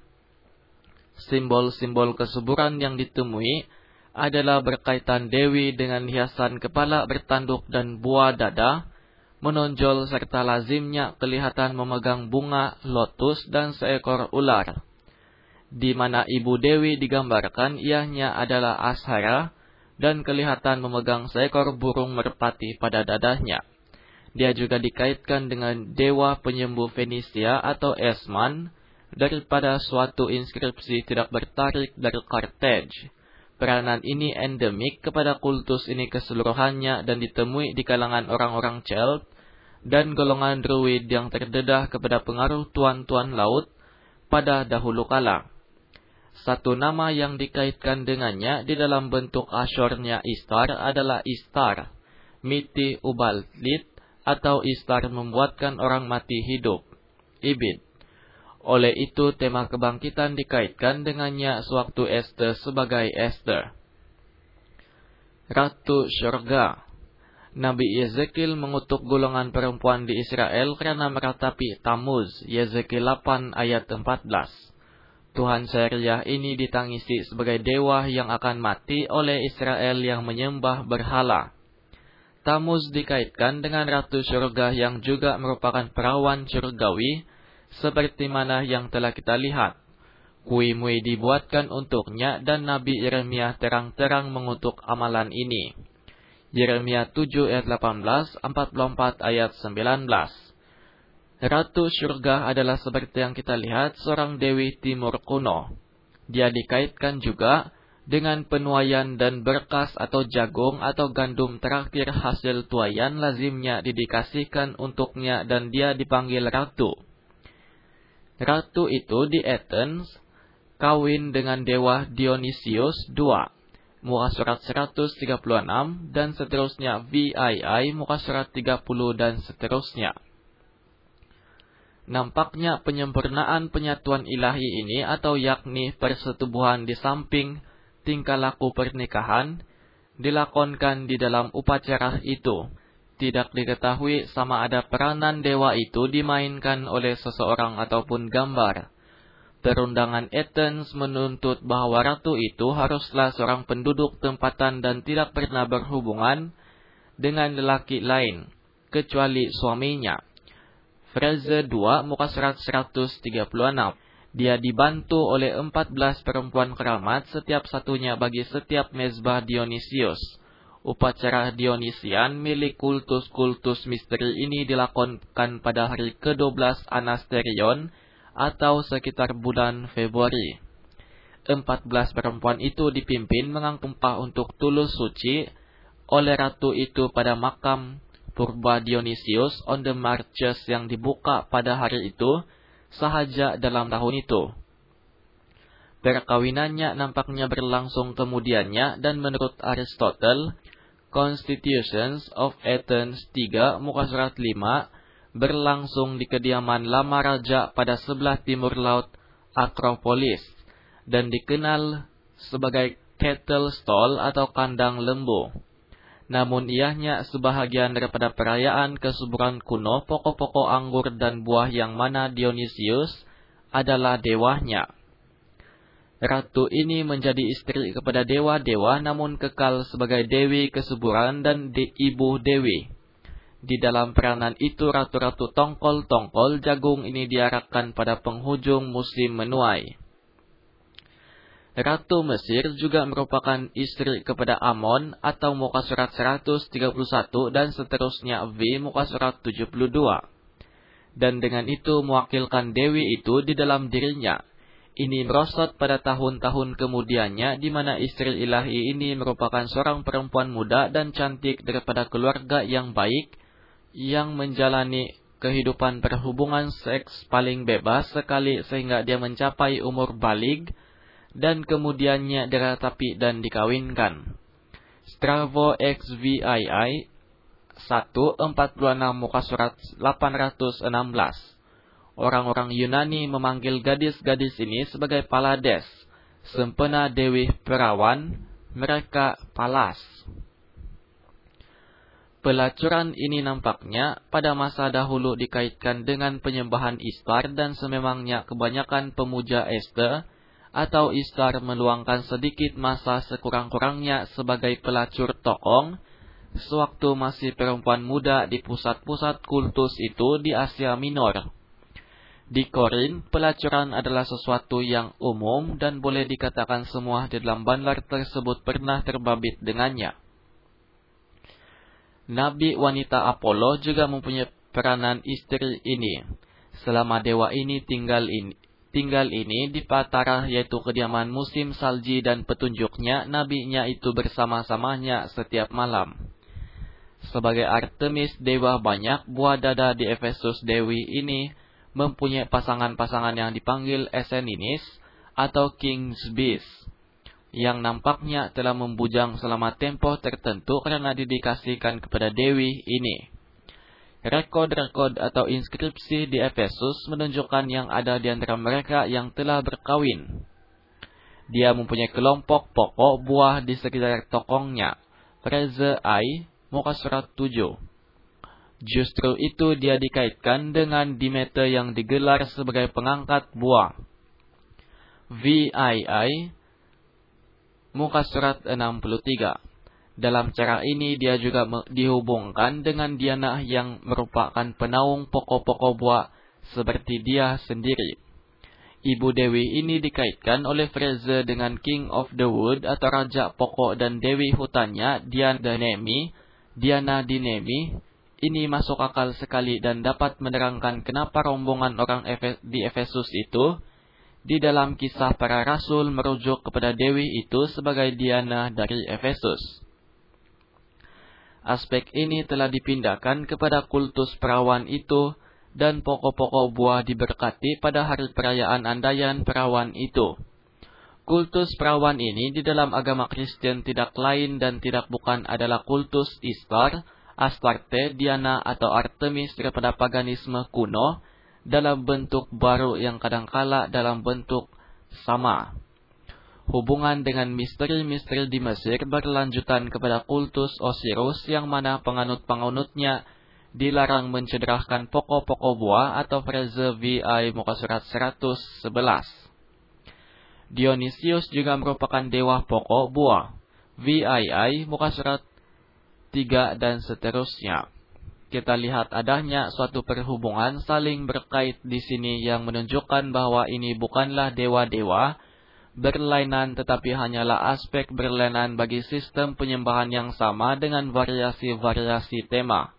Speaker 1: Simbol-simbol kesuburan yang ditemui adalah berkaitan dewi dengan hiasan kepala bertanduk dan buah dada menonjol serta lazimnya kelihatan memegang bunga lotus dan seekor ular. Di mana ibu dewi digambarkan ianya adalah Ashara dan kelihatan memegang seekor burung merpati pada dadanya. Dia juga dikaitkan dengan dewa penyembuh Fenisia atau Esman daripada suatu inskripsi tidak bertarik dari Carthage. Peranan ini endemik kepada kultus ini keseluruhannya dan ditemui di kalangan orang-orang Celt dan golongan Druid yang terdedah kepada pengaruh tuan-tuan laut pada dahulu kala. Satu nama yang dikaitkan dengannya di dalam bentuk Asyurnya Istar adalah Istar, Miti Uballit, atau Istar membuatkan orang mati hidup. Ibid. Oleh itu tema kebangkitan dikaitkan dengannya sewaktu Esther sebagai Esther. Ratu Syurga. Nabi Yezekiel mengutuk golongan perempuan di Israel karena meratapi Tammuz. Yezekiel delapan ayat empat belas. Tuhan Syariah ini ditangisi sebagai dewa yang akan mati oleh Israel yang menyembah berhala. Tammuz dikaitkan dengan Ratu Syurga yang juga merupakan perawan surgawi, seperti mana yang telah kita lihat. Kui-mui dibuatkan untuknya dan Nabi Yeremia terang-terang mengutuk amalan ini. Yeremia tujuh ayat delapan belas, empat puluh empat ayat sembilan belas. Ratu Syurga adalah seperti yang kita lihat seorang dewi timur kuno. Dia dikaitkan juga dengan penuaian dan berkas atau jagung atau gandum terakhir hasil tuaian lazimnya didikasihkan untuknya dan dia dipanggil ratu. Ratu itu di Athens kawin dengan dewa Dionysius kedua, muka surat seratus tiga puluh enam dan seterusnya. V I I muka surat tiga puluh dan seterusnya. Nampaknya penyempurnaan penyatuan ilahi ini atau yakni persetubuhan di samping tingkah laku pernikahan dilakonkan di dalam upacara itu. Tidak diketahui sama ada peranan dewa itu dimainkan oleh seseorang ataupun gambar. Perundangan Athens menuntut bahwa ratu itu haruslah seorang penduduk tempatan dan tidak pernah berhubungan dengan lelaki lain, kecuali suaminya. Frase dua, muka surat seratus tiga puluh enam. Dia dibantu oleh empat belas perempuan keramat, setiap satunya bagi setiap mezbah Dionysius. Upacara Dionisian milik kultus-kultus misteri ini dilakukan pada hari kedua belas Anasterion atau sekitar bulan Februari. Empat belas perempuan itu dipimpin mengangkumpah untuk tulus suci oleh ratu itu pada makam purba Dionysius on the Marches yang dibuka pada hari itu sahaja dalam tahun itu. Perkawinannya nampaknya berlangsung kemudiannya dan menurut Aristotle, Constitutions of Athens tiga muka surat lima berlangsung di kediaman lama raja pada sebelah timur laut Akropolis dan dikenal sebagai cattle stall atau kandang lembu. Namun ianya sebahagian daripada perayaan kesuburan kuno pokok-pokok anggur dan buah yang mana Dionysius adalah dewanya. Ratu ini menjadi istri kepada dewa-dewa namun kekal sebagai dewi kesuburan dan di ibu dewi. Di dalam peranan itu ratu-ratu tongkol-tongkol jagung ini diarahkan pada penghujung musim menuai. Ratu Mesir juga merupakan istri kepada Amon atau muka surat seratus tiga puluh satu dan seterusnya V muka surat tujuh puluh dua. Dan dengan itu mewakilkan dewi itu di dalam dirinya. Ini merosot pada tahun-tahun kemudiannya, di mana istri ilahi ini merupakan seorang perempuan muda dan cantik daripada keluarga yang baik, yang menjalani kehidupan perhubungan seks paling bebas sekali sehingga dia mencapai umur balig, dan kemudiannya diratapi dan dikawinkan. Strabo X V I I seratus empat puluh enam muka surat delapan ratus enam belas. Orang-orang Yunani memanggil gadis-gadis ini sebagai Palades, sempena dewi perawan, mereka Palas. Pelacuran ini nampaknya pada masa dahulu dikaitkan dengan penyembahan Istar, dan sememangnya kebanyakan pemuja Esther atau Istar meluangkan sedikit masa sekurang-kurangnya sebagai pelacur tokong sewaktu masih perempuan muda di pusat-pusat kultus itu di Asia Minor. Di Korin, pelacuran adalah sesuatu yang umum dan boleh dikatakan semua di dalam bandar tersebut pernah terbabit dengannya. Nabi wanita Apollo juga mempunyai peranan istri ini. Selama dewa ini tinggal ini, tinggal ini di Patara, yaitu kediaman musim salji dan petunjuknya, nabinya itu bersama-samanya setiap malam. Sebagai Artemis dewa banyak buah dada di Efesus, dewi ini mempunyai pasangan-pasangan yang dipanggil Eseninis atau King's Bees, yang nampaknya telah membujang selama tempoh tertentu karena didikasikan kepada dewi ini. Rekod-rekod atau inskripsi di Efesus menunjukkan yang ada di antara mereka yang telah berkawin. Dia mempunyai kelompok pokok buah di sekitar tokongnya. Freze I, muka surat tujuh. Justru itu dia dikaitkan dengan Demeter yang digelar sebagai pengangkat buah. V I I, muka surat enam puluh tiga. Dalam cara ini dia juga dihubungkan dengan Diana yang merupakan penaung pokok-pokok buah seperti dia sendiri. Ibu dewi ini dikaitkan oleh Freze dengan King of the Wood atau raja pokok dan dewi hutannya Diana Dinemi. Diana Dinemi ini masuk akal sekali dan dapat menerangkan kenapa rombongan orang di Efesus itu di dalam kisah para rasul merujuk kepada dewi itu sebagai Diana dari Efesus. Aspek ini telah dipindahkan kepada kultus perawan itu, dan pokok-pokok buah diberkati pada hari perayaan andaian perawan itu. Kultus perawan ini di dalam agama Kristen tidak lain dan tidak bukan adalah kultus Istar, Astarte, Diana atau Artemis daripada paganisme kuno dalam bentuk baru yang kadangkala dalam bentuk sama. Hubungan dengan misteri-misteri di Mesir berlanjutan kepada kultus Osiris yang mana penganut-penganutnya dilarang mencederahkan pokok-pokok buah atau Freze V I muka surat seratus sebelas. Dionysius juga merupakan dewa pokok buah. V I I muka surat tiga dan seterusnya. Kita lihat adanya suatu perhubungan saling berkait di sini yang menunjukkan bahwa ini bukanlah dewa-dewa berlainan tetapi hanyalah aspek berlainan bagi sistem penyembahan yang sama dengan variasi-variasi tema.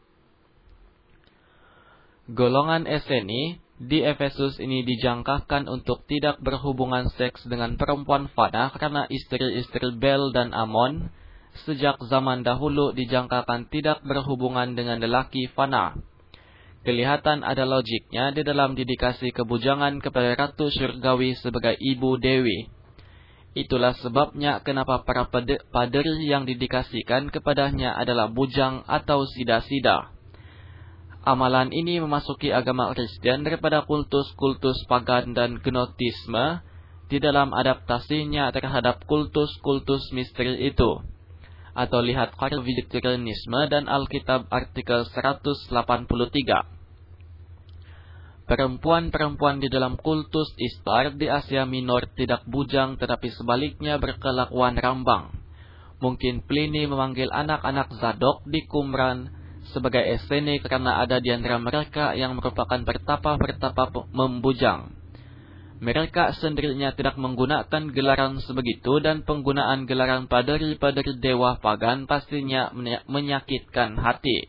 Speaker 1: Golongan Eseni di Efesus ini dijangkakan untuk tidak berhubungan seks dengan perempuan fana karena istri-istri Bel dan Amon sejak zaman dahulu dijangkakan tidak berhubungan dengan lelaki fana. Kelihatan ada logiknya di dalam didikasi kebujangan kepada Ratu Surgawi sebagai ibu dewi. Itulah sebabnya kenapa para paderi yang didikasikan kepadanya adalah bujang atau sida-sida. Amalan ini memasuki agama Kristen daripada kultus-kultus pagan dan gnotisme di dalam adaptasinya terhadap kultus-kultus misteri itu. Atau lihat Carvitarianisme dan Alkitab artikel seratus delapan puluh tiga. Perempuan-perempuan di dalam kultus Istar di Asia Minor tidak bujang tetapi sebaliknya berkelakuan rambang. Mungkin Pliny memanggil anak-anak Zadok di Qumran sebagai esene karena ada di antara mereka yang merupakan pertapa-pertapa membujang. Mereka sendirinya tidak menggunakan gelaran sebegitu, dan penggunaan gelaran paderi-paderi dewa pagan pastinya menyakitkan hati.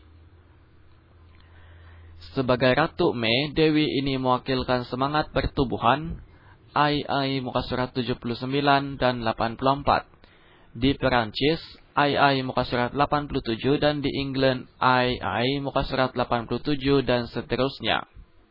Speaker 1: Sebagai Ratu Me, Dewi ini mewakilkan semangat pertubuhan. Ai Ai muka surat tujuh puluh sembilan dan delapan puluh empat. Di Perancis, Ai Ai muka surat delapan puluh tujuh, dan di England, Ai Ai muka surat delapan puluh tujuh dan seterusnya.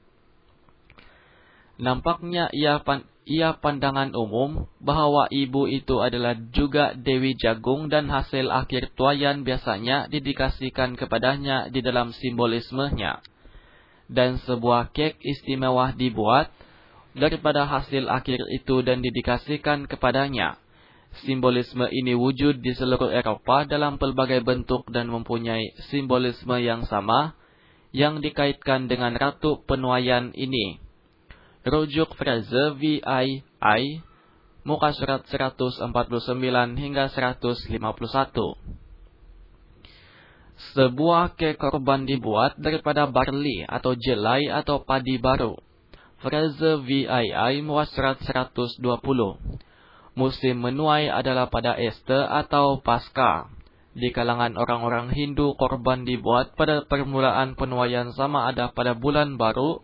Speaker 1: Nampaknya ia, pan, ia pandangan umum bahwa ibu itu adalah juga Dewi Jagung, dan hasil akhir tuayan biasanya didikasikan kepadanya di dalam simbolismenya. Dan sebuah kek istimewa dibuat daripada hasil akhir itu dan didikasikan kepadanya. Simbolisme ini wujud di seluruh Eropa dalam pelbagai bentuk dan mempunyai simbolisme yang sama yang dikaitkan dengan ratu penuaian ini. Rujuk Fraser V I I muka surat seratus empat puluh sembilan hingga seratus lima puluh satu. Sebuah kek korban dibuat daripada barley atau jelai atau padi baru. Fraser V I I muka surat seratus dua puluh. Musim menuai adalah pada Easter atau Paskah. Di kalangan orang-orang Hindu, korban dibuat pada permulaan penuaian, sama ada pada bulan baru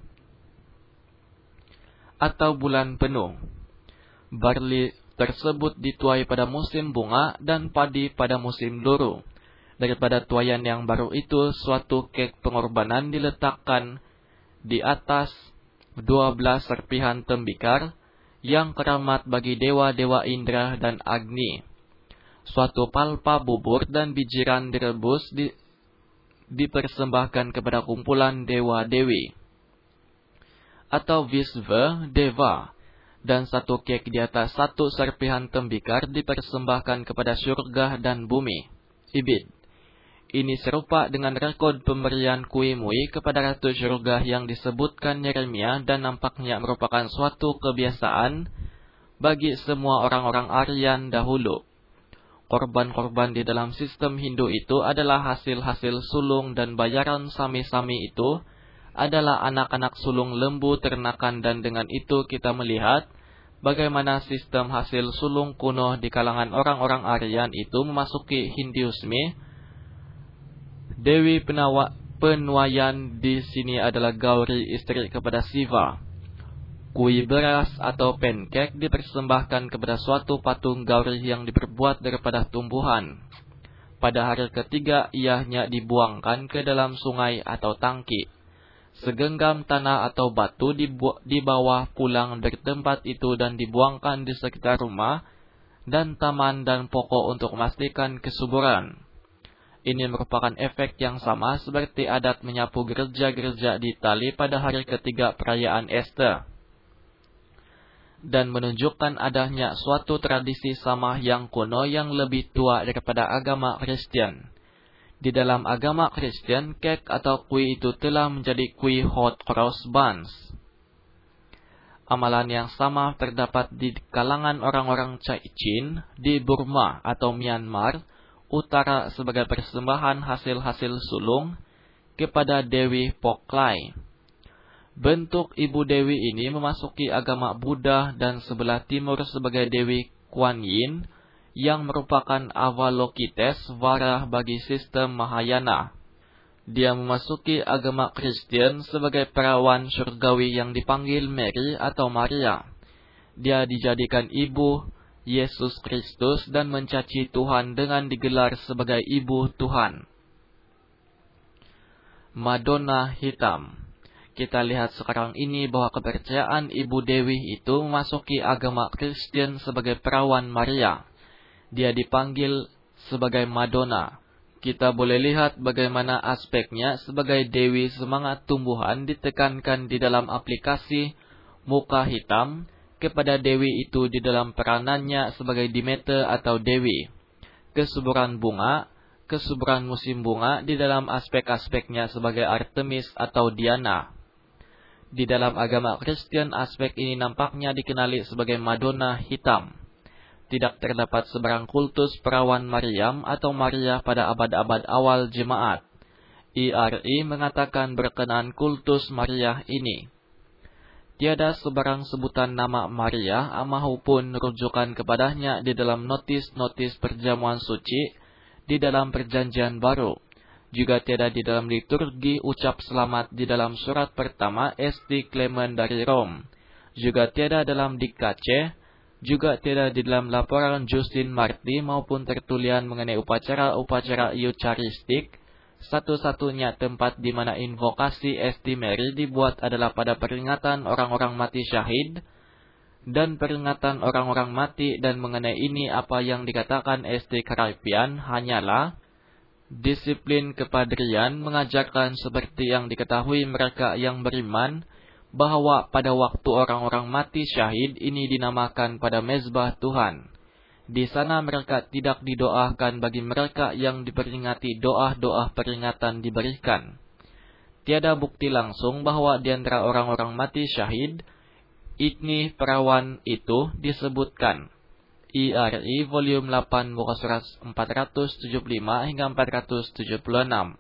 Speaker 1: atau bulan penuh. Barley tersebut dituai pada musim bunga dan padi pada musim luru. Daripada tuayan yang baru itu, suatu kek pengorbanan diletakkan di atas dua belas serpihan tembikar yang keramat bagi dewa-dewa Indra dan Agni. Suatu palpa bubur dan bijiran direbus di, dipersembahkan kepada kumpulan dewa-dewi atau Visva Deva, dan satu kek di atas satu serpihan tembikar dipersembahkan kepada surga dan bumi. Ibid. Ini serupa dengan rekod pemberian kui-mui kepada Ratu Surga yang disebutkan Yeremia, dan nampaknya merupakan suatu kebiasaan bagi semua orang-orang Aryan dahulu. Korban-korban di dalam sistem Hindu itu adalah hasil-hasil sulung, dan bayaran sami-sami itu adalah anak-anak sulung lembu ternakan, dan dengan itu kita melihat bagaimana sistem hasil sulung kuno di kalangan orang-orang Aryan itu memasuki Hinduisme. Dewi penawa, penuaian di sini adalah Gauri, istri kepada Siva. Kue beras atau pancake dipersembahkan kepada suatu patung Gauri yang diperbuat daripada tumbuhan. Pada hari ketiga ianya dibuangkan ke dalam sungai atau tangki. Segenggam tanah atau batu dibawa pulang dari tempat itu dan dibuangkan di sekitar rumah dan taman dan pokok untuk memastikan kesuburan. Ini merupakan efek yang sama seperti adat menyapu gereja-gereja di Itali pada hari ketiga perayaan Easter, dan menunjukkan adanya suatu tradisi sama yang kuno yang lebih tua daripada agama Kristen. Di dalam agama Kristen, kek atau kue itu telah menjadi kue hot cross buns. Amalan yang sama terdapat di kalangan orang-orang Chin di Burma atau Myanmar Utara sebagai persembahan hasil-hasil sulung kepada Dewi Poklai. Bentuk ibu Dewi ini memasuki agama Buddha, dan sebelah timur sebagai Dewi Kuan Yin yang merupakan Avalokitesvara bagi sistem Mahayana. Dia memasuki agama Kristen sebagai perawan surgawi yang dipanggil Mary atau Maria. Dia dijadikan ibu Yesus Kristus dan mencaci Tuhan dengan digelar sebagai ibu Tuhan. Madonna hitam. Kita lihat sekarang ini bahwa kepercayaan ibu Dewi itu memasuki agama Kristen sebagai perawan Maria. Dia dipanggil sebagai Madonna. Kita boleh lihat bagaimana aspeknya sebagai Dewi semangat tumbuhan ditekankan di dalam aplikasi muka hitam kepada Dewi itu di dalam peranannya sebagai Demeter atau Dewi. Kesuburan bunga, kesuburan musim bunga di dalam aspek-aspeknya sebagai Artemis atau Diana. Di dalam agama Kristen, aspek ini nampaknya dikenali sebagai Madonna hitam. Tidak terdapat sebarang kultus perawan Maryam atau Maria pada abad-abad awal jemaat. I R I mengatakan berkenaan kultus Maria ini, tiada sebarang sebutan nama Maria maupun rujukan kepadanya di dalam notis-notis perjamuan suci di dalam Perjanjian Baru. Juga tiada di dalam liturgi ucap selamat di dalam surat pertama Esti Clement dari Rom. Juga tiada dalam Dikace, juga tiada di dalam laporan Justin Marty maupun tertulian mengenai upacara-upacara eucharistik. Satu-satunya tempat di mana invokasi Esti Mary dibuat adalah pada peringatan orang-orang mati syahid dan peringatan orang-orang mati, dan mengenai ini apa yang dikatakan Esti Karapian hanyalah disiplin kepadrian mengajarkan seperti yang diketahui mereka yang beriman, bahwa pada waktu orang-orang mati syahid ini dinamakan pada mezbah Tuhan. Di sana mereka tidak didoakan bagi mereka yang diperingati doa-doa peringatan diberikan. Tiada bukti langsung bahwa di antara orang-orang mati syahid, ini perawan itu disebutkan. I R I volume delapan muka surat empat ratus tujuh puluh lima hingga empat ratus tujuh puluh enam.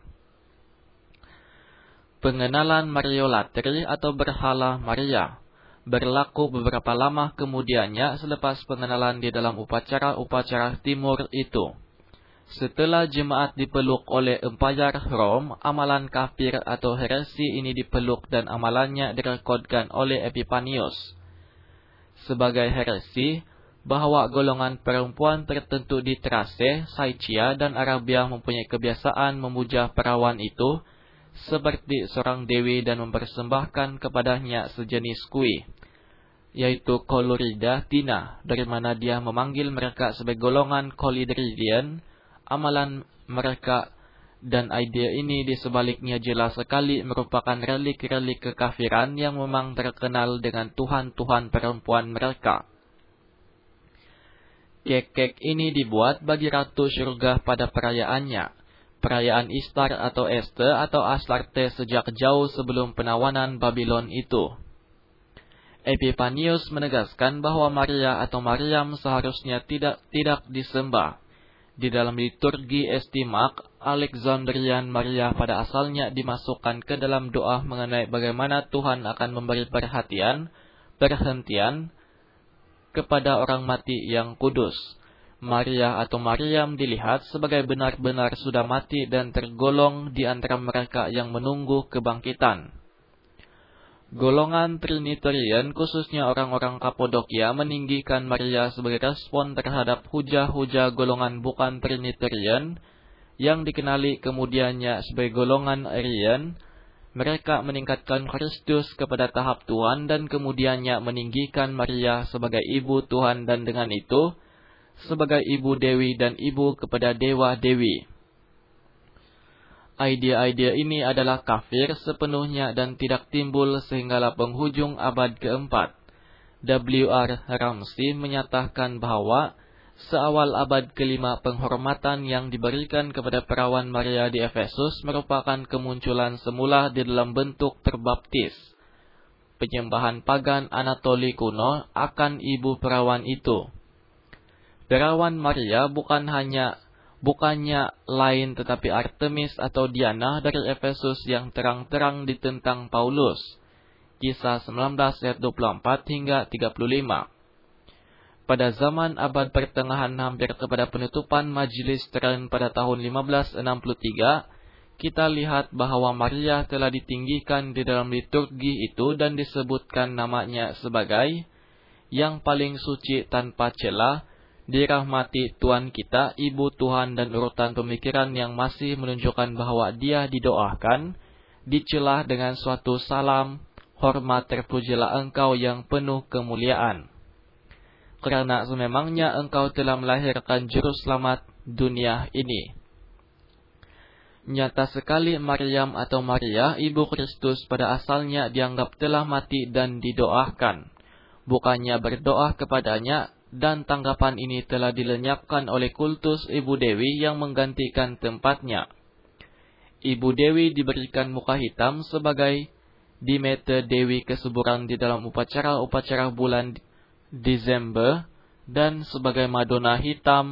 Speaker 1: Pengenalan Mariolatri atau berhala Maria berlaku beberapa lama kemudiannya selepas pengenalan di dalam upacara-upacara timur itu. Setelah jemaat dipeluk oleh empayar Rom, amalan kafir atau heresi ini dipeluk dan amalannya direkodkan oleh Epipanius sebagai heresi, bahwa golongan perempuan tertentu di Thrace, Saicia, dan Arabia mempunyai kebiasaan memuja perawan itu seperti seorang dewi dan mempersembahkan kepadanya sejenis kue, yaitu Colurida Tina, dari mana dia memanggil mereka sebagai golongan Colidridian. Amalan mereka dan ide ini di sebaliknya jelas sekali merupakan relik-relik kekafiran yang memang terkenal dengan tuhan-tuhan perempuan mereka. Kek-kek ini dibuat bagi Ratu Surga pada perayaannya, perayaan Istar atau Este atau Astarte sejak jauh sebelum penawanan Babylon itu. Epipanius menegaskan bahwa Maria atau Maryam seharusnya tidak tidak disembah. Di dalam liturgi Estimak, Alexandrian Maria pada asalnya dimasukkan ke dalam doa mengenai bagaimana Tuhan akan memberi perhatian, perhentian kepada orang mati yang kudus. Maria atau Maryam dilihat sebagai benar-benar sudah mati dan tergolong di antara mereka yang menunggu kebangkitan. Golongan Trinitarian, khususnya orang-orang Kapodokia, meninggikan Maria sebagai respon terhadap hujah-hujah golongan bukan Trinitarian yang dikenali kemudiannya sebagai golongan Arian. Mereka meningkatkan Kristus kepada tahap Tuhan dan kemudiannya meninggikan Maria sebagai ibu Tuhan dan dengan itu sebagai ibu dewi dan ibu kepada dewa-dewi. Ide-ide ini adalah kafir sepenuhnya dan tidak timbul sehinggalah penghujung abad keempat. W R Ramsey menyatakan bahwa seawal abad kelima penghormatan yang diberikan kepada perawan Maria di Efesus merupakan kemunculan semula di dalam bentuk terbaptis. Penyembahan pagan Anatoli kuno akan ibu perawan itu. Perawan Maria bukan hanya bukannya lain tetapi Artemis atau Diana dari Efesus yang terang-terang ditentang Paulus. Kisah sembilan belas ayat dua puluh empat hingga tiga puluh lima. Pada zaman abad pertengahan hampir kepada penutupan Majelis Tren pada tahun lima belas enam puluh tiga, kita lihat bahwa Maria telah ditinggikan di dalam liturgi itu dan disebutkan namanya sebagai yang paling suci tanpa celah, dirahmati Tuhan kita, Ibu Tuhan, dan urutan pemikiran yang masih menunjukkan bahwa dia didoakan, dicelah dengan suatu salam, hormat terpujilah engkau yang penuh kemuliaan. Karena sememangnya engkau telah melahirkan juru selamat dunia ini. Nyata sekali Maryam atau Maria, Ibu Kristus pada asalnya dianggap telah mati dan didoakan. Bukannya berdoa kepadanya, dan tanggapan ini telah dilenyapkan oleh kultus Ibu Dewi yang menggantikan tempatnya. Ibu Dewi diberikan muka hitam sebagai Demeter Dewi kesuburan di dalam upacara-upacara bulan Desember dan sebagai Madonna hitam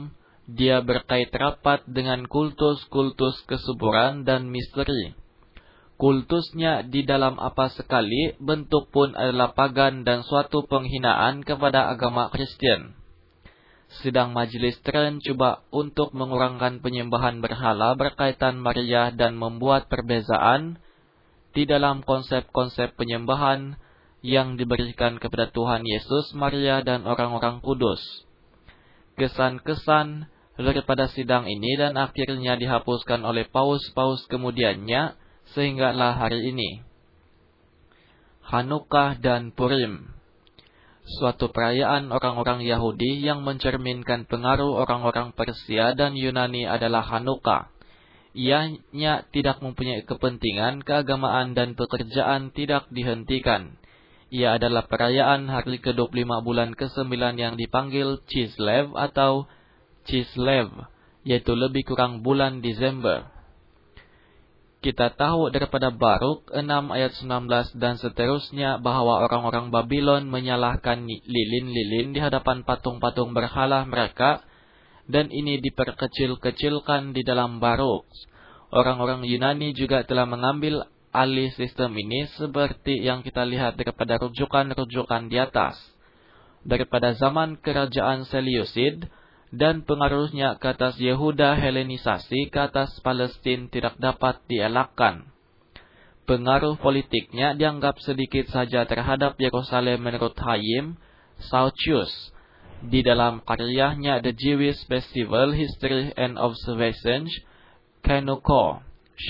Speaker 1: Dia berkait rapat dengan kultus-kultus kesuburan dan misteri. Kultusnya di dalam apa sekali bentuk pun adalah pagan dan suatu penghinaan kepada agama Kristen. Sedang majelis Trent coba untuk mengurangkan penyembahan berhala berkaitan Maria dan membuat perbezaan di dalam konsep-konsep penyembahan yang diberikan kepada Tuhan Yesus, Maria, dan orang-orang kudus. Kesan-kesan daripada sidang ini dan akhirnya dihapuskan oleh paus-paus kemudiannya sehinggalah hari ini. Hanukkah dan Purim, suatu perayaan orang-orang Yahudi yang mencerminkan pengaruh orang-orang Persia dan Yunani adalah Hanukkah. Ianya tidak mempunyai kepentingan, keagamaan, dan pekerjaan tidak dihentikan. Ia adalah perayaan hari ke dua puluh lima bulan ke sembilan yang dipanggil Chislev atau Chislev, yaitu lebih kurang bulan Desember. Kita tahu daripada Baruk enam ayat sembilan belas dan seterusnya bahwa orang-orang Babylon menyalahkan lilin-lilin di hadapan patung-patung berhala mereka, dan ini diperkecil-kecilkan di dalam Baruk. Orang-orang Yunani juga telah mengambil alih sistem ini seperti yang kita lihat daripada rujukan-rujukan di atas. Daripada zaman kerajaan Seleucid dan pengaruhnya ke atas Yehuda, Helenisasi ke atas Palestina tidak dapat dielakkan. Pengaruh politiknya dianggap sedikit saja terhadap Yerusalem menurut Hayim Saucius. Di dalam karyanya The Jewish Festival, History and Observations, Kenuko,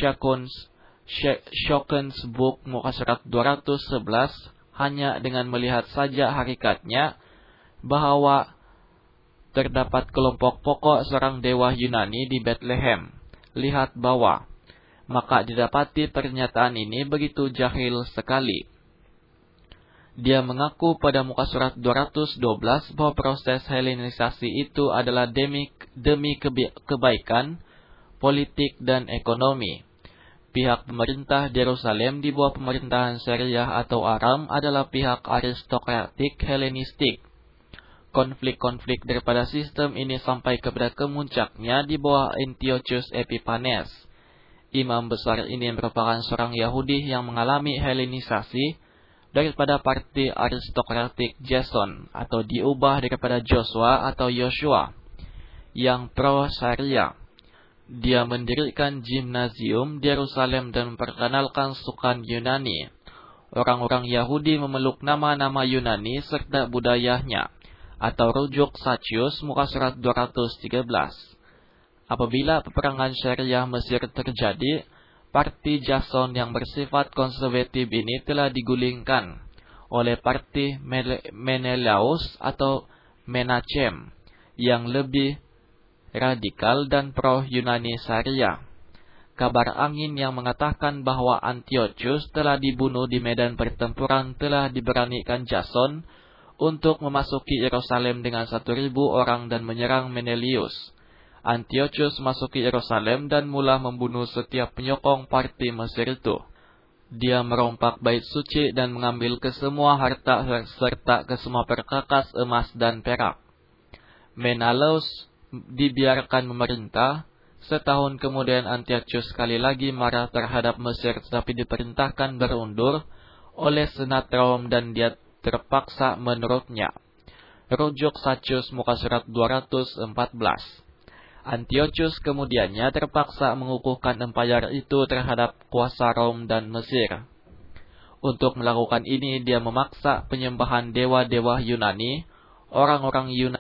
Speaker 1: Shokens Book, muka surat dua ratus sebelas, hanya dengan melihat saja harikatnya bahwa terdapat kelompok pokok seorang dewa Yunani di Bethlehem. Lihat bawah. Maka didapati pernyataan ini begitu jahil sekali. Dia mengaku pada muka surat dua ratus dua belas bahwa proses Helenisasi itu adalah demi, demi kebaikan, politik, dan ekonomi. Pihak pemerintah Yerusalem di bawah pemerintahan Syriah atau Aram adalah pihak aristokratik Helenistik. Konflik-konflik daripada sistem ini sampai kepada kemuncaknya di bawah Antiochus Epiphanes. Imam besar ini merupakan seorang Yahudi yang mengalami Helenisasi daripada parti aristokratik Jason atau diubah daripada Joshua atau Yoshua yang pro-Syariah. Dia mendirikan gimnasium di Yerusalem dan memperkenalkan sukan Yunani. Orang-orang Yahudi memeluk nama-nama Yunani serta budayanya, atau rujuk Sacius muka surat dua ratus tiga belas. Apabila peperangan Syariah Mesir terjadi, parti Jason yang bersifat konservatif ini telah digulingkan oleh parti Menelaus atau Menachem yang lebih radikal dan pro-Yunani Syariah. Kabar angin yang mengatakan bahwa Antiochus telah dibunuh di medan pertempuran telah diberanikan Jason untuk memasuki Yerusalem dengan satu ribu orang dan menyerang Menelaus. Antiochus masuki Yerusalem dan mula membunuh setiap penyokong parti Mesir itu. Dia merompak bait suci dan mengambil kesemua harta serta kesemua perkakas emas dan perak. Menelaus dibiarkan memerintah. Setahun kemudian Antiochus sekali lagi marah terhadap Mesir tetapi diperintahkan berundur oleh Senat Rom dan dia terpaksa menurutnya. Rujuk Sacius muka surat dua ratus empat belas. Antiochus kemudiannya terpaksa mengukuhkan empayar itu terhadap kuasa Rom dan Mesir. Untuk melakukan ini dia memaksa penyembahan dewa-dewa Yunani. Orang-orang Yunani